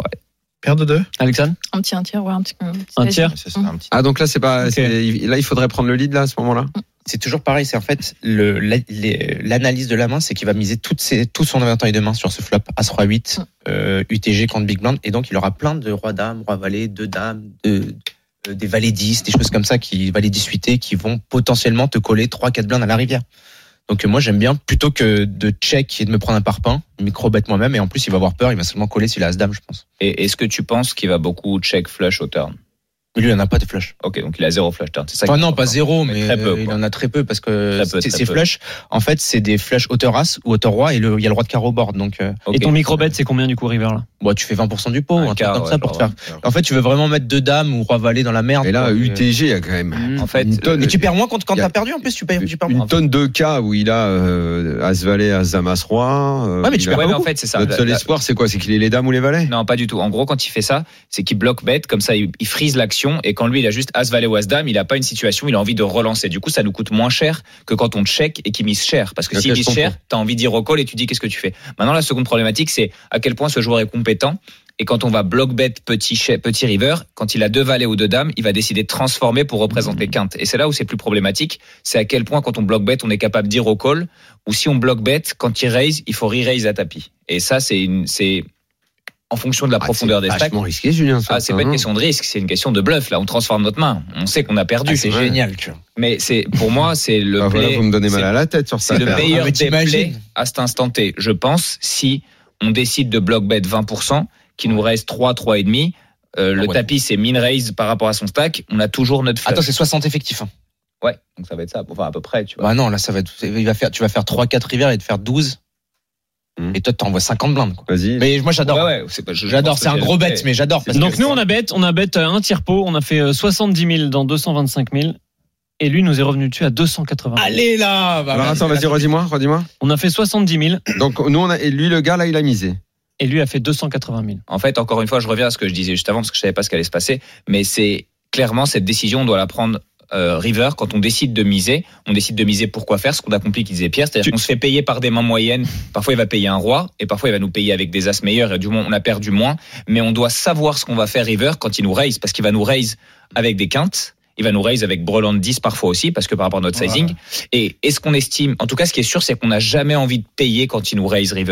Speaker 4: Paire de deux.
Speaker 9: Alexandre?
Speaker 6: Un petit, un tiers, ouais, un petit. Un, petit
Speaker 9: Un tiers?
Speaker 7: Ça, c'est un petit.
Speaker 3: Ah donc là c'est pas,
Speaker 9: Ok.
Speaker 3: c'est- il- là il faudrait prendre le lead là à ce moment-là.
Speaker 8: C'est toujours pareil, c'est en fait le- la- les- l'analyse de la main, c'est qu'il va miser toutes ses, tout son inventaire de main sur ce flop As roi huit, euh, U T G contre Big Blind, et donc il aura plein de roi dame, roi valet, deux dames, de, euh, des valets dix, des choses comme ça, qui valets dix-huit qui vont potentiellement te coller trois quatre blindes à la rivière. Donc euh, moi j'aime bien plutôt que de check et de me prendre un parpaing, micro bet moi-même, et en plus il va avoir peur, il va seulement coller s'il a As dame, je pense.
Speaker 5: Et est-ce que tu penses qu'il va beaucoup check flush au turn?
Speaker 8: Mais lui il en a pas de flush.
Speaker 5: Ok, donc il a zéro flush turn. C'est ça
Speaker 8: Enfin
Speaker 5: qui est
Speaker 8: non, pas
Speaker 5: important.
Speaker 8: zéro,
Speaker 5: Mais
Speaker 8: mais,
Speaker 5: très peu,
Speaker 8: euh, il
Speaker 5: quoi.
Speaker 8: en a très peu parce que
Speaker 5: Très peu,
Speaker 8: c'est-
Speaker 5: très
Speaker 8: ces
Speaker 5: peu.
Speaker 8: flushs, en fait, c'est des flushs hauteur As ou hauteur roi et le- il y a le roi de carreau au board. Donc, euh,
Speaker 5: Ok.
Speaker 9: Et ton micro-bet, c'est combien du coup, River là?
Speaker 8: bon, tu fais vingt pour cent du pot,
Speaker 5: Un
Speaker 8: un truc
Speaker 5: quart,
Speaker 8: comme
Speaker 5: ouais,
Speaker 8: ça pour te
Speaker 5: genre,
Speaker 8: faire. En fait, tu veux vraiment mettre deux dames ou roi valet dans la merde.
Speaker 3: Et là
Speaker 8: quoi.
Speaker 3: U T G il y a quand même
Speaker 5: En fait,
Speaker 3: une tonne.
Speaker 8: Et tu perds moins quand, quand
Speaker 3: Il y a-
Speaker 8: t'as perdu en plus, tu perds, tu perds moins.
Speaker 3: Une tonne de cas où il a euh, As valet, As dame, As roi. euh,
Speaker 8: Ouais, mais tu
Speaker 3: il
Speaker 8: perds
Speaker 3: a-
Speaker 5: ouais, mais en
Speaker 8: beaucoup.
Speaker 5: fait, c'est ça.
Speaker 3: Notre seul
Speaker 5: La- la-
Speaker 3: espoir c'est quoi? C'est qu'il ait les dames ou les valets?
Speaker 5: Non, pas du tout. En gros, quand il fait ça, c'est qu'il bloque bet, comme ça, il, il freeze l'action, et quand lui, il a juste As valet ou As dame, il a pas une situation, il a envie de relancer. Du coup, ça nous coûte moins cher que quand on check et qu'il mise cher. Parce que
Speaker 3: Ok,
Speaker 5: s'il
Speaker 3: je
Speaker 5: mise
Speaker 3: comprends.
Speaker 5: cher, t'as envie d'y recall et tu dis qu'est-ce que tu fais. Maintenant, la seconde problématique, c'est à quel point ce joueur est compétent. Et quand on va block bet petit, che- petit river, quand il a deux valets ou deux dames, il va décider de transformer pour représenter quinte. Et c'est là où c'est plus problématique. C'est à quel point quand on block bet, on est capable d'y recall. Ou si on block bet, quand il raise, il faut re-raise à tapis. Et ça, c'est une, c'est en fonction de la
Speaker 3: Ah,
Speaker 5: profondeur
Speaker 3: c'est
Speaker 5: des stacks.
Speaker 3: vachement risqué Julien. ça,
Speaker 5: Ah, c'est
Speaker 3: ça,
Speaker 5: pas une
Speaker 3: hein.
Speaker 5: question de risque, c'est une question de bluff. Là, on transforme notre main. On sait qu'on a perdu.
Speaker 8: Ah, c'est
Speaker 3: Ouais.
Speaker 8: génial, tu vois.
Speaker 5: Mais c'est, pour moi, c'est le
Speaker 3: Ah, voilà,
Speaker 5: play-
Speaker 3: vous me donnez mal
Speaker 5: c'est-
Speaker 3: à la tête sur ça.
Speaker 5: c'est le meilleur
Speaker 8: Ah, mais
Speaker 5: des
Speaker 8: t'imagines.
Speaker 5: plays à cet instant T. Je pense, si on décide de block bet vingt pour cent, qu'il nous reste trois, trois et demi, euh, le
Speaker 8: Ah ouais.
Speaker 5: tapis c'est min raise par rapport à son stack, on a toujours notre flush.
Speaker 8: Attends, c'est soixante effectifs. Hein.
Speaker 5: Ouais, donc ça va être ça. Enfin, à peu près, tu vois.
Speaker 8: Bah non, là, ça va être, il va faire, tu vas faire trois quatre rivières et te faire douze.
Speaker 3: Hum.
Speaker 8: Et toi, t'envoies cinquante blindes, quoi.
Speaker 3: Vas-y.
Speaker 8: Mais moi, j'adore.
Speaker 5: Ouais, ouais, c'est pas- je- je
Speaker 8: J'adore,
Speaker 5: pense que
Speaker 8: c'est un gros
Speaker 5: le
Speaker 8: bet, mais j'adore. parce
Speaker 9: Donc
Speaker 8: que-
Speaker 9: nous, on a bet, on a bet un tiers pot, on a fait euh, soixante-dix mille dans deux cent vingt-cinq mille. Et lui nous est revenu dessus à deux cent quatre-vingts.
Speaker 8: Allez là bah,
Speaker 3: Alors attends, vas-y, redis-moi, redis-moi.
Speaker 9: On a fait soixante-dix mille
Speaker 3: Donc nous on a et lui le gars là il a misé.
Speaker 9: et lui a fait deux cent quatre-vingt mille.
Speaker 5: En fait, encore une fois, je reviens à ce que je disais juste avant parce que je savais pas ce qu'allait se passer, mais c'est clairement cette décision, on doit la prendre euh, river quand on décide de miser. On décide de miser pour quoi faire, ce qu'on a compris qu'il disait Pierre, c'est-à-dire
Speaker 9: Tu-
Speaker 5: qu'on se fait payer par des mains moyennes. Parfois, il va payer un roi et parfois il va nous payer avec des as meilleurs et du moins on a perdu moins. Mais on doit savoir ce qu'on va faire river quand il nous raise parce qu'il va nous raise avec des quintes. Il va nous raise avec brelan dix parfois aussi parce que par rapport à notre sizing.
Speaker 4: Voilà.
Speaker 5: Et est-ce qu'on estime, en tout cas, ce qui est sûr, c'est qu'on n'a jamais envie de payer quand il nous raise river.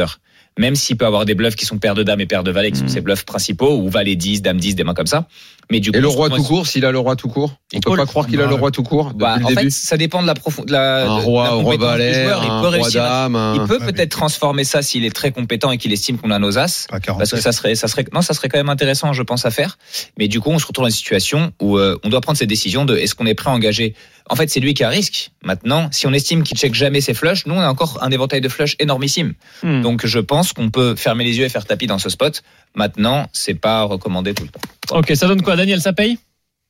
Speaker 5: même s'il peut avoir des bluffs qui sont paires de dames et paires de valets, qui sont
Speaker 3: Mmh.
Speaker 5: ses bluffs principaux, ou valet dix, dame dix, des mains comme ça. Mais du coup,
Speaker 3: Et le
Speaker 5: je
Speaker 3: roi
Speaker 5: trouve-
Speaker 3: tout court, s'il a le roi tout court, on peut
Speaker 5: call.
Speaker 3: pas croire qu'il a
Speaker 4: Ouais.
Speaker 3: le roi tout court depuis
Speaker 5: Bah,
Speaker 3: le
Speaker 5: en
Speaker 3: début.
Speaker 5: fait, ça dépend de la profondeur. De la,
Speaker 3: Un
Speaker 5: de
Speaker 3: roi,
Speaker 5: la
Speaker 3: un roi
Speaker 5: compétence du
Speaker 3: valet,
Speaker 5: joueur. Il
Speaker 3: un
Speaker 5: peut
Speaker 3: roi
Speaker 5: réussir. à-
Speaker 3: dame, un-
Speaker 5: Il peut
Speaker 4: Ouais, mais-
Speaker 5: peut-être transformer ça s'il est très compétent et qu'il estime qu'on a nos as.
Speaker 4: À quarante.
Speaker 5: Parce que ça serait, ça serait, non, ça serait quand même intéressant, je pense, à faire. Mais du coup, on se retrouve dans une situation où euh, on doit prendre cette décision de est-ce qu'on est prêt à engager. En fait, c'est lui qui a risque. Maintenant, si on estime qu'il check jamais ses flushs, nous, on a encore un éventail de flushs énormissime.
Speaker 9: Hmm.
Speaker 5: Donc, je pense qu'on peut fermer les yeux et faire tapis dans ce spot. Maintenant, c'est pas recommandé tout le temps.
Speaker 9: Ok, ça donne quoi, Daniel? Ça paye?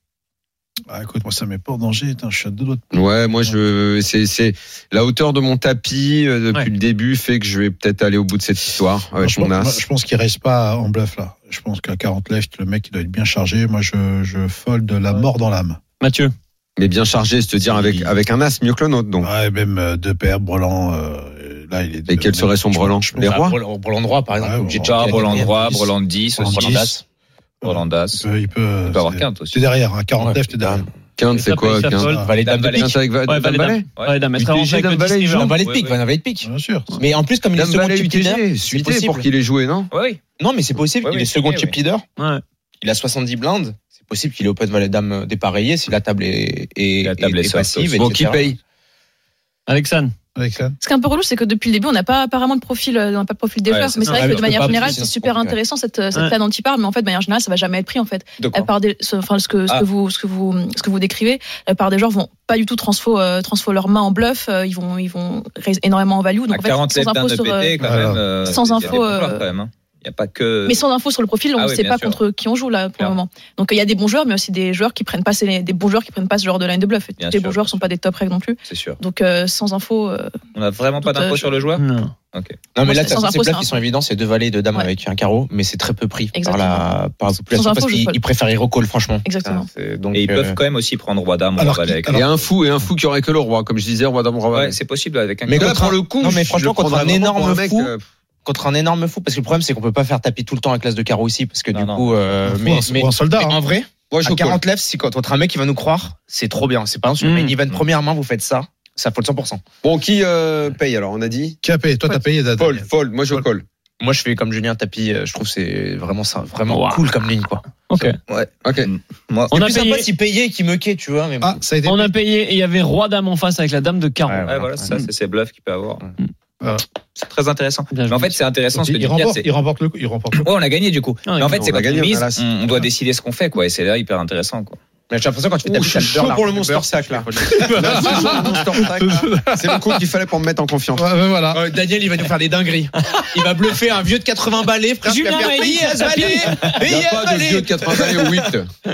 Speaker 4: Ah, écoute, moi, ça met pas en danger. Putain, je suis à deux doigts de-
Speaker 3: Ouais, moi je c'est c'est la hauteur de mon tapis euh, depuis
Speaker 9: Ouais.
Speaker 3: le début fait que je vais peut-être aller au bout de cette histoire avec
Speaker 4: je,
Speaker 3: mon
Speaker 4: pense, moi,
Speaker 3: as.
Speaker 4: je pense qu'il reste pas en bluff là. Je pense qu'à quarante left, le mec il doit être bien chargé. Moi, je, je fold de la mort dans l'âme.
Speaker 9: Mathieu?
Speaker 3: Mais bien chargé, c'est à dire avec avec un as mieux que le nôtre donc.
Speaker 4: Ouais, même euh, deux paires, brelan. Euh, là, il est.
Speaker 3: Et quel serait son brelan?
Speaker 4: Je pense-
Speaker 3: Les
Speaker 8: Bah,
Speaker 3: rois
Speaker 8: Brelan brelan droit, par exemple.
Speaker 4: Ouais,
Speaker 8: obligé de
Speaker 4: brelan.
Speaker 8: checker
Speaker 5: Ah,
Speaker 8: la
Speaker 5: Brelan
Speaker 8: quatrième,
Speaker 5: droit,
Speaker 8: dix.
Speaker 5: Brelan dix,
Speaker 8: Brelan
Speaker 5: aussi.
Speaker 8: dix.
Speaker 5: Brelan
Speaker 4: Il
Speaker 5: d'as.
Speaker 4: peut, il peut,
Speaker 5: Il peut avoir
Speaker 4: c'est-
Speaker 5: quinte aussi.
Speaker 4: T'es derrière, à quarante
Speaker 8: Ouais,
Speaker 4: left, t'es derrière.
Speaker 3: Quinte c'est
Speaker 9: Ça
Speaker 3: quoi
Speaker 9: paye, ça
Speaker 3: quinte
Speaker 9: fold.
Speaker 8: Valet dame de
Speaker 5: Dame
Speaker 8: pique.
Speaker 3: Quinte avec va-
Speaker 9: Ouais,
Speaker 3: dame
Speaker 9: valet
Speaker 3: valet
Speaker 9: dame. Ouais, dame. Elle serait
Speaker 3: U T G,
Speaker 9: rentrée avec
Speaker 3: dame
Speaker 9: le
Speaker 3: valet,
Speaker 9: dix,
Speaker 3: il joue.
Speaker 8: Un valet de
Speaker 5: Ouais,
Speaker 8: pique,
Speaker 5: ouais.
Speaker 8: un valet de pique.
Speaker 4: Bien sûr.
Speaker 8: Mais en plus, comme il est
Speaker 3: Dame
Speaker 8: second
Speaker 3: valet
Speaker 8: chip
Speaker 3: U T
Speaker 8: leader,
Speaker 3: G,
Speaker 8: c'est
Speaker 3: suité
Speaker 8: possible.
Speaker 3: pour qu'il ait joué, non?
Speaker 5: Ouais, oui.
Speaker 8: Non, mais c'est possible.
Speaker 5: Ouais,
Speaker 8: Il
Speaker 5: oui,
Speaker 8: est second
Speaker 5: c'est
Speaker 8: chip
Speaker 5: vrai,
Speaker 8: leader.
Speaker 9: Ouais.
Speaker 8: Il a soixante-dix blindes. C'est possible qu'il ait open valet dame dépareillé si la table est, est,
Speaker 5: La table
Speaker 8: est-
Speaker 5: est
Speaker 8: est
Speaker 5: soft
Speaker 8: passive.
Speaker 5: aussi.
Speaker 3: Bon,
Speaker 8: et
Speaker 3: qui
Speaker 8: cetera.
Speaker 3: paye?
Speaker 9: Alexandre?
Speaker 4: Alexandre.
Speaker 6: Ce qui est un peu relou, c'est que depuis le début, on n'a pas apparemment de profil, euh, on n'a pas de profil des
Speaker 5: Ouais,
Speaker 6: joueurs.
Speaker 5: c'est
Speaker 6: Mais
Speaker 5: ça.
Speaker 6: c'est vrai
Speaker 8: Ouais,
Speaker 6: que
Speaker 8: mais
Speaker 6: de
Speaker 8: je
Speaker 6: manière
Speaker 8: peux pas
Speaker 6: générale,
Speaker 8: pousser,
Speaker 6: c'est
Speaker 8: sinon,
Speaker 6: super
Speaker 8: c'est
Speaker 6: intéressant cette, cette
Speaker 9: Ouais.
Speaker 6: plan dont il parle. Mais en fait, de manière générale, ça va jamais être pris en fait.
Speaker 5: De
Speaker 6: La
Speaker 5: quoi
Speaker 6: part des, ce- enfin, ce que, ce
Speaker 5: Ah.
Speaker 6: que vous, ce que vous, ce que vous décrivez, la part des joueurs vont pas du tout transfo, euh, transfo leurs mains en bluff. euh, ils vont, ils vont raise énormément en value. Donc
Speaker 5: À
Speaker 6: en fait,
Speaker 5: quarante
Speaker 6: sans
Speaker 5: left
Speaker 6: info
Speaker 5: d'un
Speaker 6: sur,
Speaker 5: de
Speaker 6: euh,
Speaker 5: pété, quand
Speaker 4: voilà.
Speaker 5: même. euh,
Speaker 6: Sans
Speaker 5: il y a des
Speaker 6: info,
Speaker 5: bons
Speaker 6: euh,
Speaker 5: joueurs, quand même, hein. Il n'y a pas que.
Speaker 6: mais sans info sur le profil, on
Speaker 5: Ah
Speaker 6: ne
Speaker 5: oui,
Speaker 6: sait
Speaker 5: bien
Speaker 6: pas
Speaker 5: sûr.
Speaker 6: contre qui on joue là pour
Speaker 5: Claire.
Speaker 6: le moment. Donc il y a des bons joueurs, mais aussi des joueurs qui prennent pas ces, des bons joueurs qui prennent pas ce genre de line de bluff. Et tous
Speaker 5: Bien
Speaker 6: les
Speaker 5: sûr,
Speaker 6: bons joueurs
Speaker 5: bien
Speaker 6: sont pas des top règles non plus.
Speaker 5: C'est sûr.
Speaker 6: Donc euh, sans info, euh,
Speaker 5: On n'a vraiment pas
Speaker 6: Tout,
Speaker 5: d'infos
Speaker 6: euh,
Speaker 5: sur le joueur?
Speaker 9: Non.
Speaker 5: Ok.
Speaker 8: Non, mais
Speaker 6: Moi,
Speaker 8: là,
Speaker 6: c'est
Speaker 8: t'as
Speaker 6: sans
Speaker 8: ces
Speaker 6: info,
Speaker 8: bluffs
Speaker 6: c'est
Speaker 8: qui sont
Speaker 6: info.
Speaker 8: évidents, c'est deux valets, deux dames
Speaker 6: Ouais.
Speaker 8: avec un carreau, mais c'est très peu pris par
Speaker 6: Exactement.
Speaker 8: la, par la population
Speaker 6: Sans info,
Speaker 8: parce
Speaker 6: je
Speaker 8: qu'ils
Speaker 6: fold.
Speaker 8: ils préfèrent y recall, franchement.
Speaker 6: exactement.
Speaker 8: C'est- Donc,
Speaker 5: Et ils
Speaker 8: euh,
Speaker 5: peuvent quand même aussi prendre roi dame, roi
Speaker 4: Alors
Speaker 5: valet
Speaker 4: qu'il-
Speaker 5: avec.
Speaker 4: alors-
Speaker 3: Et un fou, et un fou qui aurait que le roi, comme je disais, roi dame, roi valet.
Speaker 5: Ouais, c'est possible avec un.
Speaker 8: Mais
Speaker 3: Là,
Speaker 8: contre
Speaker 3: pour
Speaker 8: un-
Speaker 3: le coup,
Speaker 8: non, mais
Speaker 3: je
Speaker 8: franchement,
Speaker 3: le
Speaker 8: contre
Speaker 3: prendrais
Speaker 8: un
Speaker 3: vraiment pour
Speaker 8: énorme
Speaker 3: mec,
Speaker 8: fou,
Speaker 3: euh,
Speaker 8: contre un énorme fou, parce que le problème, c'est qu'on peut pas faire tapis tout le temps avec l'as de carreau ici, parce que
Speaker 5: Non,
Speaker 8: du
Speaker 5: non.
Speaker 8: coup, euh,
Speaker 4: Ou
Speaker 8: mais,
Speaker 4: un-
Speaker 8: mais,
Speaker 4: ou un soldat.
Speaker 8: mais
Speaker 4: hein.
Speaker 8: en vrai,
Speaker 3: Moi, je
Speaker 8: à
Speaker 3: call.
Speaker 8: quarante left, si contre un mec qui va nous croire, c'est trop bien. C'est par exemple sur le
Speaker 9: Mmh.
Speaker 8: main event
Speaker 5: Mmh.
Speaker 8: première main, vous faites ça, ça fold cent pour cent.
Speaker 3: Bon, qui euh, paye alors? On a dit
Speaker 4: Qui a payé? Toi, t'as payé, Dad.
Speaker 3: fold, fold. Moi, je
Speaker 4: Fold.
Speaker 3: colle.
Speaker 8: Moi, je fais comme Julien tapis, euh, je trouve que c'est vraiment ça, vraiment
Speaker 9: Wow.
Speaker 8: cool comme ligne, quoi.
Speaker 9: Ok.
Speaker 5: Ouais.
Speaker 3: Ok.
Speaker 5: Moi,
Speaker 9: On
Speaker 8: C'est
Speaker 9: a
Speaker 8: plus
Speaker 9: payé.
Speaker 8: sympa s'il payait et qu'il me quait, tu vois, mais bon.
Speaker 4: Ah, ça a été.
Speaker 9: On a payé et il y avait roi dame en face avec la dame de carreau.
Speaker 8: Ouais,
Speaker 5: ouais, voilà, c'est ça, c'est ces bluffs qu'il peut avoir.
Speaker 4: Voilà.
Speaker 5: C'est très intéressant.
Speaker 9: Bien
Speaker 5: Mais
Speaker 9: joué.
Speaker 5: en fait, c'est intéressant ce que
Speaker 4: il,
Speaker 5: dit Pierre.
Speaker 4: remporte,
Speaker 5: c'est-
Speaker 4: il remporte le coup. Il remporte le coup.
Speaker 5: Ouais, on a gagné du coup.
Speaker 9: Ah,
Speaker 5: Mais en fait,
Speaker 3: on
Speaker 5: c'est
Speaker 3: a
Speaker 5: quand
Speaker 3: gagné,
Speaker 5: on
Speaker 3: on a
Speaker 5: mise,
Speaker 3: l'as.
Speaker 5: on, on doit décider ce qu'on fait, quoi. Et c'est là hyper intéressant, quoi.
Speaker 8: Mais j'ai l'impression quand tu fais
Speaker 3: Ouh,
Speaker 8: tapis,
Speaker 3: je
Speaker 8: t'as
Speaker 3: suis
Speaker 8: le
Speaker 3: chaud
Speaker 8: beurre,
Speaker 3: pour le
Speaker 8: la
Speaker 3: monster
Speaker 8: beurre,
Speaker 3: sac,
Speaker 8: ça
Speaker 3: là.
Speaker 8: fait folle.
Speaker 3: Là, je suis chaud pour le monster sac, là. C'est le coup qu'il fallait pour me mettre en confiance.
Speaker 4: Ouais, ouais, voilà.
Speaker 8: Euh, Daniel, il va nous faire des dingueries. Il va bluffer un vieux de quatre-vingts balais, frère.
Speaker 9: Julien,
Speaker 8: qui va faire
Speaker 9: il dit
Speaker 8: yes,
Speaker 9: ça,
Speaker 8: balais,
Speaker 3: Il n'y
Speaker 8: yes,
Speaker 3: a pas de
Speaker 8: balais.
Speaker 3: vieux de quatre-vingts balais au huit.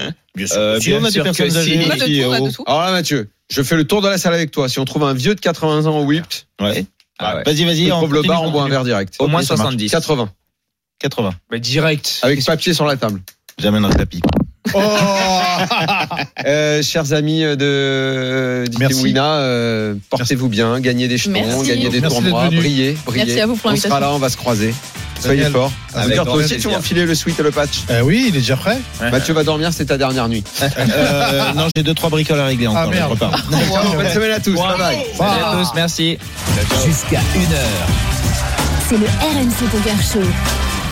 Speaker 5: Euh,
Speaker 8: Sinon, on a
Speaker 5: bien
Speaker 8: des
Speaker 5: sûr
Speaker 8: personnes
Speaker 5: que si.
Speaker 8: âgées.
Speaker 6: On a de tout, on a de tout.
Speaker 3: Alors là, Mathieu, je fais le tour de la salle avec toi. Si on trouve un vieux de quatre-vingts ans au whip,
Speaker 7: Ouais.
Speaker 5: Ah ouais.
Speaker 7: Vas-y, vas-y.
Speaker 3: on
Speaker 7: on
Speaker 3: trouve le
Speaker 7: continue,
Speaker 3: bar, on boit un
Speaker 7: continue.
Speaker 3: verre direct.
Speaker 5: Au moins
Speaker 7: Ok, ça marche.
Speaker 5: soixante-dix.
Speaker 3: quatre-vingts.
Speaker 7: quatre-vingts.
Speaker 8: Mais direct.
Speaker 3: Avec papier sur la table.
Speaker 7: J'amène un tapis.
Speaker 4: Oh
Speaker 3: Euh, chers amis de du
Speaker 4: Merci.
Speaker 3: Wina, euh, portez-vous bien, gagnez des jetons,
Speaker 6: Merci.
Speaker 3: gagnez des
Speaker 4: Merci
Speaker 3: tournois,
Speaker 4: d'être venu.
Speaker 3: brillez, brillez.
Speaker 6: Merci à vous pour
Speaker 3: On sera
Speaker 6: l'invitation.
Speaker 3: là, on va se croiser. Soyez
Speaker 4: Daniel,
Speaker 3: forts.
Speaker 4: avec
Speaker 3: D'ailleurs,
Speaker 5: grand
Speaker 3: toi aussi, tu
Speaker 5: plaisir.
Speaker 3: vas enfiler le sweat et le patch.
Speaker 4: Euh, oui, il est déjà prêt.
Speaker 3: Mathieu va dormir, c'est ta dernière nuit.
Speaker 7: Euh, non, j'ai deux, trois bricoles à régler encore.
Speaker 4: Ah, merde.
Speaker 7: je repars.
Speaker 3: Bonne semaine à tous. Bye bye.
Speaker 5: Salut à tous, merci.
Speaker 2: Jusqu'à une heure.
Speaker 1: C'est le R M C Poker Show.